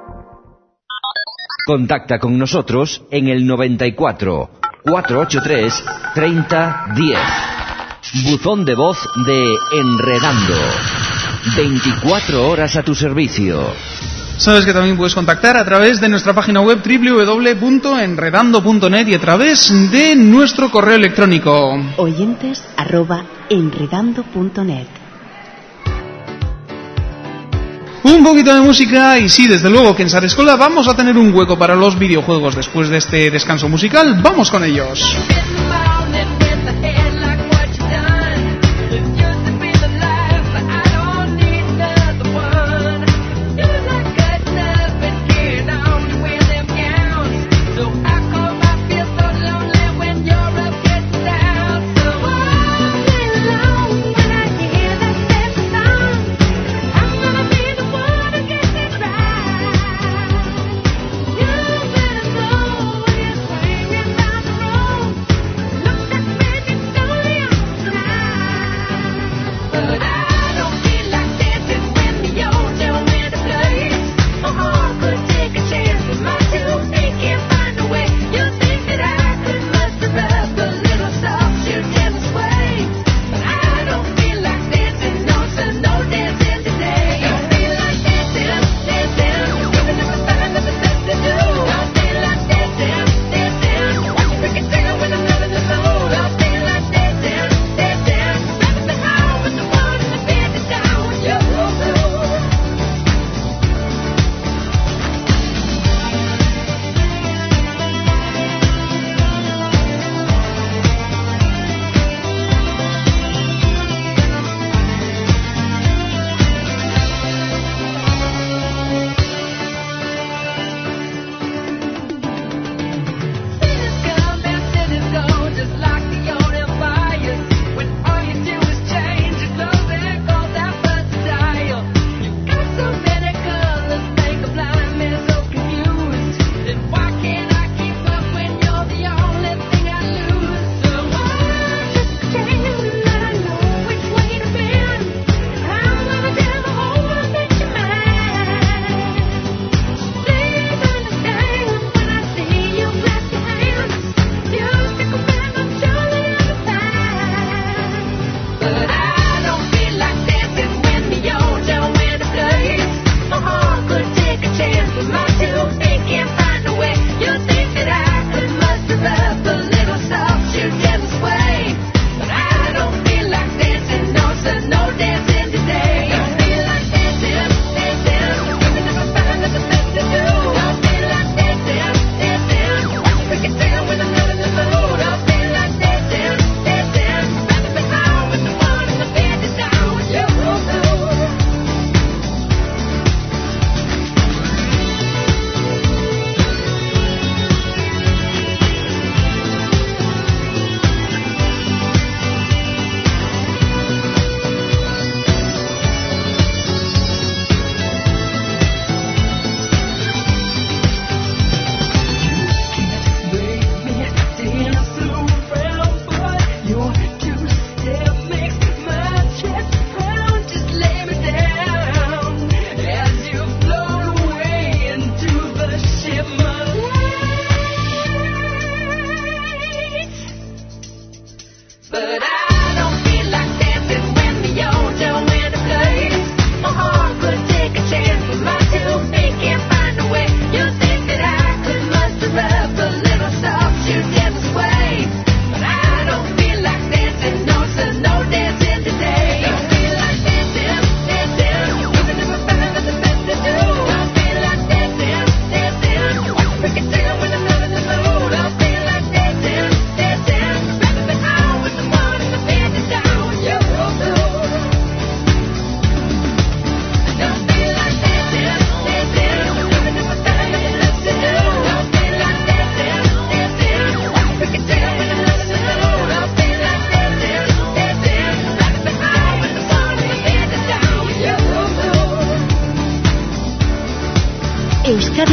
Contacta con nosotros en el noventa y cuatro, cuatrocientos ochenta y tres, treinta, diez. Buzón de voz de Enredando. veinticuatro horas a tu servicio. Sabes que también puedes contactar a través de nuestra página web doble u doble u doble u punto enredando punto net y a través de nuestro correo electrónico oyentes arroba enredando punto net. Un poquito de música y sí, desde luego que en Sarescola vamos a tener un hueco para los videojuegos después de este descanso musical. Vamos con ellos. But I don't feel like dancing when the old don't win the place. My heart could take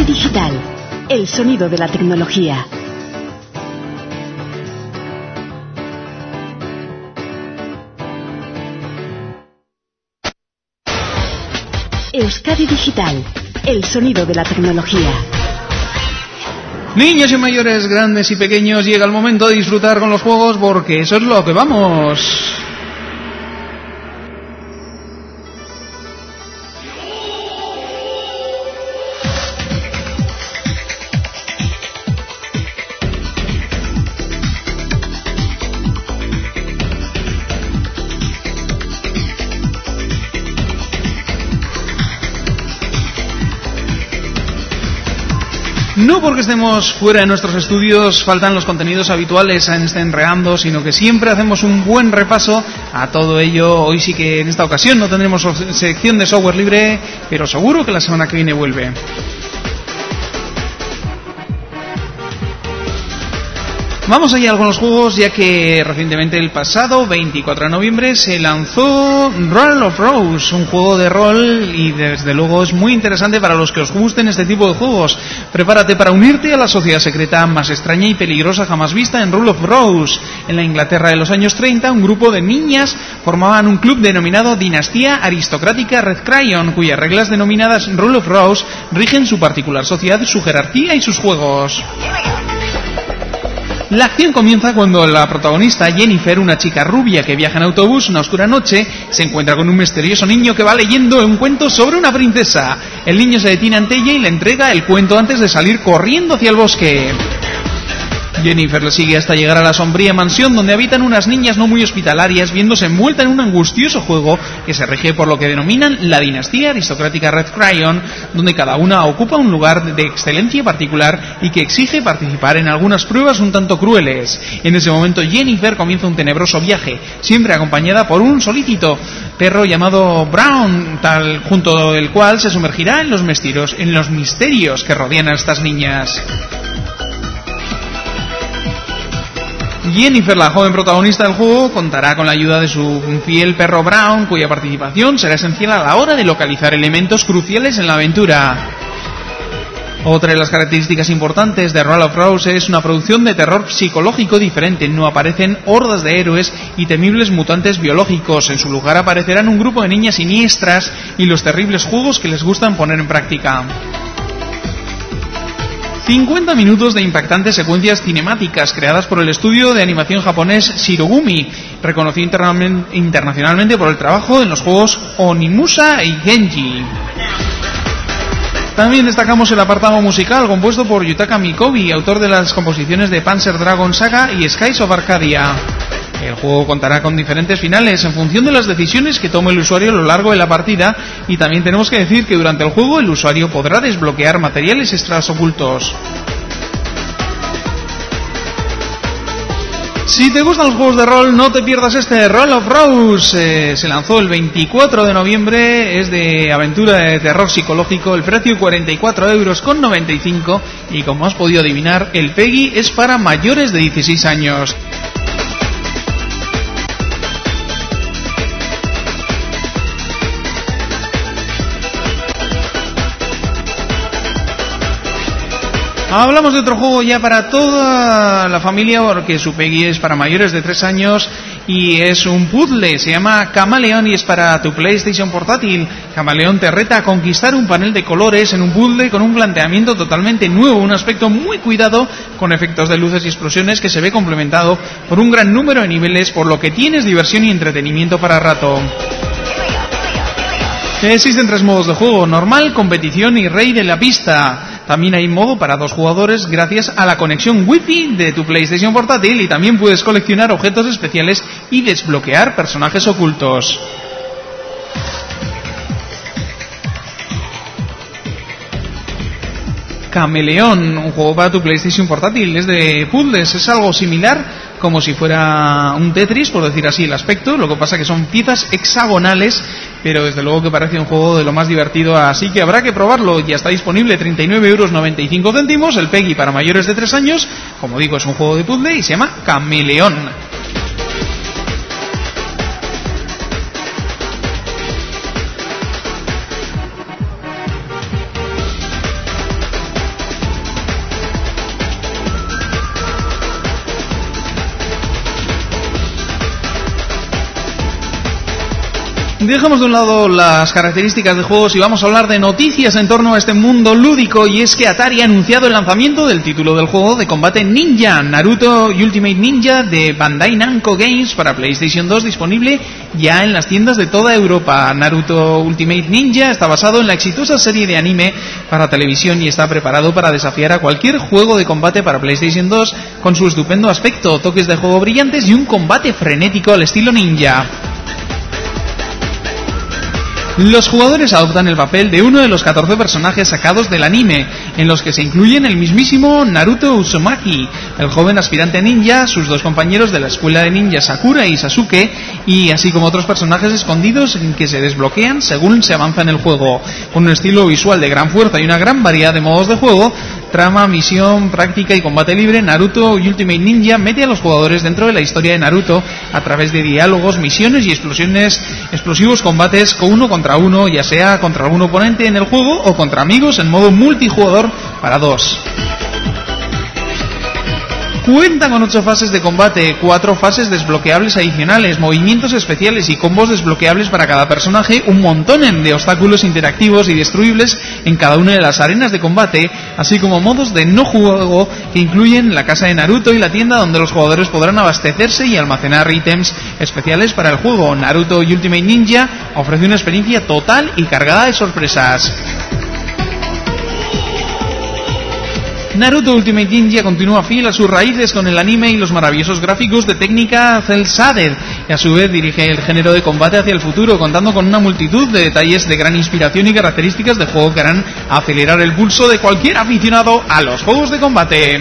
Euskadi Digital, el sonido de la tecnología. Euskadi Digital, el sonido de la tecnología. Niños y mayores, grandes y pequeños, llega el momento de disfrutar con los juegos porque eso es lo que vamos. No porque estemos fuera de nuestros estudios faltan los contenidos habituales en este Enredando, sino que siempre hacemos un buen repaso a todo ello. Hoy sí que en esta ocasión no tendremos sección de software libre, pero seguro que la semana que viene vuelve. Vamos allá con los juegos, ya que recientemente el pasado veinticuatro de noviembre se lanzó Roll of Rose, un juego de rol y desde luego es muy interesante para los que os gusten este tipo de juegos. Prepárate para unirte a la sociedad secreta más extraña y peligrosa jamás vista en Roll of Rose. En la Inglaterra de los años treinta, un grupo de niñas formaban un club denominado Dinastía Aristocrática Red Crayon, cuyas reglas denominadas Roll of Rose rigen su particular sociedad, su jerarquía y sus juegos. La acción comienza cuando la protagonista, Jennifer, una chica rubia que viaja en autobús una oscura noche, se encuentra con un misterioso niño que va leyendo un cuento sobre una princesa. El niño se detiene ante ella y le entrega el cuento antes de salir corriendo hacia el bosque. Jennifer le sigue hasta llegar a la sombría mansión donde habitan unas niñas no muy hospitalarias, viéndose envuelta en un angustioso juego que se rige por lo que denominan la dinastía aristocrática Red Crayon, donde cada una ocupa un lugar de excelencia particular y que exige participar en algunas pruebas un tanto crueles. En ese momento Jennifer comienza un tenebroso viaje, siempre acompañada por un solícito perro llamado Brown, tal junto del cual se sumergirá en los misterios, en los misterios que rodean a estas niñas. Jennifer, la joven protagonista del juego, contará con la ayuda de su fiel perro Brown, cuya participación será esencial a la hora de localizar elementos cruciales en la aventura. Otra de las características importantes de Roll of Rose es una producción de terror psicológico diferente. No aparecen hordas de héroes y temibles mutantes biológicos. En su lugar aparecerán un grupo de niñas siniestras y los terribles juegos que les gustan poner en práctica. cincuenta minutos de impactantes secuencias cinemáticas creadas por el estudio de animación japonés Shirogumi, reconocido internacionalmente por el trabajo en los juegos Onimusha y Genji. También destacamos el apartado musical compuesto por Yutaka Mikobi, autor de las composiciones de Panzer Dragoon Saga y Skies of Arcadia. El juego contará con diferentes finales en función de las decisiones que tome el usuario a lo largo de la partida, y también tenemos que decir que durante el juego el usuario podrá desbloquear materiales extras ocultos. Si te gustan los juegos de rol, no te pierdas este Roll of Rose. Eh, se lanzó el veinticuatro de noviembre, es de aventura de terror psicológico, el precio cuarenta y cuatro euros con noventa y cinco, y como has podido adivinar, el PEGI es para mayores de dieciséis años. Hablamos de otro juego ya para toda la familia, porque su PEGI es para mayores de tres años y es un puzzle, se llama Camaleón y es para tu PlayStation portátil. Camaleón te reta a conquistar un panel de colores en un puzzle con un planteamiento totalmente nuevo, un aspecto muy cuidado, con efectos de luces y explosiones que se ve complementado por un gran número de niveles, por lo que tienes diversión y entretenimiento para rato. Existen tres modos de juego: normal, competición y rey de la pista. También hay modo para dos jugadores gracias a la conexión Wi-Fi de tu PlayStation portátil, y también puedes coleccionar objetos especiales y desbloquear personajes ocultos. Camaleón, un juego para tu PlayStation portátil, es de puzzles, es algo similar como si fuera un Tetris, por decir así el aspecto, lo que pasa que son piezas hexagonales, pero desde luego que parece un juego de lo más divertido, así que habrá que probarlo. Ya está disponible, treinta y nueve euros noventa y cinco céntimos, el PEGI para mayores de tres años, como digo es un juego de puzzle y se llama Camaleón. Dejamos de un lado las características de juegos y vamos a hablar de noticias en torno a este mundo lúdico, y es que Atari ha anunciado el lanzamiento del título del juego de combate ninja, Naruto Ultimate Ninja de Bandai Namco Games para PlayStation dos, disponible ya en las tiendas de toda Europa. Naruto Ultimate Ninja está basado en la exitosa serie de anime para televisión y está preparado para desafiar a cualquier juego de combate para PlayStation dos con su estupendo aspecto, toques de juego brillantes y un combate frenético al estilo ninja. Los jugadores adoptan el papel de uno de los catorce personajes sacados del anime, en los que se incluyen el mismísimo Naruto Uzumaki, el joven aspirante ninja, sus dos compañeros de la escuela de ninja Sakura y Sasuke, y así como otros personajes escondidos que se desbloquean según se avanza en el juego. Con un estilo visual de gran fuerza y una gran variedad de modos de juego, trama, misión, práctica y combate libre, Naruto Ultimate Ninja mete a los jugadores dentro de la historia de Naruto a través de diálogos, misiones y explosiones, explosivos combates con uno contra uno, ya sea contra algún oponente en el juego o contra amigos en modo multijugador para dos. Cuenta con ocho fases de combate, cuatro fases desbloqueables adicionales, movimientos especiales y combos desbloqueables para cada personaje, un montón de obstáculos interactivos y destruibles en cada una de las arenas de combate, así como modos de no juego que incluyen la casa de Naruto y la tienda donde los jugadores podrán abastecerse y almacenar ítems especiales para el juego. Naruto Ultimate Ninja ofrece una experiencia total y cargada de sorpresas. Naruto Ultimate Ninja continúa fiel a sus raíces con el anime y los maravillosos gráficos de técnica cel-shaded, y a su vez dirige el género de combate hacia el futuro, contando con una multitud de detalles de gran inspiración y características de juego que harán acelerar el pulso de cualquier aficionado a los juegos de combate.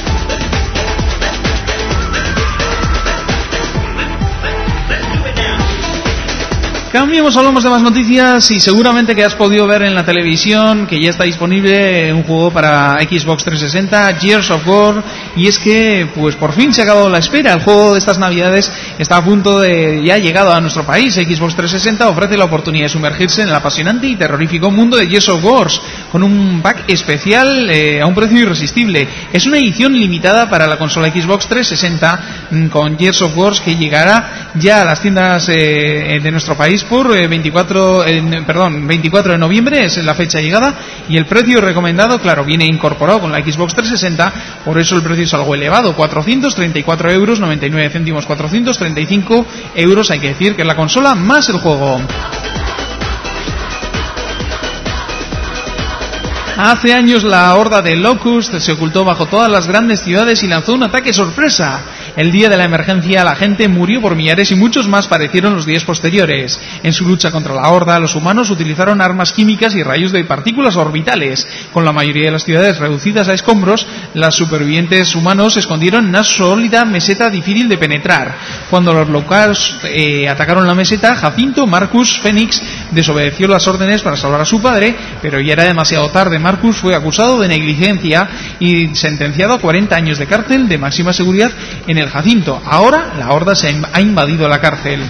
Cambiemos, hablamos de más noticias, y seguramente que has podido ver en la televisión que ya está disponible un juego para Xbox trescientos sesenta, Gears of War, y es que pues por fin se ha acabado la espera. El juego de estas navidades está a punto de ya llegado a nuestro país. Xbox trescientos sesenta ofrece la oportunidad de sumergirse en el apasionante y terrorífico mundo de Gears of War con un pack especial eh, a un precio irresistible. Es una edición limitada para la consola Xbox trescientos sesenta con Gears of War que llegará ya a las tiendas eh, de nuestro país por eh, veinticuatro, eh, perdón, veinticuatro de noviembre es la fecha de llegada, y el precio recomendado, claro, viene incorporado con la Xbox trescientos sesenta, por eso el precio es algo elevado, cuatrocientos treinta y cuatro euros noventa y nueve céntimos, cuatrocientos treinta y cinco euros, hay que decir que es la consola más el juego. Hace años la horda de Locust se ocultó bajo todas las grandes ciudades y lanzó un ataque sorpresa. El día de la emergencia la gente murió por millares y muchos más parecieron los días posteriores. En su lucha contra la horda, los humanos utilizaron armas químicas y rayos de partículas orbitales. Con la mayoría de las ciudades reducidas a escombros, los supervivientes humanos se escondieron en una sólida meseta difícil de penetrar. Cuando los locals eh, atacaron la meseta, Jacinto Marcus Phoenix desobedeció las órdenes para salvar a su padre, pero ya era demasiado tarde. Marcus fue acusado de negligencia y sentenciado a cuarenta años de cárcel de máxima seguridad en el Jacinto. Ahora la horda se ha invadido la cárcel.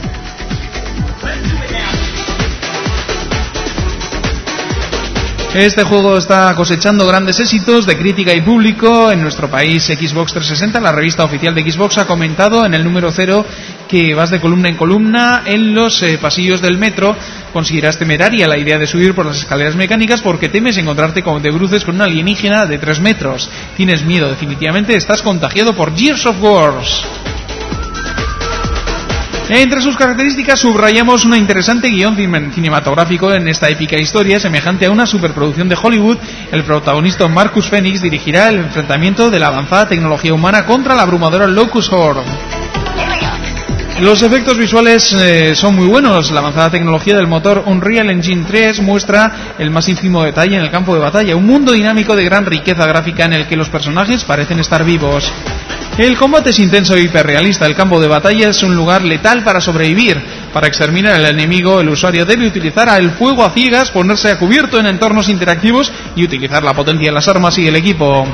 Este juego está cosechando grandes éxitos de crítica y público. En nuestro país, Xbox trescientos sesenta, la revista oficial de Xbox, ha comentado en el número cero que vas de columna en columna en los eh, pasillos del metro. Consideras temeraria la idea de subir por las escaleras mecánicas porque temes encontrarte como de bruces con una alienígena de tres metros. Tienes miedo, definitivamente estás contagiado por Gears of War. Entre sus características subrayamos un interesante guión cinematográfico en esta épica historia semejante a una superproducción de Hollywood. El protagonista Marcus Phoenix dirigirá el enfrentamiento de la avanzada tecnología humana contra la abrumadora Locust Horde. Los efectos visuales eh, son muy buenos. La avanzada tecnología del motor Unreal Engine tres muestra el más ínfimo detalle en el campo de batalla, un mundo dinámico de gran riqueza gráfica en el que los personajes parecen estar vivos. El combate es intenso y hiperrealista. El campo de batalla es un lugar letal para sobrevivir. Para exterminar al enemigo, el usuario debe utilizar el fuego a ciegas, ponerse a cubierto en entornos interactivos y utilizar la potencia de las armas y el equipo.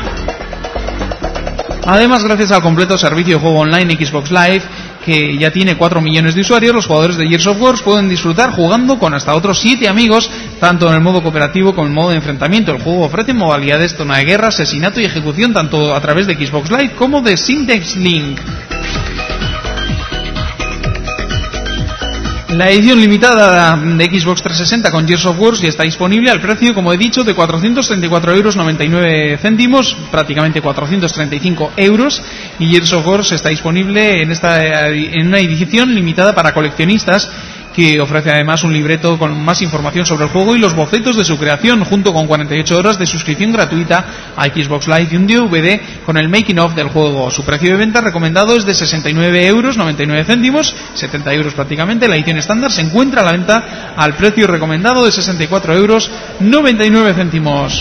Además, gracias al completo servicio de juego online Xbox Live, que ya tiene cuatro millones de usuarios, los jugadores de Gears of War pueden disfrutar jugando con hasta otros siete amigos, tanto en el modo cooperativo como en el modo de enfrentamiento. El juego ofrece modalidades zona de guerra, asesinato y ejecución tanto a través de Xbox Live como de Syntax Link. La edición limitada de Xbox trescientos sesenta con Gears of War ya está disponible al precio, como he dicho, de cuatrocientos treinta y cuatro euros noventa y nueve céntimos, prácticamente cuatrocientos treinta y cinco euros, y Gears of War está disponible en, esta, en una edición limitada para coleccionistas, que ofrece además un libreto con más información sobre el juego y los bocetos de su creación, junto con cuarenta y ocho horas de suscripción gratuita a Xbox Live y un D V D con el making of del juego. Su precio de venta recomendado es de sesenta y nueve euros noventa y nueve céntimos, setenta euros prácticamente. La edición estándar se encuentra a la venta al precio recomendado de sesenta y cuatro euros noventa y nueve céntimos.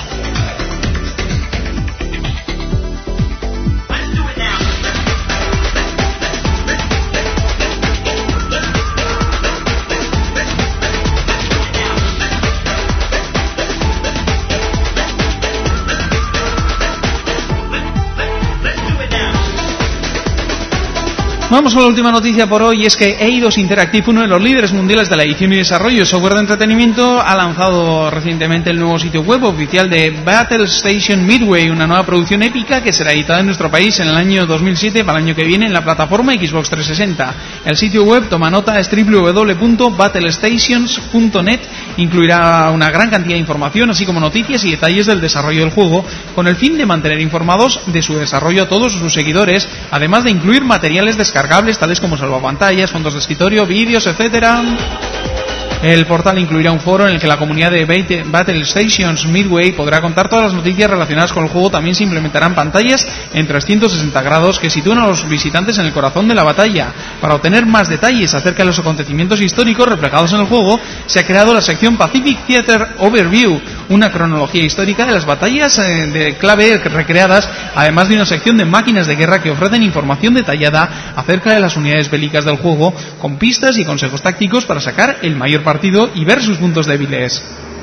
Vamos con la última noticia por hoy, es que Eidos Interactive, uno de los líderes mundiales de la edición y desarrollo de software de entretenimiento, ha lanzado recientemente el nuevo sitio web oficial de Battle Station Midway, una nueva producción épica que será editada en nuestro país en el año dos mil siete, para el año que viene, en la plataforma Xbox trescientos sesenta. El sitio web, toma nota, es doble u doble u doble u punto battle stations punto net, incluirá una gran cantidad de información, así como noticias y detalles del desarrollo del juego, con el fin de mantener informados de su desarrollo a todos sus seguidores, además de incluir materiales descargables tales como salvapantallas, fondos de escritorio, vídeos, etcétera. El portal incluirá un foro en el que la comunidad de Battle Stations Midway podrá contar todas las noticias relacionadas con el juego. También se implementarán pantallas en trescientos sesenta grados que sitúan a los visitantes en el corazón de la batalla. Para obtener más detalles acerca de los acontecimientos históricos reflejados en el juego, se ha creado la sección Pacific Theater Overview, una cronología histórica de las batallas de clave recreadas, además de una sección de máquinas de guerra que ofrecen información detallada acerca de las unidades bélicas del juego, con pistas y consejos tácticos para sacar el mayor partido y ver sus puntos débiles.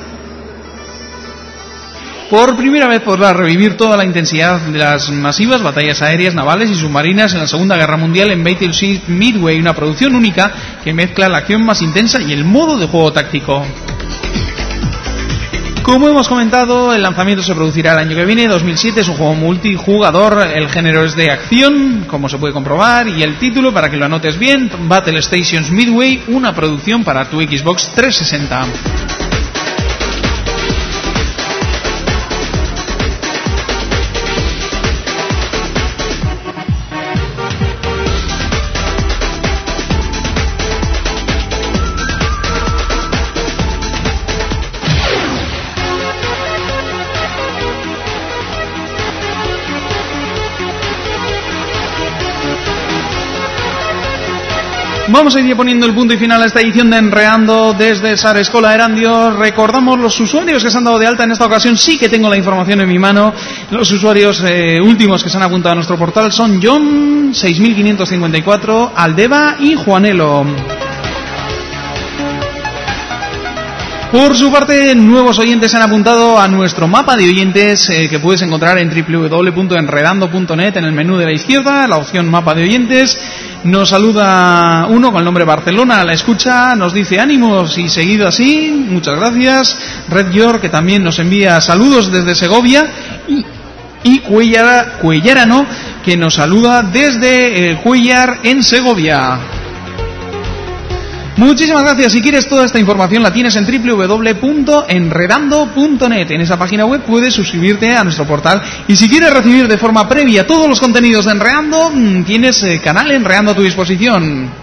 Por primera vez podrá revivir toda la intensidad de las masivas batallas aéreas, navales y submarinas en la Segunda Guerra Mundial en Battleship Midway, una producción única que mezcla la acción más intensa y el modo de juego táctico. Como hemos comentado, el lanzamiento se producirá el año que viene, dos mil siete, es un juego multijugador, el género es de acción, como se puede comprobar, y el título, para que lo anotes bien, Battle Stations Midway, una producción para tu Xbox trescientos sesenta. Vamos a ir poniendo el punto y final a esta edición de Enreando desde Sar Escola Erandio. Recordamos los usuarios que se han dado de alta en esta ocasión. Sí que tengo la información en mi mano. Los usuarios eh, últimos que se han apuntado a nuestro portal son John seis mil quinientos cincuenta y cuatro, Aldeva y Juanelo. Por su parte, nuevos oyentes se han apuntado a nuestro mapa de oyentes eh, que puedes encontrar en doble u doble u doble u punto enredando punto net, en el menú de la izquierda, la opción mapa de oyentes. Nos saluda uno con el nombre Barcelona a la escucha, nos dice ánimos y seguido así, muchas gracias. Red York, que también nos envía saludos desde Segovia, y, y Cuellar, Cuellarano, que nos saluda desde eh, Cuellar en Segovia. Muchísimas gracias. Si quieres toda esta información la tienes en doble u doble u doble u punto enredando punto net. En esa página web puedes suscribirte a nuestro portal, y si quieres recibir de forma previa todos los contenidos de Enreando, tienes el canal Enreando a tu disposición.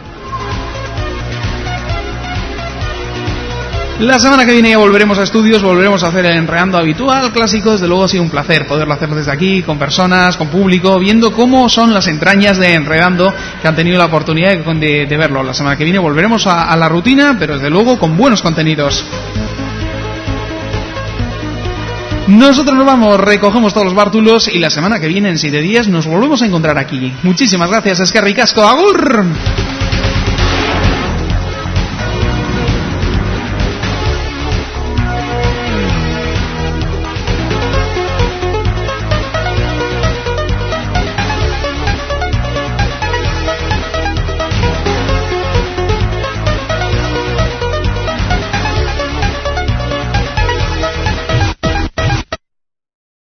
La semana que viene ya volveremos a estudios, volveremos a hacer el Enreando habitual, clásico. Desde luego ha sido un placer poderlo hacer desde aquí, con personas, con público, viendo cómo son las entrañas de Enredando, que han tenido la oportunidad de, de verlo. La semana que viene volveremos a, a la rutina, pero desde luego con buenos contenidos. Nosotros nos vamos, recogemos todos los bártulos, y la semana que viene, en siete días, nos volvemos a encontrar aquí. Muchísimas gracias, eskerrik asko, agur.